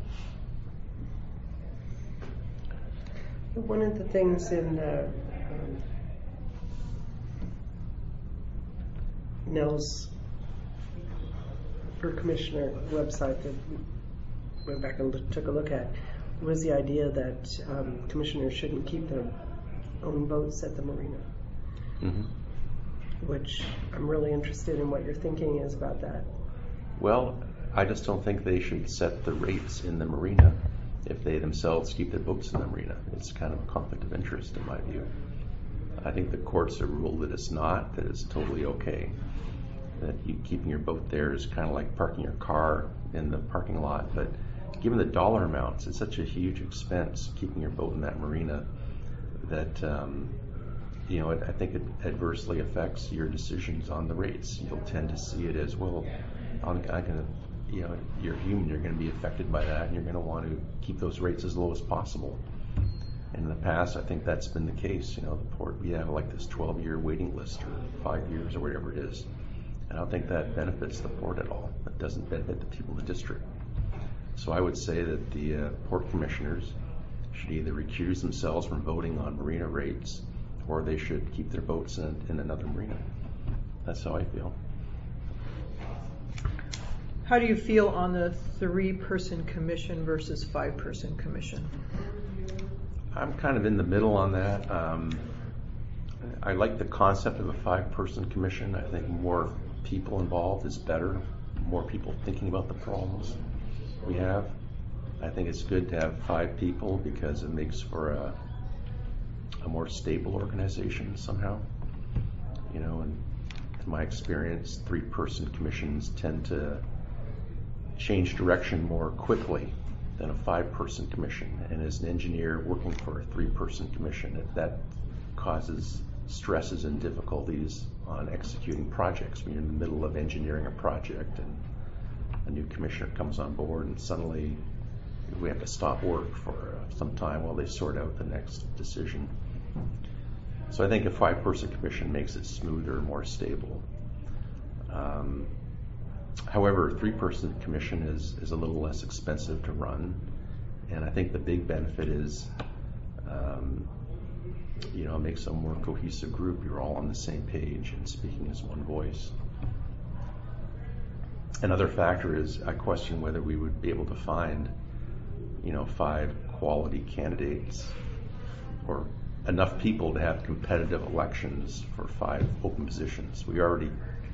S9: One of the things in uh, um, Nell's for Commissioner website that we went back and look, took a look at was the idea that um, commissioners shouldn't keep their own boats at the marina.
S8: Mm-hmm.
S9: Which I'm really interested in what your thinking is about that.
S8: Well, I just don't think they should set the rates in the marina if they themselves keep their boats in the marina. It's kind of a conflict of interest in my view. I think the courts have ruled that it's not, that it's totally okay. That you keeping your boat there is kind of like parking your car in the parking lot, but given the dollar amounts, it's such a huge expense keeping your boat in that marina that um, you know, it, I think it adversely affects your decisions on the rates. You'll tend to see it as, well, I'm, I'm gonna, you know, you're human, you're going to be affected by that, and you're going to want to keep those rates as low as possible. And in the past, I think that's been the case. You know, the port, we have like this twelve-year waiting list or five years or whatever it is. And I don't think that benefits the port at all. It doesn't benefit the people in the district. So I would say that the uh, port commissioners should either recuse themselves from voting on marina rates, or they should keep their boats in, in another marina. That's how I feel.
S5: How do you feel on the three-person commission versus five-person commission?
S8: I'm kind of in the middle on that. Um, I like the concept of a five-person commission. I think more people involved is better. More people thinking about the problems we have. I think it's good to have five people because it makes for a a more stable organization somehow. You know, and in my experience, three-person commissions tend to change direction more quickly than a five-person commission. And as an engineer working for a three-person commission, if that causes stresses and difficulties on executing projects when you're in the middle of engineering a project and a new commissioner comes on board and suddenly we have to stop work for uh, some time while they sort out the next decision. So I think a five-person commission makes it smoother, more stable. Um, however, a three-person commission is, is a little less expensive to run, and I think the big benefit is, um, you know, it makes a more cohesive group. You're all on the same page and speaking as one voice. Another factor is I question whether we would be able to find, you know, five quality candidates or enough people to have competitive elections for five open positions. We already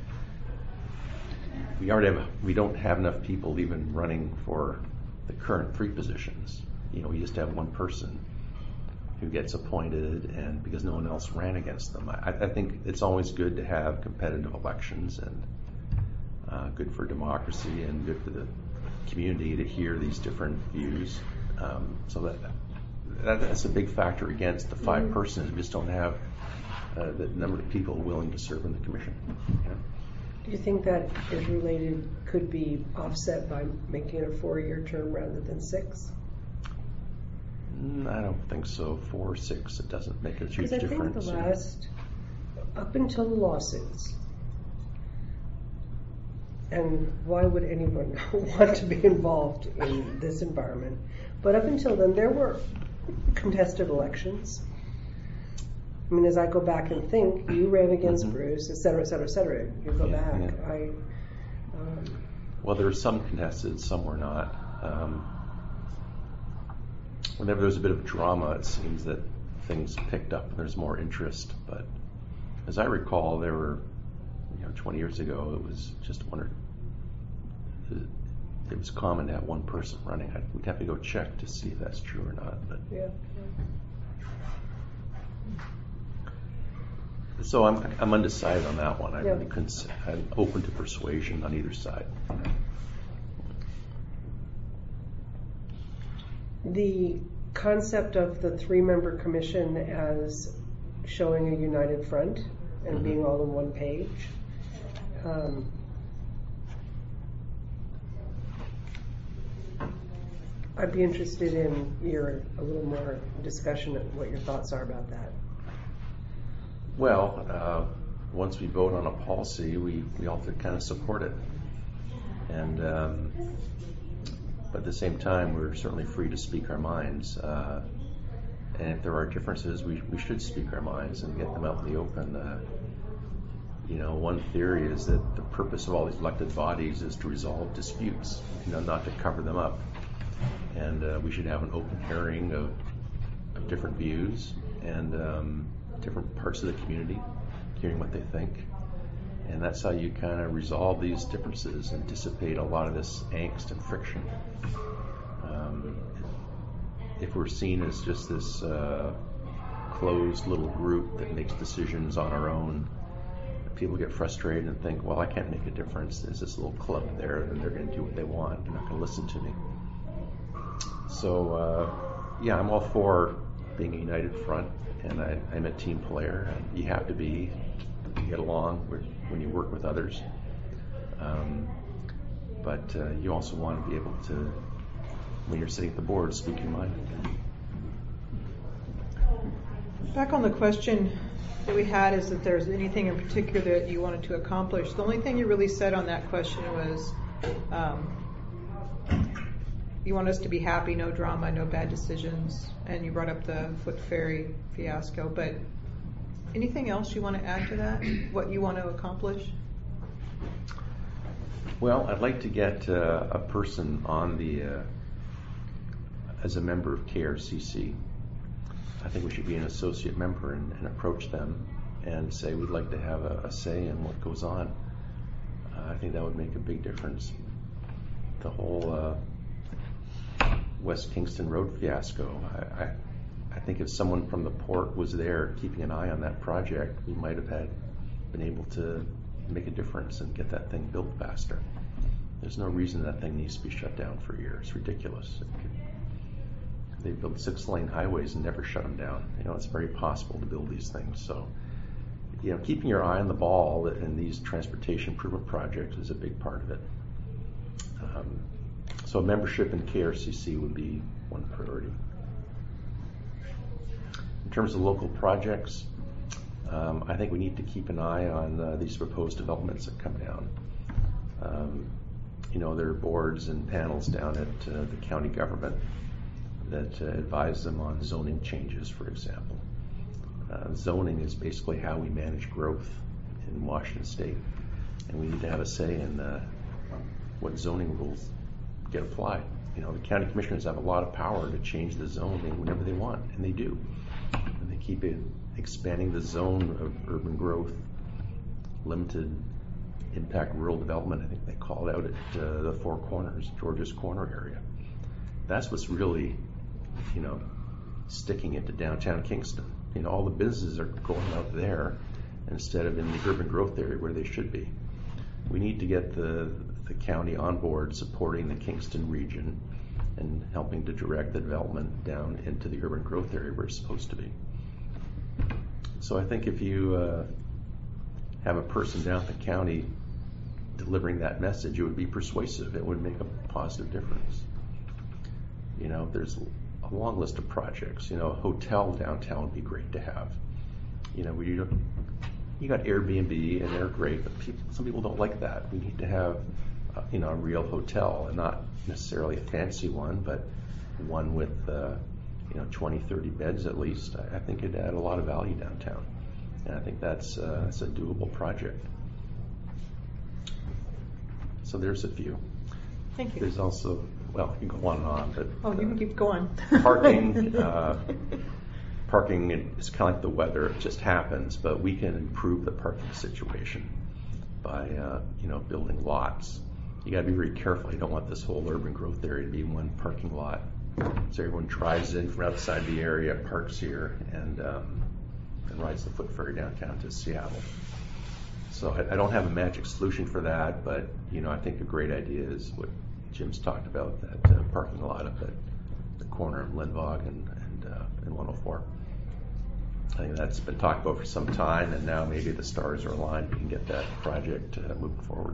S8: we already have we don't have enough people even running for the current three positions. You know, we just have one person who gets appointed, and because no one else ran against them. I, I think it's always good to have competitive elections, and uh, good for democracy and good for the community to hear these different views. Um, so that, that that's a big factor against the five persons. We just don't have uh, the number of people willing to serve in the commission. Yeah.
S9: Do you think that is related, could be offset by making it a four-year term rather than six?
S8: Mm, I don't think so. Four or six, it doesn't make a huge
S9: Because I
S8: difference.
S9: think the last, up until the lawsuits, and why would anyone want to be involved in this environment? But up until then, there were contested elections. I mean, as I go back and think, you ran against
S8: Mm-hmm.
S9: Bruce, et cetera, et cetera, et cetera. You go
S8: Yeah,
S9: back.
S8: yeah.
S9: I, um,
S8: Well, there were some contested, some were not. Um, whenever there's a bit of drama, it seems that things picked up and there's more interest. But as I recall, there were, you know, twenty years ago, it was just one or, it was common to have one person running. I'd, we'd have to go check to see if that's true or not. But
S9: yeah.
S8: so I'm I'm undecided on that one. I
S9: Yeah.
S8: really couldn't say. I'm open to persuasion on either side.
S9: The concept of the three-member commission as showing a united front and
S3: Mhm.
S9: being all on one page. Um, I'd be interested in your, a little more discussion of what your thoughts are about that.
S8: Well, uh, once we vote on a policy, we, we all have to kind of support it. And, um, but at the same time, we're certainly free to speak our minds. Uh, and if there are differences, we, we should speak our minds and get them out in the open. Uh, you know, one theory is that the purpose of all these elected bodies is to resolve disputes, you know, not to cover them up. And uh, we should have an open hearing of, of different views and um, different parts of the community, hearing what they think. And that's how you kind of resolve these differences and dissipate a lot of this angst and friction. Um, if we're seen as just this uh, closed little group that makes decisions on our own, people get frustrated and think, well, I can't make a difference. There's this little club there, and they're going to do what they want. They're not going to listen to me. So, uh, yeah, I'm all for being a united front, and I, I'm a team player. And you have to be to get along with, when you work with others. Um, but uh, you also want to be able to, when you're sitting at the board, speak your mind.
S5: Back on the question that we had is if there's anything in particular that you wanted to accomplish. The only thing you really said on that question was um, you want us to be happy, no drama, no bad decisions, and you brought up the foot ferry fiasco. But anything else you want to add to that? What you want to accomplish?
S8: Well, I'd like to get uh, a person on the, uh, as a member of K R C C. I think we should be an associate member and, and approach them and say we'd like to have a, a say in what goes on. Uh, I think that would make a big difference. The whole uh, West Kingston Road fiasco, I, I, I think if someone from the port was there keeping an eye on that project, we might have had been able to make a difference and get that thing built faster. There's no reason that thing needs to be shut down for a year. It's ridiculous. It could, they built six-lane highways and never shut them down. You know, it's very possible to build these things. So, you know, keeping your eye on the ball in these transportation improvement projects is a big part of it. Um, so membership in K R C C would be one priority. In terms of local projects, um, I think we need to keep an eye on uh, these proposed developments that come down. Um, you know, there are boards and panels down at uh, the county government that uh, advise them on zoning changes, for example. Uh, zoning is basically how we manage growth in Washington State, and we need to have a say in uh, what zoning rules get applied. You know, the county commissioners have a lot of power to change the zoning whenever they want, and they do. And they keep it, expanding the zone of urban growth, limited impact rural development, I think they call it out at uh, the Four Corners, George's Corner area. That's what's really, you know, sticking into downtown Kingston. You know, all the businesses are going out there instead of in the urban growth area where they should be. We need to get the, the county on board supporting the Kingston region and helping to direct the development down into the urban growth area where it's supposed to be. So I think if you uh, have a person down at the county delivering that message, it would be persuasive. It would make a positive difference. You know, there's a long list of projects. You know, a hotel downtown would be great to have. You know, we you got Airbnb and they're great, but people, some people don't like that. We need to have, uh, you know, a real hotel and not necessarily a fancy one, but one with, uh, you know, twenty, thirty beds at least. I, I think it'd add a lot of value downtown, and I think that's uh, that's a doable project. So there's a few.
S5: Thank you.
S8: There's also, well, you can go on and on, but
S5: Oh, you can keep going.
S8: parking, uh, parking is kind of like the weather; it just happens. But we can improve the parking situation by, uh, you know, building lots. You got to be very careful. You don't want this whole urban growth area to be one parking lot. So everyone drives in from outside the area, parks here, and um, and rides the foot ferry downtown to Seattle. So I, I don't have a magic solution for that, but you know, I think a great idea is what Jim's talked about, that uh, parking lot up at the corner of Lindvog and and, uh, and one oh four. I think that's been talked about for some time, and now maybe the stars are aligned. We can get that project uh, moving forward.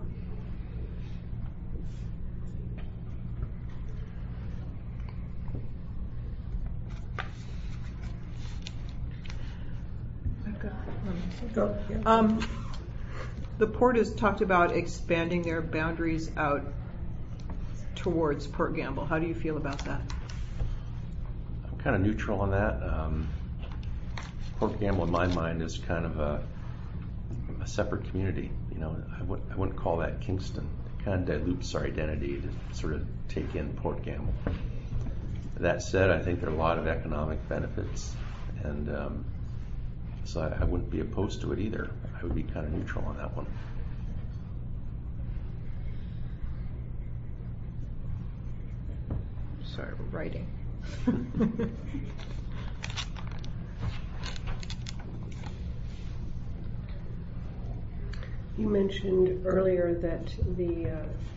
S5: I've got one.
S9: Go, yeah.
S5: Um, the port has talked about expanding their boundaries out towards Port Gamble. How do you feel about that?
S8: I'm kind of neutral on that. Um, Port Gamble, in my mind, is kind of a, a separate community. You know, I wouldn't, I wouldn't call that Kingston. It kind of dilutes our identity to sort of take in Port Gamble. That said, I think there are a lot of economic benefits, and um, so I, I wouldn't be opposed to it either. I would be kind of neutral on that one.
S5: Sorry, we're writing.
S9: You mentioned earlier that the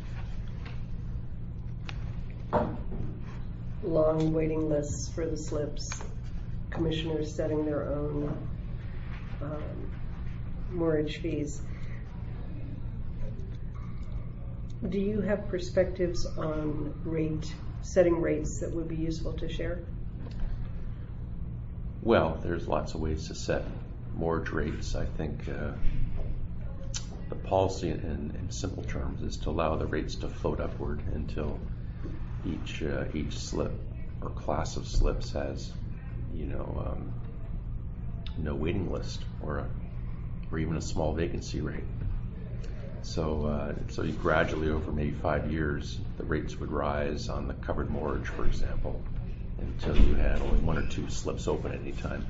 S9: uh, long waiting lists for the slips, commissioners setting their own um, moorage fees. Do you have perspectives on rate, setting rates that would be useful to share?
S8: Well, there's lots of ways to set mortgage rates. I think uh, the policy in, in simple terms is to allow the rates to float upward until each uh, each slip or class of slips has, you know, um, no waiting list or a, or even a small vacancy rate. So, uh, so you gradually over maybe five years, the rates would rise on the covered mortgage, for example, until you had only one or two slips open at any time.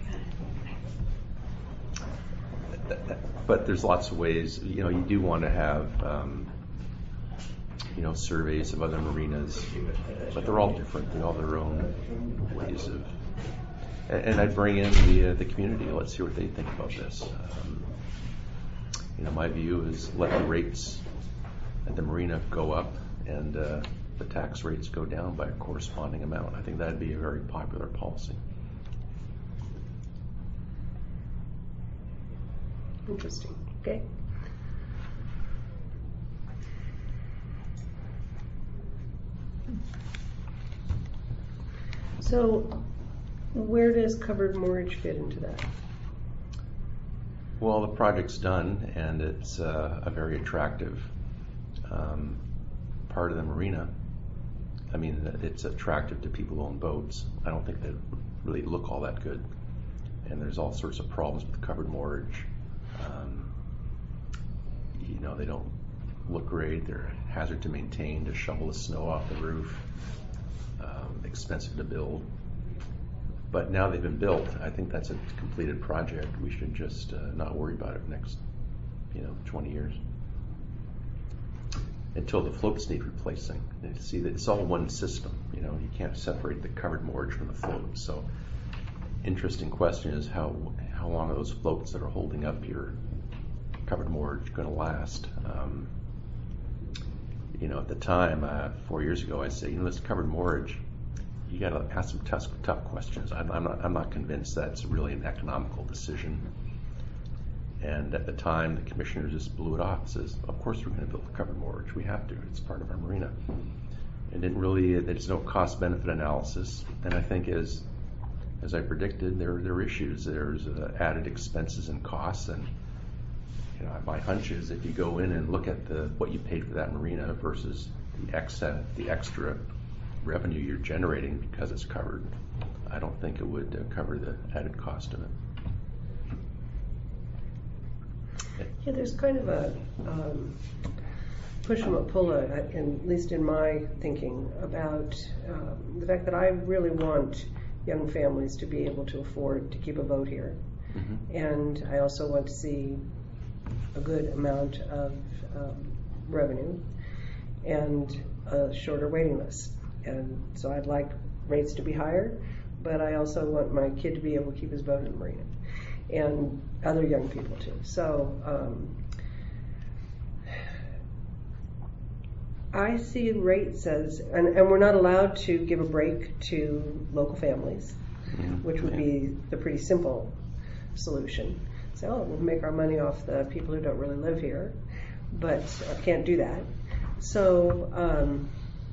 S8: But there's lots of ways. You know, you do want to have, um, you know, surveys of other marinas, but they're all different. They all have their own ways of. And, and I'd bring in the uh, the community. Let's see what they think about this. Um, you know, my view is let the rates at the marina go up and uh, the tax rates go down by a corresponding amount. I think that'd be a very popular policy.
S9: Interesting. Okay. So, where does covered mortgage fit into that?
S8: Well, the project's done, and it's uh, a very attractive um, part of the marina. I mean, it's attractive to people who own boats. I don't think they really look all that good, and there's all sorts of problems with covered mortgage. Um, you know, they don't look great. They're a hazard to maintain, to shovel the snow off the roof, um, expensive to build. But now they've been built, I think that's a completed project. We should just uh, not worry about it next, you know, twenty years. Until the floats need replacing. And see, it's all one system. You know, you can't separate the covered mortgage from the float. So, interesting question is how how long are those floats that are holding up your covered mortgage going to last? Um, you know, at the time, uh, four years ago, I said, you know, this covered mortgage, you got to ask some tough, tough questions. I'm, I'm not I'm not convinced that's really an economical decision. And at the time, the commissioner just blew it off. Says, "Of course, we're going to build a covered mortgage. We have to. It's part of our marina." And didn't really. There's no cost-benefit analysis. And I think as as I predicted, there there are issues. There's uh, added expenses and costs. And you know, my hunch is if you go in and look at the what you paid for that marina versus the excess, the extra revenue you're generating because it's covered, I don't think it would uh, cover the added cost of it.
S9: Yeah, there's kind of a um, push and a pull, uh, at least in my thinking, about um, the fact that I really want young families to be able to afford to keep a boat here. Mm-hmm. And I also want to see a good amount of um, revenue and a shorter waiting list. And so I'd like rates to be higher, but I also want my kid to be able to keep his boat in the marina, and other young people too. So um, I see rates as, and, and we're not allowed to give a break to local families.
S7: Mhm.
S9: which would
S7: Yeah.
S9: be the pretty simple solution. So, oh, we'll make our money off the people who don't really live here, but I can't do that. So, um,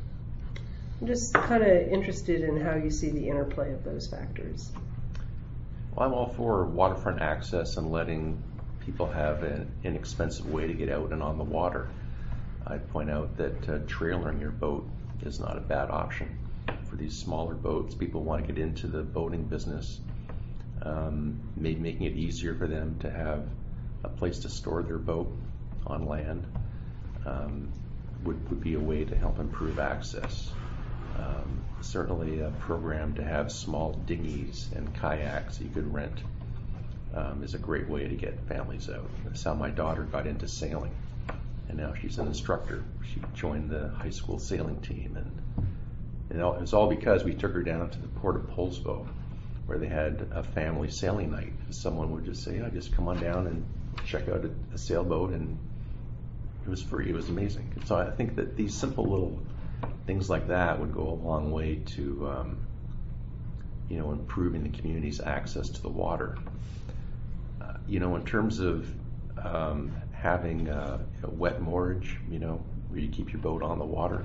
S9: I'm just kind of interested in how you see the interplay of those factors.
S8: Well, I'm all for waterfront access and letting people have an inexpensive way to get out and on the water. I'd point out that uh, trailering your boat is not a bad option for these smaller boats. People want to get into the boating business, um, maybe making it easier for them to have a place to store their boat on land um, would, would be a way to help improve access. Um, certainly a program to have small dinghies and kayaks you could rent um, is a great way to get families out. That's how my daughter got into sailing, and now she's an instructor. She joined the high school sailing team, and you know, it was all because we took her down to the port of Polsbo, where they had a family sailing night. Someone would just say, "Yeah, just come on down and check out a, a sailboat," and it was free. It was amazing. So I think that these simple little things like that would go a long way to, um, you know, improving the community's access to the water. Uh, you know, in terms of um, having a, a wet moorage, you know, where you keep your boat on the water,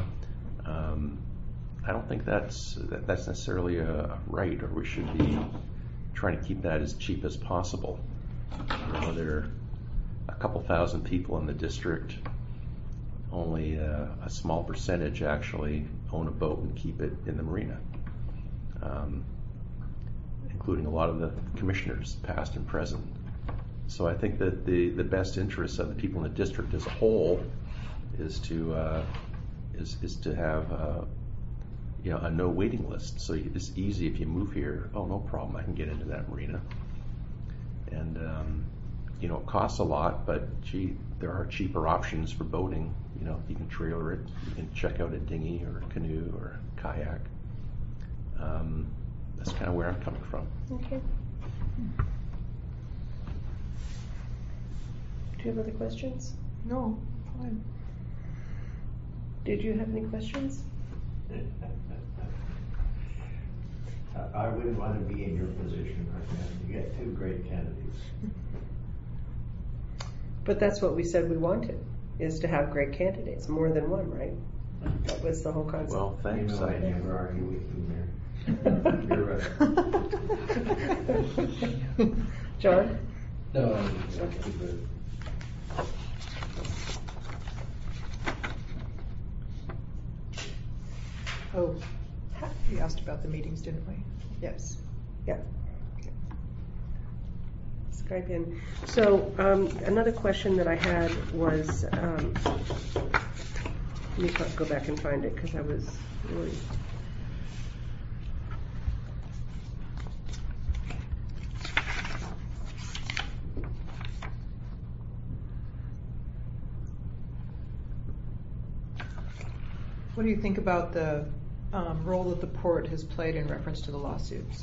S8: um, I don't think that's that, that's necessarily a right, or we should be trying to keep that as cheap as possible. You know, there are a couple thousand people in the district. Only uh, a small percentage actually own a boat and keep it in the marina, um, including a lot of the commissioners, past and present. So I think that the, the best interests of the people in the district as a whole is to uh, is is to have uh, you know, a no waiting list. So it's easy if you move here. Oh, no problem, I can get into that marina. And um, you know, it costs a lot, but gee, there are cheaper options for boating. You know, you can trailer it, you can check out a dinghy or a canoe or a kayak. Um, that's kind of where I'm coming from.
S9: Okay. Do you have other questions?
S5: No, fine.
S9: Did you have any questions?
S10: I wouldn't want to be in your position right now. You got two great candidates.
S9: But that's what we said we wanted, is to have great candidates, more than one, right? That was the whole concept.
S8: Well, thanks.
S10: You know, I
S8: I,
S10: never argue with you, Mayor. You're right.
S9: John?
S2: No, I think it's good.
S5: Oh, we asked about the meetings, didn't we? Yes.
S9: Yeah. Skype in. So um, another question that I had was, um, let me go back and find it because I was really.
S5: What do you think about the um, role that the port has played in reference to the lawsuits?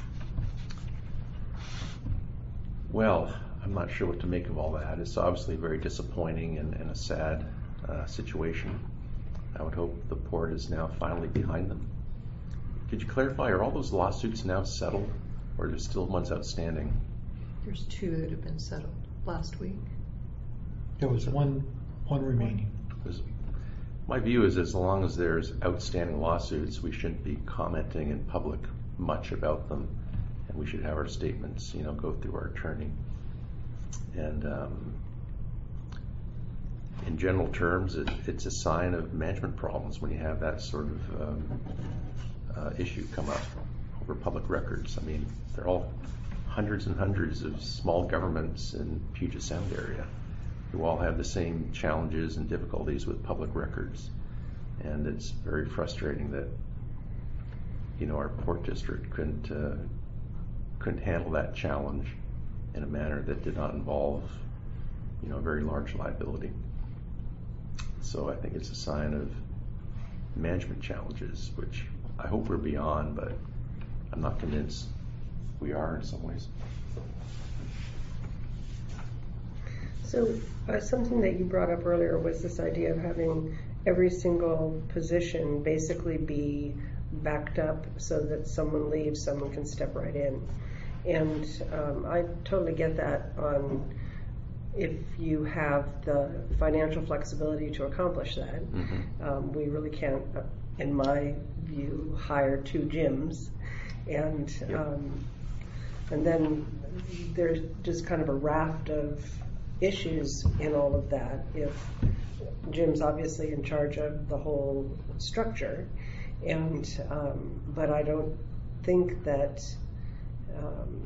S8: well, I'm not sure what to make of all that. It's obviously very disappointing and, and a sad uh, situation. I would hope the port is now finally behind them. Could you clarify, are all those lawsuits now settled, or are there still ones outstanding?
S5: There's two that have been settled last week.
S6: There was one, one remaining.
S8: Because my view is, as long as there's outstanding lawsuits, we shouldn't be commenting in public much about them, and we should have our statements, you know, go through our attorney. And um, in general terms, it, it's a sign of management problems when you have that sort of um, uh, issue come up over public records. I mean, they're all hundreds and hundreds of small governments in Puget Sound area who all have the same challenges and difficulties with public records. And it's very frustrating that, you know, our port district couldn't uh, couldn't handle that challenge in a manner that did not involve, you know, a very large liability. So I think it's a sign of management challenges, which I hope we're beyond, but I'm not convinced we are in some ways.
S9: So uh, something that you brought up earlier was this idea of having every single position basically be backed up so that someone leaves, someone can step right in. And um, I totally get that on if you have the financial flexibility to accomplish that.
S8: Mm-hmm.
S9: Um, we really can't, uh, in my view, hire two gyms. And
S8: Yep.
S9: um, and then there's just kind of a raft of issues in all of that. If Jim's obviously in charge of the whole structure, and um, but I don't think that um,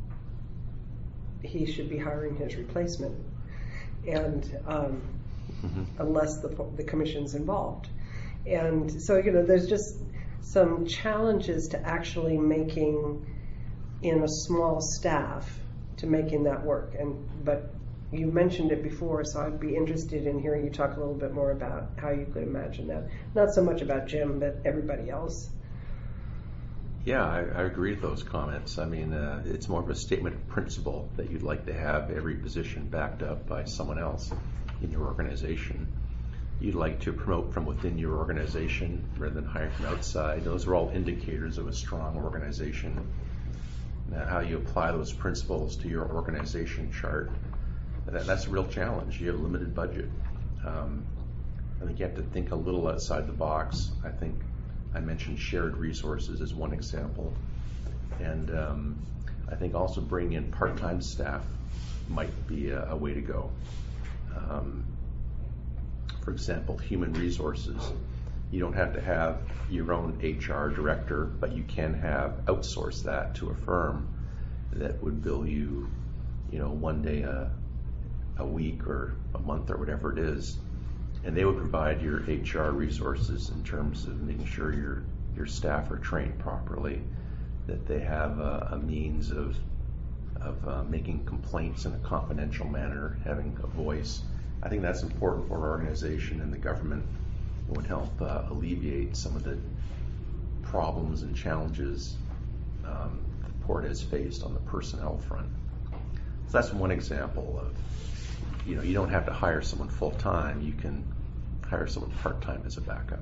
S9: he should be hiring his replacement, and um,
S8: Mm-hmm.
S9: unless the the commission's involved. And so, you know, there's just some challenges to actually making, in a small staff, to making that work. And but you mentioned it before, so I'd be interested in hearing you talk a little bit more about how you could imagine that. Not so much about Jim, but everybody else.
S8: Yeah, I, I agree with those comments. I mean, uh, it's more of a statement of principle that you'd like to have every position backed up by someone else in your organization. You'd like to promote from within your organization rather than hire from outside. Those are all indicators of a strong organization. Now, how you apply those principles to your organization chart, that, that's a real challenge. You have a limited budget. Um, I think you have to think a little outside the box. I think I mentioned shared resources as one example. And um, I think also bringing in part-time staff might be a, a way to go. Um, For example, human resources. You don't have to have your own H R director, but you can have outsource that to a firm that would bill you, you know, one day a, a week or a month or whatever it is, and they would provide your H R resources in terms of making sure your your staff are trained properly, that they have a, a means of of uh, making complaints in a confidential manner, having a voice. I think that's important for our organization, and the government would help uh, alleviate some of the problems and challenges um, the port has faced on the personnel front. So that's one example of, you know, you don't have to hire someone full-time, you can hire someone part-time as a backup.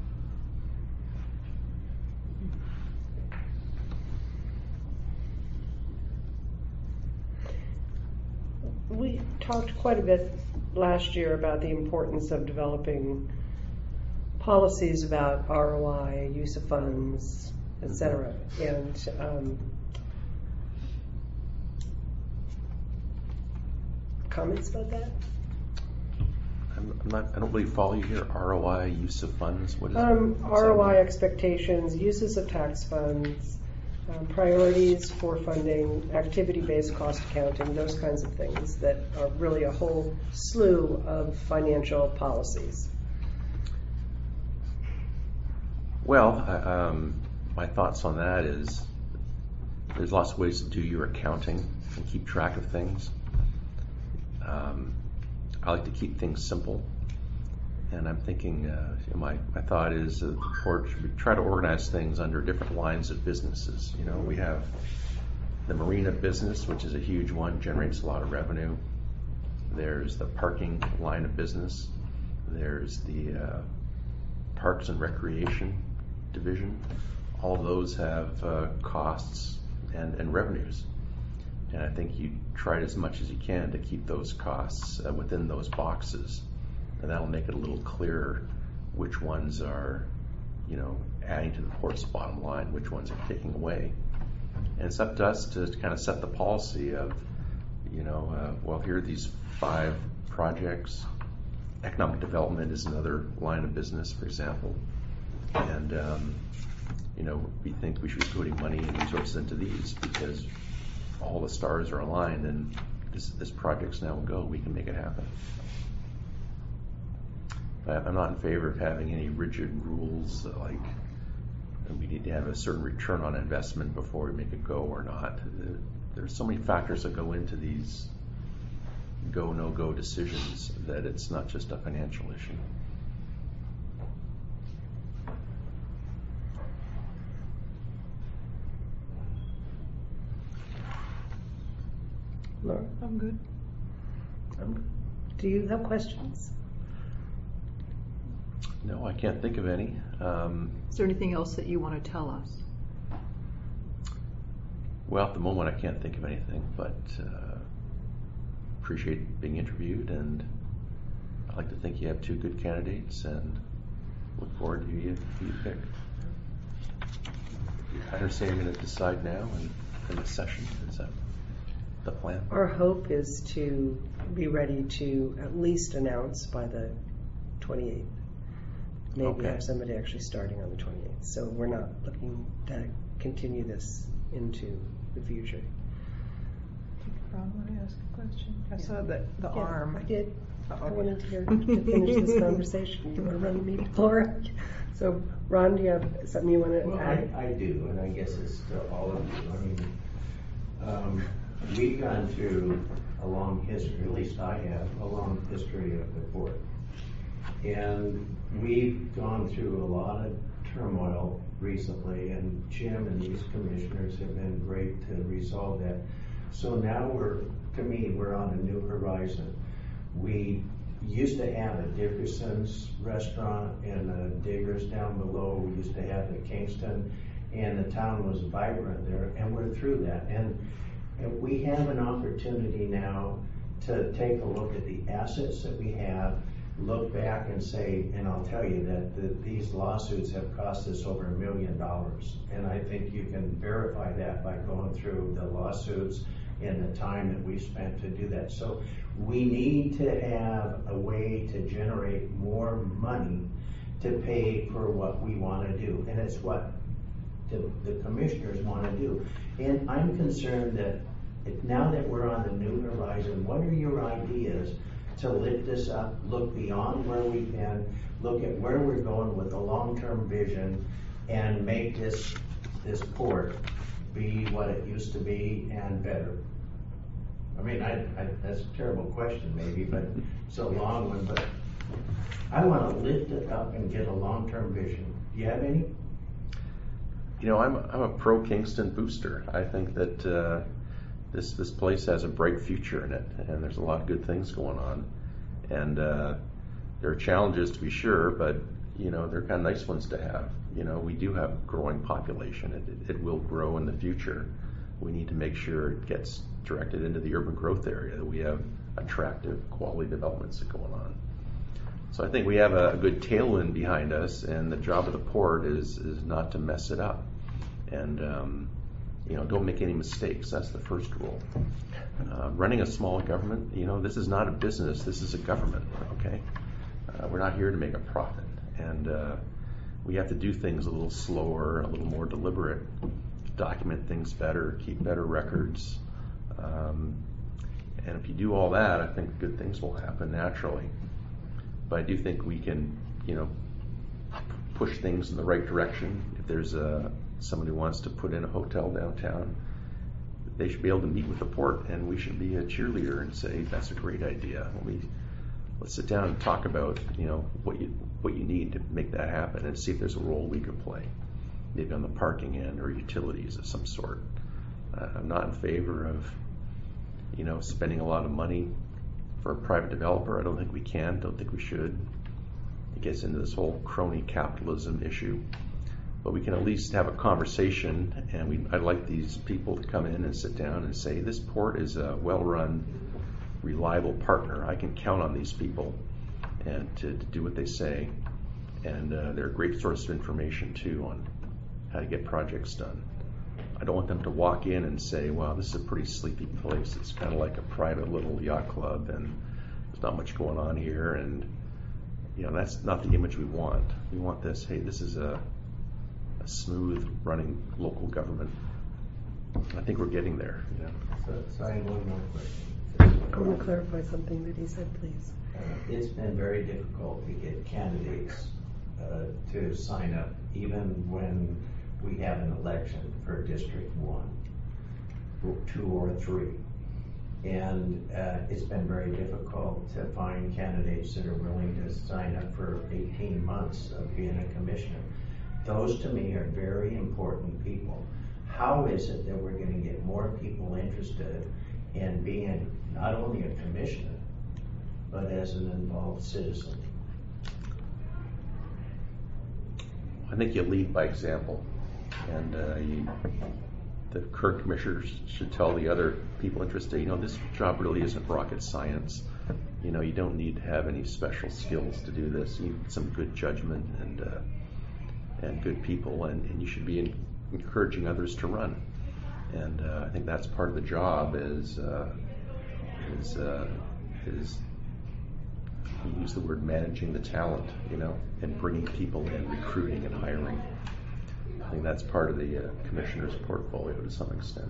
S9: We talked quite a bit last year about the importance of developing policies about R O I, use of funds, et cetera. And um, comments about that?
S8: I'm I'm not, I don't really follow you here. R O I, use of funds, what is
S9: Um,
S8: what's that
S9: R O I
S8: mean?
S9: expectations, uses of tax funds, um, priorities for funding, activity-based cost accounting, those kinds of things that are really a whole slew of financial policies.
S8: Well, I- um, my thoughts on that is there's lots of ways to do your accounting and keep track of things. Um, I like to keep things simple, and I'm thinking, uh, my, my thought is that the port should try to organize things under different lines of businesses. You know, we have the marina business, which is a huge one, generates a lot of revenue. There's the parking line of business. There's the uh, parks and recreation division. All those have uh, costs and, and revenues. And I think you try as much as you can to keep those costs uh, within those boxes. And that'll make it a little clearer which ones are, you know, adding to the port's bottom line, which ones are taking away. And it's up to us to kind of set the policy of, you know, uh, well, here are these five projects. Economic development is another line of business, for example. And, um, you know, we think we should be putting money and resources into these because all the stars are aligned and this, this project's now a go, we can make it happen. But I'm not in favor of having any rigid rules like we need to have a certain return on investment before we make it go or not. There's so many factors that go into these go, no-go decisions that it's not just a financial issue.
S9: Laura,
S5: I'm good.
S9: do you have questions?
S8: No, I can't think of any. Um,
S5: Is there anything else that you want to tell us?
S8: well, at the moment, I can't think of anything, but uh, appreciate being interviewed, and I'd like to think you have two good candidates, and look forward to who you, who you pick. I understand you're going to decide now in, in the session. Is that the plan?
S9: Our hope is to be ready to at least announce by the twenty-eighth. Maybe
S8: Okay.
S9: have somebody actually starting on the twenty-eighth. So we're not looking to continue this into the future.
S5: Ron, want to ask a question? I saw that the
S9: Yeah,
S5: arm.
S9: I did.
S5: Oh,
S9: I
S5: okay.
S9: wanted to hear, to finish this conversation. You want to run me before? So, Ron, do you have something you want to
S10: Well,
S9: add?
S10: I, I do, and I guess it's to all of you. I mean, um, we've gone through a long history, at least I have, a long history of the court. And we've gone through a lot of turmoil recently, and Jim and these commissioners have been great to resolve that. So now we're, to me, we're on a new horizon. We used to have a Dickerson's restaurant and a Diggers down below. We used to have the Kingston, and the town was vibrant there, and we're through that. And, and we have an opportunity now to take a look at the assets that we have, look back and say, and I'll tell you that the, these lawsuits have cost us over a million dollars. And I think you can verify that by going through the lawsuits and the time that we spent to do that. So we need to have a way to generate more money to pay for what we want to do. And it's what the, the commissioners want to do. And I'm concerned that if, now that we're on the new horizon, what are your ideas to lift this up, look beyond where we've been, look at where we're going with a long-term vision, and make this, this port be what it used to be and better? I mean, I, I, that's a terrible question maybe, but it's a long one, but I want to lift it up and get a long-term vision. Do you have any?
S8: You know, I'm I'm a pro Kingston booster. I think that uh, this this place has a bright future in it, and there's a lot of good things going on. And uh, there are challenges to be sure, but you know, they're kind of nice ones to have. You know, we do have a growing population. It, it will grow in the future. We need to make sure it gets directed into the urban growth area, that we have attractive quality developments going on. So I think we have a good tailwind behind us, and the job of the port is is not to mess it up. And um, you know, don't make any mistakes. That's the first rule. Uh, running a small government, you know, this is not a business. This is a government. Okay, uh, we're not here to make a profit, and uh, we have to do things a little slower, a little more deliberate, document things better, keep better records. Um, and if you do all that, I think good things will happen naturally. But I do think we can, you know, push things in the right direction. If there's a, somebody who wants to put in a hotel downtown, they should be able to meet with the port, and we should be a cheerleader and say, that's a great idea. Let me, let's sit down and talk about, you know, what you what you need to make that happen, and see if there's a role we could play, maybe on the parking end or utilities of some sort. Uh, I'm not in favor of, you know, spending a lot of money for a private developer. I don't think we can, don't think we should. It gets into this whole crony capitalism issue. But we can at least have a conversation, and we, I'd like these people to come in and sit down and say, this port is a well-run, reliable partner. I can count on these people and to, to do what they say. And uh, they're a great source of information, too, on how to get projects done. I don't want them to walk in and say, wow, this is a pretty sleepy place. It's kind of like a private little yacht club, and there's not much going on here. And, you know, that's not the image we want. We want this, hey, this is a, a smooth running local government. I think we're getting there, you know.
S10: So, so I have one more question.
S9: I want to clarify something that he said, please.
S10: Uh, it's been very difficult to get candidates uh, to sign up, even when we have an election for District One, or two or three. And uh, it's been very difficult to find candidates that are willing to sign up for eighteen months of being a commissioner. Those to me are very important people. How is it that we're going to get more people interested in being not only a commissioner, but as an involved citizen?
S8: I think you lead by example, and uh, you, the current commissioners should tell the other people interested, you know, this job really isn't rocket science. You know, you don't need to have any special skills to do this. You need some good judgment and uh, and good people, and, and you should be in, encouraging others to run. And uh, I think that's part of the job is uh, is uh, is you use the word managing the talent, you know, and bringing people in, recruiting and hiring. I think that's part of the uh, commissioner's portfolio to some extent.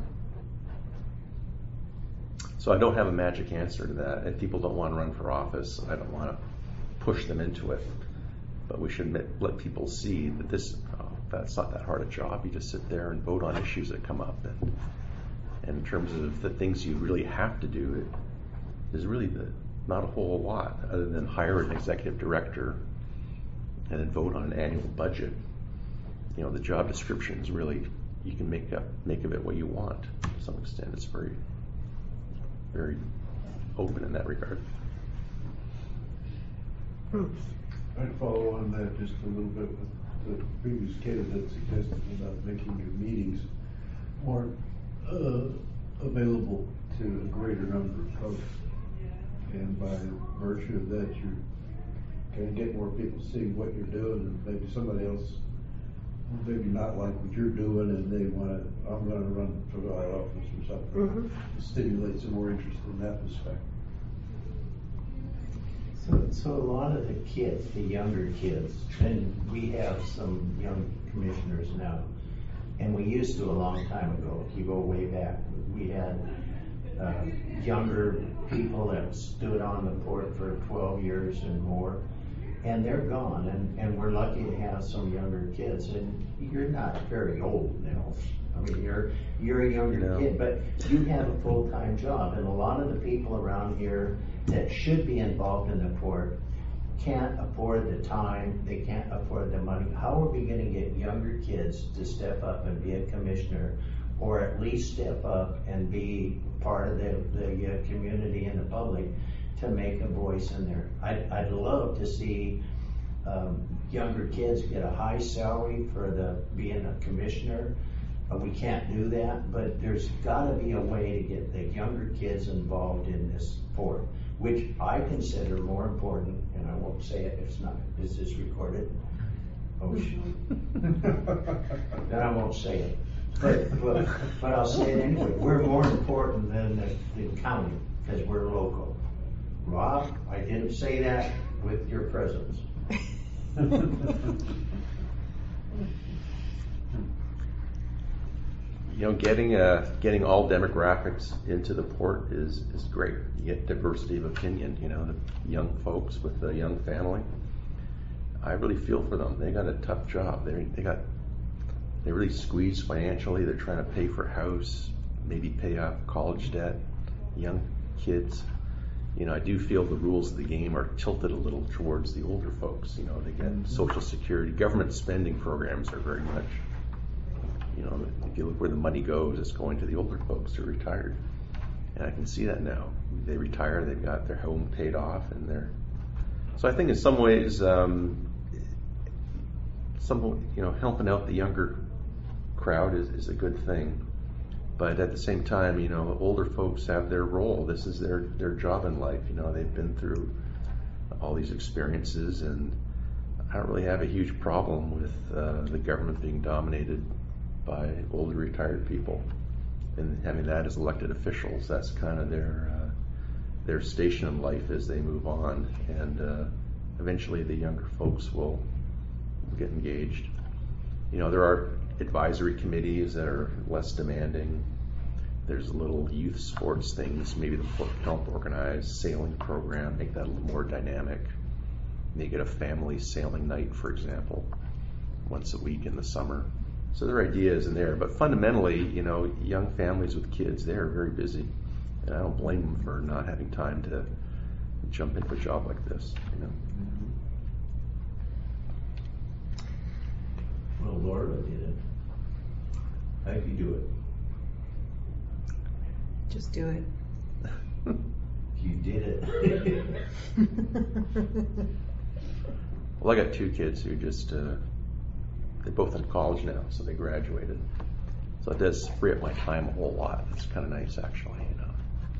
S8: So I don't have a magic answer to that. If people don't want to run for office, I don't want to push them into it. But we should admit, let people see that this, oh, that's not that hard a job. You just sit there and vote on issues that come up. And, and in terms of the things you really have to do, it, there's really the, not a whole lot other than hire an executive director and then vote on an annual budget. You know, the job description is really, you can make up, make of it what you want to some extent. It's very, very open in that regard.
S2: I'd follow on that just a little bit with the previous candidate suggested about making your meetings more uh, available to a greater number of folks. And by virtue of that, you're going to get more people seeing what you're doing, and maybe somebody else maybe not like what you're doing, and they want to, I'm going to run for the office or something.
S9: Mm-hmm.
S2: Stimulate some more interest in that respect.
S10: So, so a lot of the kids, the younger kids, and we have some young commissioners now, and we used to a long time ago, if you go way back, we had uh, younger people that stood on the court for twelve years and more, and they're gone, and, and we're lucky to have some younger kids, and you're not very old now. I mean, you're you're a younger
S8: No.
S10: kid, but you have a full-time job, and a lot of the people around here that should be involved in the court can't afford the time, they can't afford the money. How are we gonna get younger kids to step up and be a commissioner, or at least step up and be part of the, the uh, community and the public to make a voice in there? I'd, I'd love to see um, younger kids get a high salary for the being a commissioner. Uh, we can't do that, but there's gotta be a way to get the younger kids involved in this sport, which I consider more important, and I won't say it if it's not, is this recorded? Oh, shoot. Then I won't say it. But, but, but I'll say it anyway. We're more important than the, the county, because we're local. Rob, I didn't say that with your presence.
S8: You know, getting uh, getting all demographics into the port is, is great. You get diversity of opinion, you know, the young folks with a young family. I really feel for them. They got a tough job. They they got they really squeezed financially. They're trying to pay for a house, maybe pay off college debt. Young kids. You know, I do feel the rules of the game are tilted a little towards the older folks. You know, they get mm-hmm. Social Security, government spending programs are very much, you know, if you look where the money goes, it's going to the older folks who are retired. And I can see that now. They retire, they've got their home paid off, and they're, so I think in some ways, um, some, you know, helping out the younger crowd is, is a good thing. But at the same time, you know, older folks have their role. This is their, their job in life. You know, they've been through all these experiences, and I don't really have a huge problem with uh, the government being dominated by older retired people and having that as elected officials. That's kind of their uh, their station in life as they move on, and uh, eventually the younger folks will get engaged. You know, there are advisory committees that are less demanding. There's little youth sports things, maybe the port can help organize, sailing program, make that a little more dynamic. Make it a family sailing night, for example, once a week in the summer. So there are ideas in there, but fundamentally, you know, young families with kids, they are very busy, and I don't blame them for not having time to jump into a job like this, you know.
S10: Well, Laura did it. How'd you do it?
S5: Just do it.
S10: You did it.
S8: Well, I got two kids who just uh, they're both in college now, so they graduated. So it does free up my time a whole lot. It's kind of nice, actually, you know.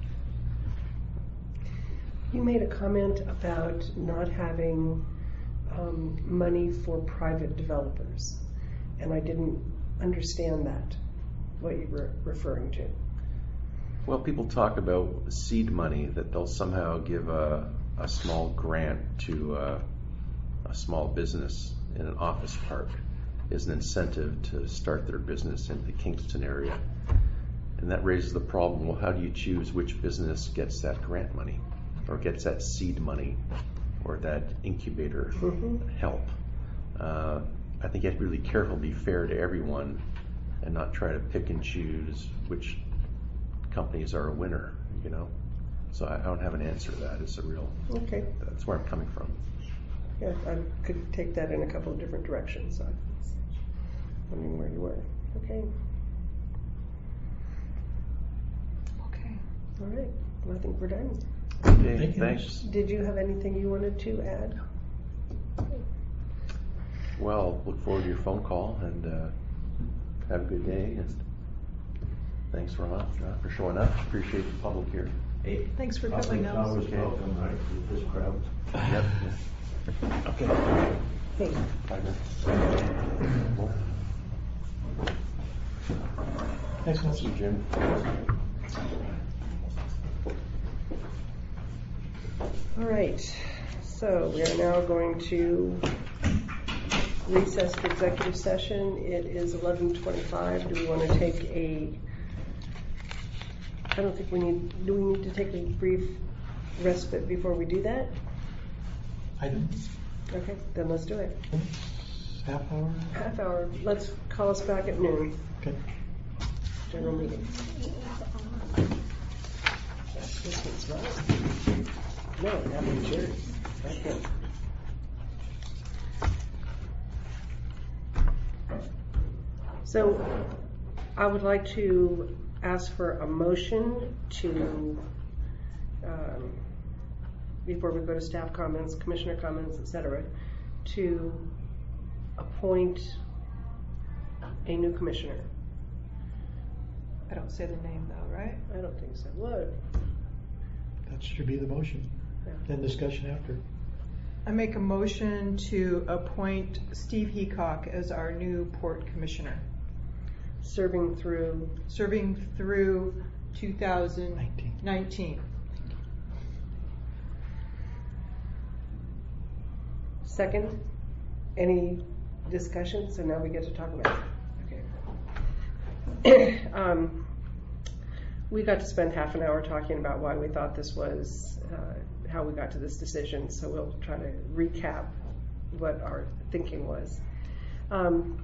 S9: You made a comment about not having um, money for private developers, and I didn't understand that, what you were referring to.
S8: Well, people talk about seed money, that they'll somehow give a, a small grant to a, a small business in an office park as an incentive to start their business in the Kingston area. And that raises the problem, well, how do you choose which business gets that grant money or gets that seed money or that incubator
S9: Mm-hmm.
S8: help? Uh, I think you have to be really careful, be fair to everyone and not try to pick and choose which companies are a winner, you know? So I don't have an answer to that. It's a real,
S9: Okay.
S8: that's where I'm coming from.
S9: Yeah, I could take that in a couple of different directions. So I was wondering where you were. Okay.
S5: Okay.
S9: All right. Well, I think we're done.
S8: Okay,
S6: Thank you.
S8: thanks.
S9: Did you have anything you wanted to add?
S8: Well, look forward to your phone call and uh, have a good day. And thanks for, uh, for showing up. Appreciate the public here.
S10: Hey,
S5: Thanks for
S10: public's
S5: coming, Alex.
S10: always welcome, right, with this crowd.
S8: Yep. Okay.
S9: Hey.
S8: Bye now. More?
S6: Thanks, Nancy.
S8: See you, Jim.
S9: All right. So we are now going to recess for executive session. It is eleven twenty-five. Do we want to take a, I don't think we need, do we need to take a brief respite before we do that?
S6: I don't,
S9: Okay, then let's do it.
S6: half hour?
S9: Half hour. Let's call us back at noon.
S6: Okay.
S9: General meeting. This one's right. No, that one's yours. Okay. So I would like to ask for a motion to, um, before we go to staff comments, commissioner comments, et cetera, to appoint a new commissioner.
S5: I don't say the name though, right?
S9: I don't think so. What?
S6: That should be the motion.
S9: Yeah.
S6: Then discussion after.
S5: I make a motion to appoint Steve Heacock as our new port commissioner,
S9: Serving through,
S5: serving through two thousand nineteen.
S9: second, any discussion? So now we get to talk about it. Okay. um, we got to spend half an hour talking about why we thought this was, uh, how we got to this decision. So we'll try to recap what our thinking was. Um,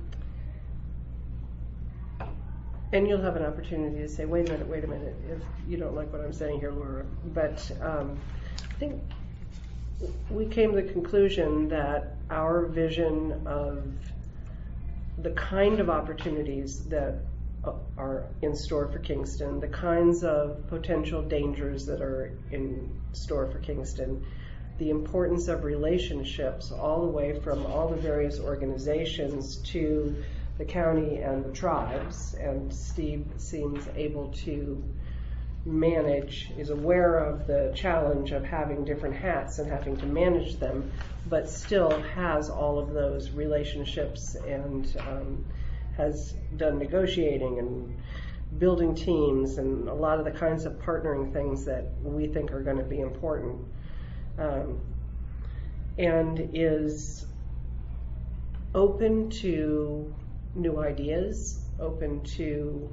S9: and you'll have an opportunity to say, wait a minute, wait a minute, if you don't like what I'm saying here, Laura. But um, I think we came to the conclusion that our vision of the kind of opportunities that are in store for Kingston, the kinds of potential dangers that are in store for Kingston, the importance of relationships all the way from all the various organizations to the county and the tribes, and Steve seems able to manage, is aware of the challenge of having different hats and having to manage them, but still has all of those relationships and um, has done negotiating and building teams and a lot of the kinds of partnering things that we think are going to be important, um, and is open to new ideas, open to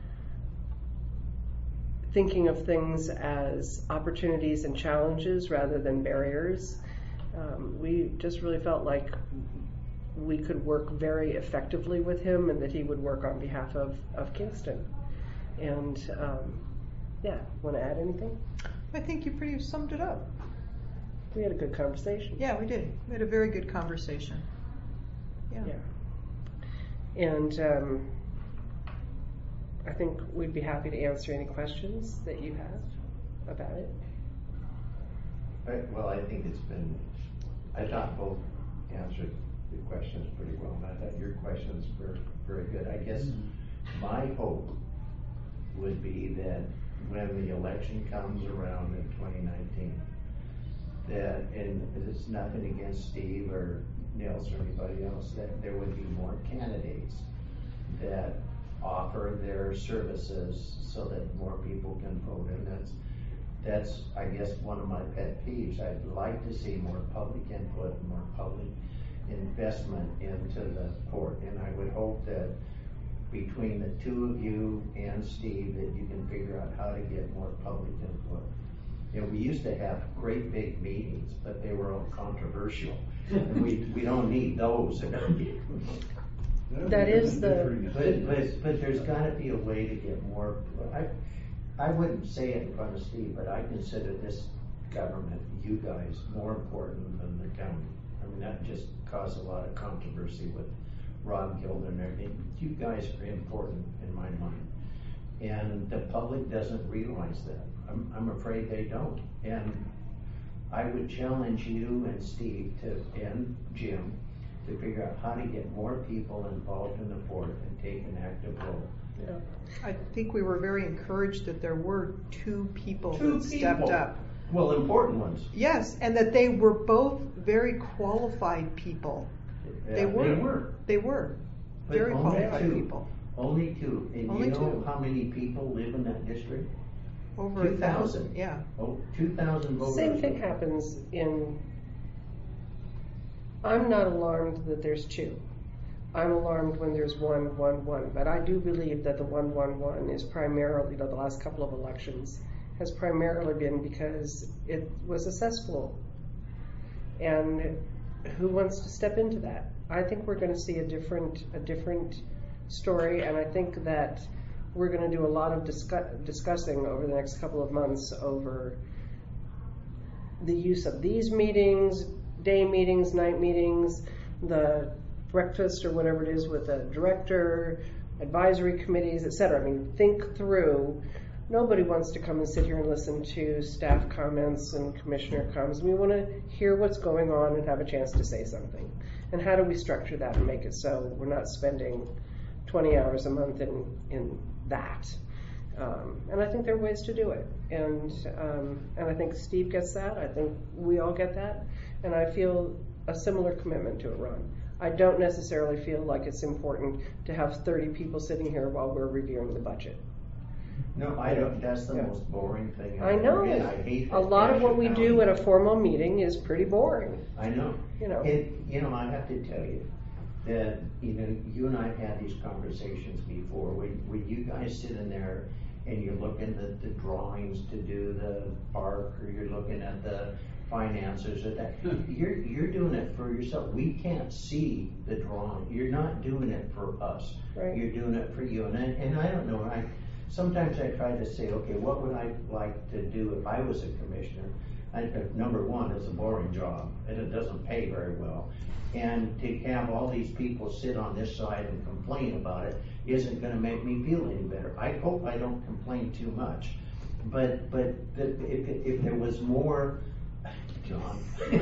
S9: thinking of things as opportunities and challenges rather than barriers. Um, we just really felt like we could work very effectively with him and that he would work on behalf of, of Kingston. And um, yeah, want to add anything?
S5: I think you pretty summed it up.
S9: We had a good conversation.
S5: Yeah, we did. We had a very good conversation. Yeah.
S9: Yeah. And um, I think we'd be happy to answer any questions that you have about it.
S10: Right, well, I think it's been, I thought both answered the questions pretty well, and I thought your questions were very good. I guess my hope would be that when the election comes around in twenty nineteen, that, and it's nothing against Steve or Nils or anybody else, that there would be more candidates that offer their services so that more people can vote. And that's, that's, I guess, one of my pet peeves. I'd like to see more public input, more public investment into the port. And I would hope that between the two of you and Steve, that you can figure out how to get more public input. You know, we used to have great big meetings, but they were all controversial. And we, we don't need those.
S9: That is the-
S10: But, but, but there's gotta be a way to get more, I, I wouldn't say it in front of Steve, but I consider this government, you guys, more important than the county. I mean, that just caused a lot of controversy with Rob Gilder and everything. You guys are important in my mind. And the public doesn't realize that. I'm, I'm afraid they don't. And I would challenge you and Steve to, and Jim, to figure out how to get more people involved in the port and take an active role.
S9: Yeah.
S5: I think we were very encouraged that there were two people
S10: Two
S5: that stepped
S10: people.
S5: up.
S10: Well, important ones.
S5: Yes, and that they were both very qualified people. They
S10: Yeah,
S5: were.
S10: They were.
S5: They were.
S10: But
S5: Very
S10: only
S5: qualified
S10: two.
S5: people.
S10: Only two. And
S5: Only
S10: you know
S5: two.
S10: how many people live in that district?
S5: Over a
S10: two
S5: thousand,
S10: thousand.
S5: yeah.
S10: Oh, two thousand voters.
S9: Same thing happens in, I'm not alarmed that there's two. I'm alarmed when there's one, one, one, but I do believe that the one, one, one is primarily, you know, the last couple of elections has primarily been because it was a cesspool. And who wants to step into that? I think we're gonna see a different, a different story, and I think that we're gonna do a lot of discuss, discussing over the next couple of months over the use of these meetings, day meetings, night meetings, the breakfast or whatever it is with the director, advisory committees, et cetera. I mean, think through. Nobody wants to come and sit here and listen to staff comments and commissioner comments. We want to hear what's going on and have a chance to say something. And how do we structure that and make it so we're not spending twenty hours a month in, in that? Um, and I think there are ways to do it. And, um, and I think Steve gets that. I think we all get that. And I feel a similar commitment to it, Ron. I don't necessarily feel like it's important to have thirty people sitting here while we're reviewing the budget.
S10: No, I don't, that's the
S9: Yeah.
S10: most boring thing.
S9: I
S10: I've
S9: know.
S10: ever did. I hate
S9: A lot of what we
S10: that
S9: do
S10: down.
S9: at a formal meeting is pretty boring.
S10: I know.
S9: You know.
S10: And, you know, I have to tell you that, you know, you and I have had these conversations before. When, when you guys sit in there and you're looking at the drawings to do the park, or you're looking at the finances or that, you're, you're doing it for yourself. We can't see the drawing. You're not doing it for us.
S9: Right.
S10: You're doing it for you. And I, and I don't know, I, sometimes I try to say, okay, what would I like to do if I was a commissioner? I, uh, number one, it's a boring job, and it doesn't pay very well. And to have all these people sit on this side and complain about it isn't gonna make me feel any better. I hope I don't complain too much. But, but the, if, if there was more, John,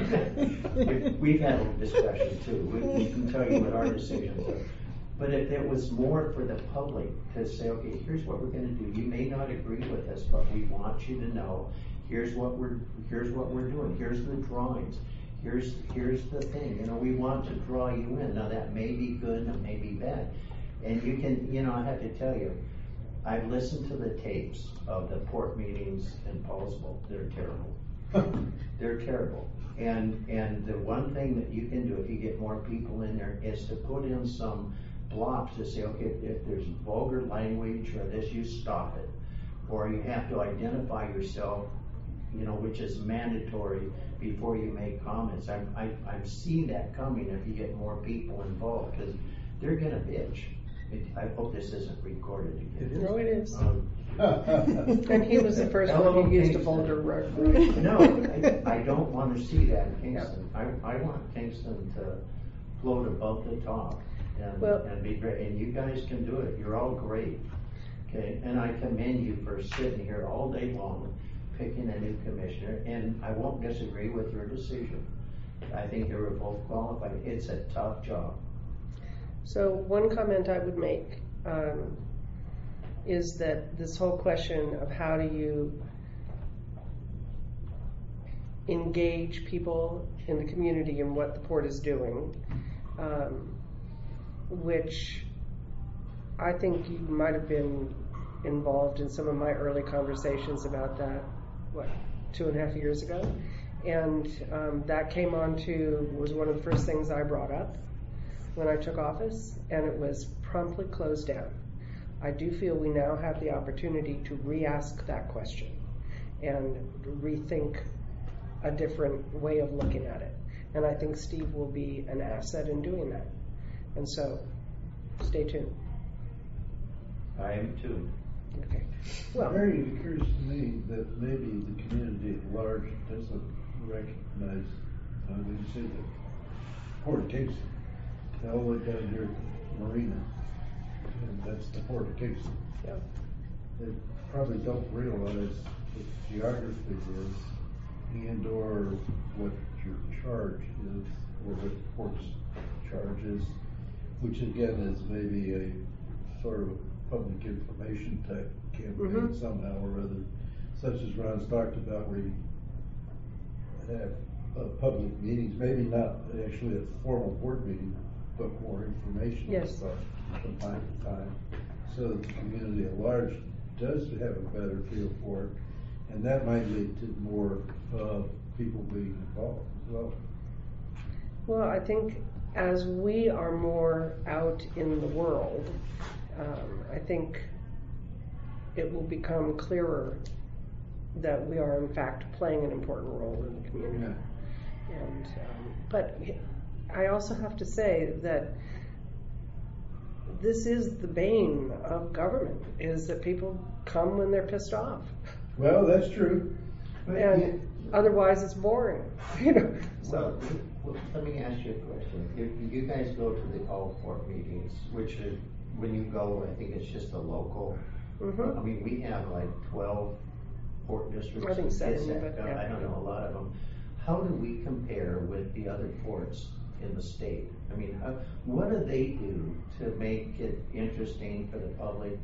S10: if, we've had a discussion too, we, we can tell you what our decisions are. But if there was more for the public to say, okay, here's what we're gonna do. You may not agree with us, but we want you to know, here's what we're, here's what we're doing. Here's the drawings. Here's, here's the thing, you know, we want to draw you in. Now that may be good and it may be bad. And you can, you know, I have to tell you, I've listened to the tapes of the port meetings in Paulsville. They're terrible. They're terrible. And, and the one thing that you can do if you get more people in there is to put in some blocks to say, okay, if there's vulgar language or this, you stop it. Or you have to identify yourself, you know, which is mandatory before you make comments. I, I, I see that coming if you get more people involved, because they're gonna bitch. It, I hope this isn't recorded again.
S9: No, it is.
S10: Um,
S9: And he was the first one who used a vulgar word.
S10: No, I, I don't want to see that in Kingston. I, I want Kingston to float above the top and,
S9: Well-
S10: and be great. And you guys can do it. You're all great. Okay, and I commend you for sitting here all day long, picking a new commissioner, and I won't disagree with your decision.
S7: I think they were both qualified. It's a tough job.
S9: So one comment I would make um, is that this whole question of how do you engage people in the community and what the port is doing, um, which I think you might have been involved in some of my early conversations about that, what, two and a half years ago? And um, that came on to, was one of the first things I brought up when I took office, and it was promptly closed down. I do feel we now have the opportunity to re-ask that question and rethink a different way of looking at it. And I think Steve will be an asset in doing that. And so, stay tuned.
S7: I am too.
S9: Okay. Well,
S2: Mary, it occurs to me that maybe the community at large doesn't recognize, uh, when you say the Port of Kingston, they all look down here at the marina, and that's the Port of Kingston.
S9: yeah.
S2: They probably don't realize what the geography is and or what your charge is, or what the port's charge is, which again is maybe a sort of public information type campaign
S9: Mhm.
S2: somehow or other, such as Ron's talked about, where you have uh, public meetings, maybe not actually a formal board meeting, but more informational
S9: Yes.
S2: stuff from time to time, so that the community at large does have a better feel for it, and that might lead to more uh, people being involved as well.
S9: Well, I think as we are more out in the world, um, I think it will become clearer that we are in fact playing an important role in the community.
S2: Yeah.
S9: And um, but I also have to say that this is the bane of government: is that people come when they're pissed off,
S2: Well, that's true.
S9: and otherwise it's boring. You know.
S10: So, well, let me ask you a question. If you guys go to the all port meetings, which is, when you go, I think it's just a local.
S9: Mhm.
S10: I mean, we have like twelve port districts.
S9: I think seven,
S10: Is that-
S9: but yeah.
S10: I don't know, a lot of them. How do we compare with the other ports in the state? I mean, how, what do they do to make it interesting for the public?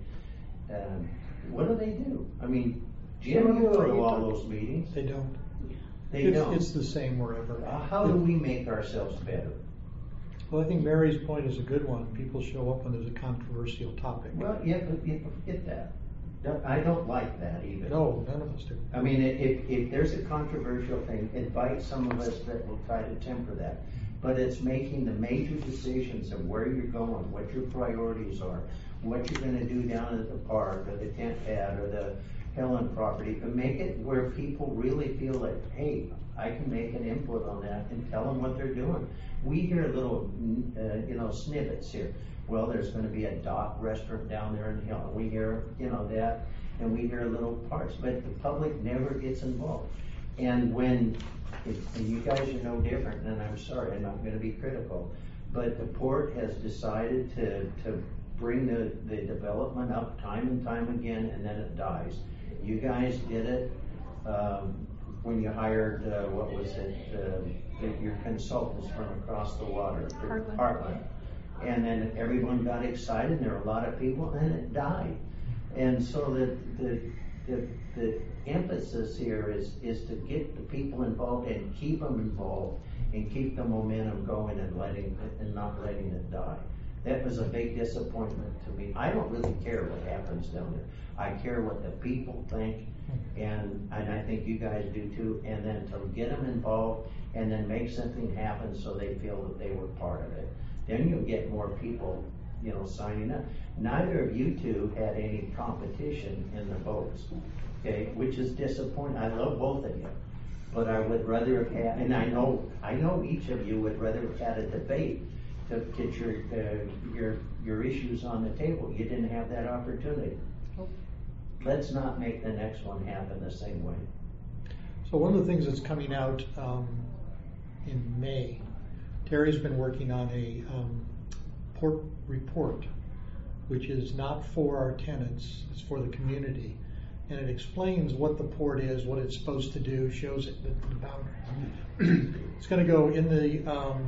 S10: Um, what do they do? I mean, Jim, you go to all those meetings.
S6: They don't.
S10: They
S6: It's,
S10: don't.
S6: it's the same wherever.
S10: Uh, How do we make ourselves better?
S6: Well, I think Mary's point is a good one. People show up when there's a controversial topic.
S10: Well, yeah, but you forget that. No, I don't like that either.
S6: No, none of us do.
S10: I mean, if, if, if there's a controversial thing, invite some of us that will try to temper that. But it's making the major decisions of where you're going, what your priorities are, what you're gonna do down at the park, or the tent pad, or the Helen property, but make it where people really feel like, hey, I can make an input on that and tell them what they're doing. We hear little, uh, you know, snippets here. Well, there's gonna be a dock restaurant down there in Helen. We hear, you know, that, and we hear little parts, but the public never gets involved. And when, if, and you guys are no different, and I'm sorry, I'm not gonna be critical, but the port has decided to, to bring the, the development up time and time again, and then it dies. You guys did it, um, when you hired, uh, what was it, uh, the- your consultants from across the water.
S5: Heartland.
S10: Heartland. And then everyone got excited, and there were a lot of people, and it died. And so the, the, the, the emphasis here is, is to get the people involved and keep them involved and keep the momentum going and letting, and not letting it die. That was a big disappointment to me. I don't really care what happens down there. I care what the people think, and, and I think you guys do too, and then to get them involved and then make something happen so they feel that they were part of it. Then you'll get more people, you know, signing up. Neither of you two had any competition in the votes, okay, which is disappointing. I love both of you, but I would rather have had, and I know, I know each of you would rather have had a debate to get your, uh, your, your issues on the table. You didn't have that opportunity. Let's not make the next one happen the same way.
S6: So one of the things that's coming out um, in May, Terry's been working on a um, port report, which is not for our tenants, it's for the community. and it explains what the port is, what it's supposed to do, shows it the, the boundaries. It's going to go in the um,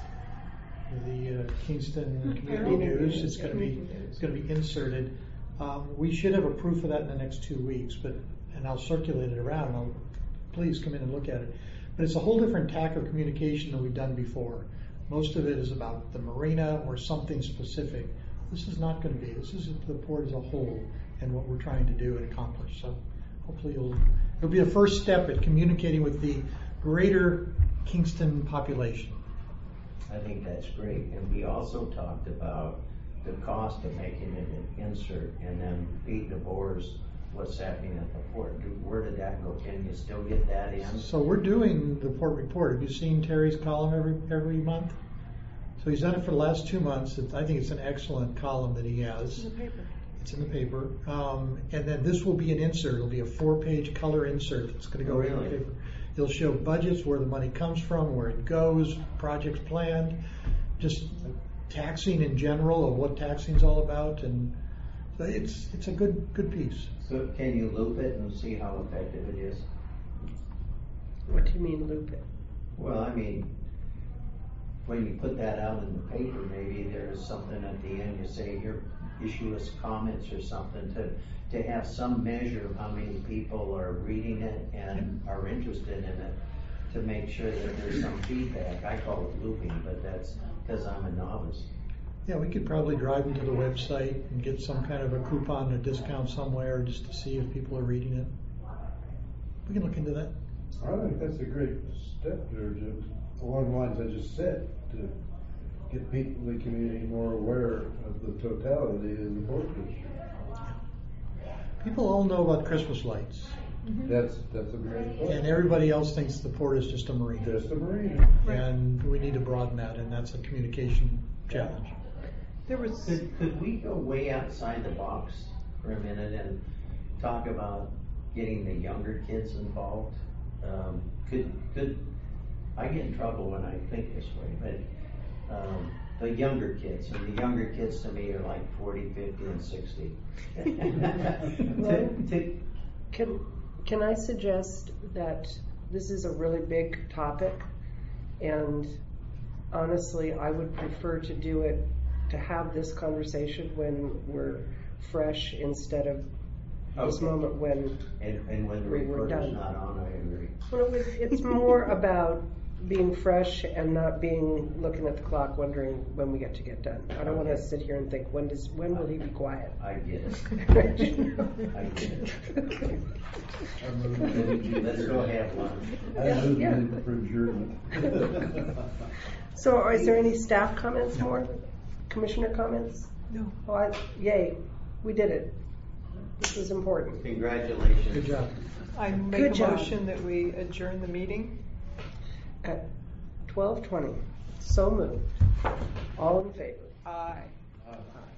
S6: the uh, Kingston Community News. It's going to be it's going to be inserted. Um, we should have a proof of that in the next two weeks, but and I'll circulate it around. I'll, please come in and look at it. But it's a whole different tack of communication than we've done before. Most of it is about the marina or something specific. This is not going to be. This is the port as a whole and what we're trying to do and accomplish. So hopefully it'll, it'll be a first step at communicating with the greater Kingston population.
S10: I think that's great. And we also talked about the cost of making it an insert and then feed the boars what's happening at the port. Where did that go? Can you still get that in?
S6: So we're doing the port report. Have you seen Terry's column every every month? So he's done it for the last two months. It's, I think it's an excellent column that he has.
S5: It's in the paper.
S6: It's in the paper. Um, and then this will be an insert. It'll be a four-page color insert that's going to go
S10: Oh,
S6: in the
S10: really?
S6: paper. It'll show budgets, where the money comes from, where it goes, projects planned, just taxing in general, of what taxing's all about, and so it's it's a good good piece.
S10: So can you loop it and see how effective it is?
S9: What do you mean loop it?
S10: Well, I mean, when you put that out in the paper, maybe there's something at the end, you say, here, issue us comments or something to, to have some measure of how many people are reading it and are interested in it, to make sure that there's some feedback. I call it looping, but that's because I'm a novice.
S6: Yeah, we could probably drive them to the website and get some kind of a coupon or discount somewhere just to see if people are reading it. We can look into that.
S2: I think that's a great step there, Jim, along the lines I just said, to get people in the community more aware of the totality of the port district.
S6: People all know about Christmas lights,
S2: That's, that's a great point.
S6: and everybody else thinks the port is just a marina.
S2: Just a marina.
S6: And we need to broaden that, and that's a communication challenge.
S5: There was,
S10: Could, could we go way outside the box for a minute and talk about getting the younger kids involved? Um, could, could, I get in trouble when I think this way, but, um, the younger kids, and the younger kids to me are like forty, fifty, and sixty.
S9: Well,
S10: To- to-
S9: Can, can I suggest that this is a really big topic, and honestly, I would prefer to do it, to have this conversation when we're fresh instead of this
S10: Okay.
S9: moment when,
S10: And, and when the
S9: We were
S10: recorder's
S9: done.
S10: not on, I agree.
S9: well, it was, it's more about being fresh and not being, looking at the clock wondering when we get to get done. I don't want to sit here and think, when does, when will he be quiet?
S10: I get it. I get it.
S2: I move that-
S10: Let's go have lunch.
S2: I move
S9: Yeah.
S2: that for adjournment.
S9: So is there any staff comments more? Commissioner comments?
S5: no.
S9: Oh, I, yay, we did it. This is important.
S10: Congratulations.
S6: Good job.
S5: I make
S9: Good
S5: a
S9: job.
S5: motion that we adjourn the meeting.
S9: At twelve twenty, so moved. All in favor?
S5: Aye.
S2: Uh,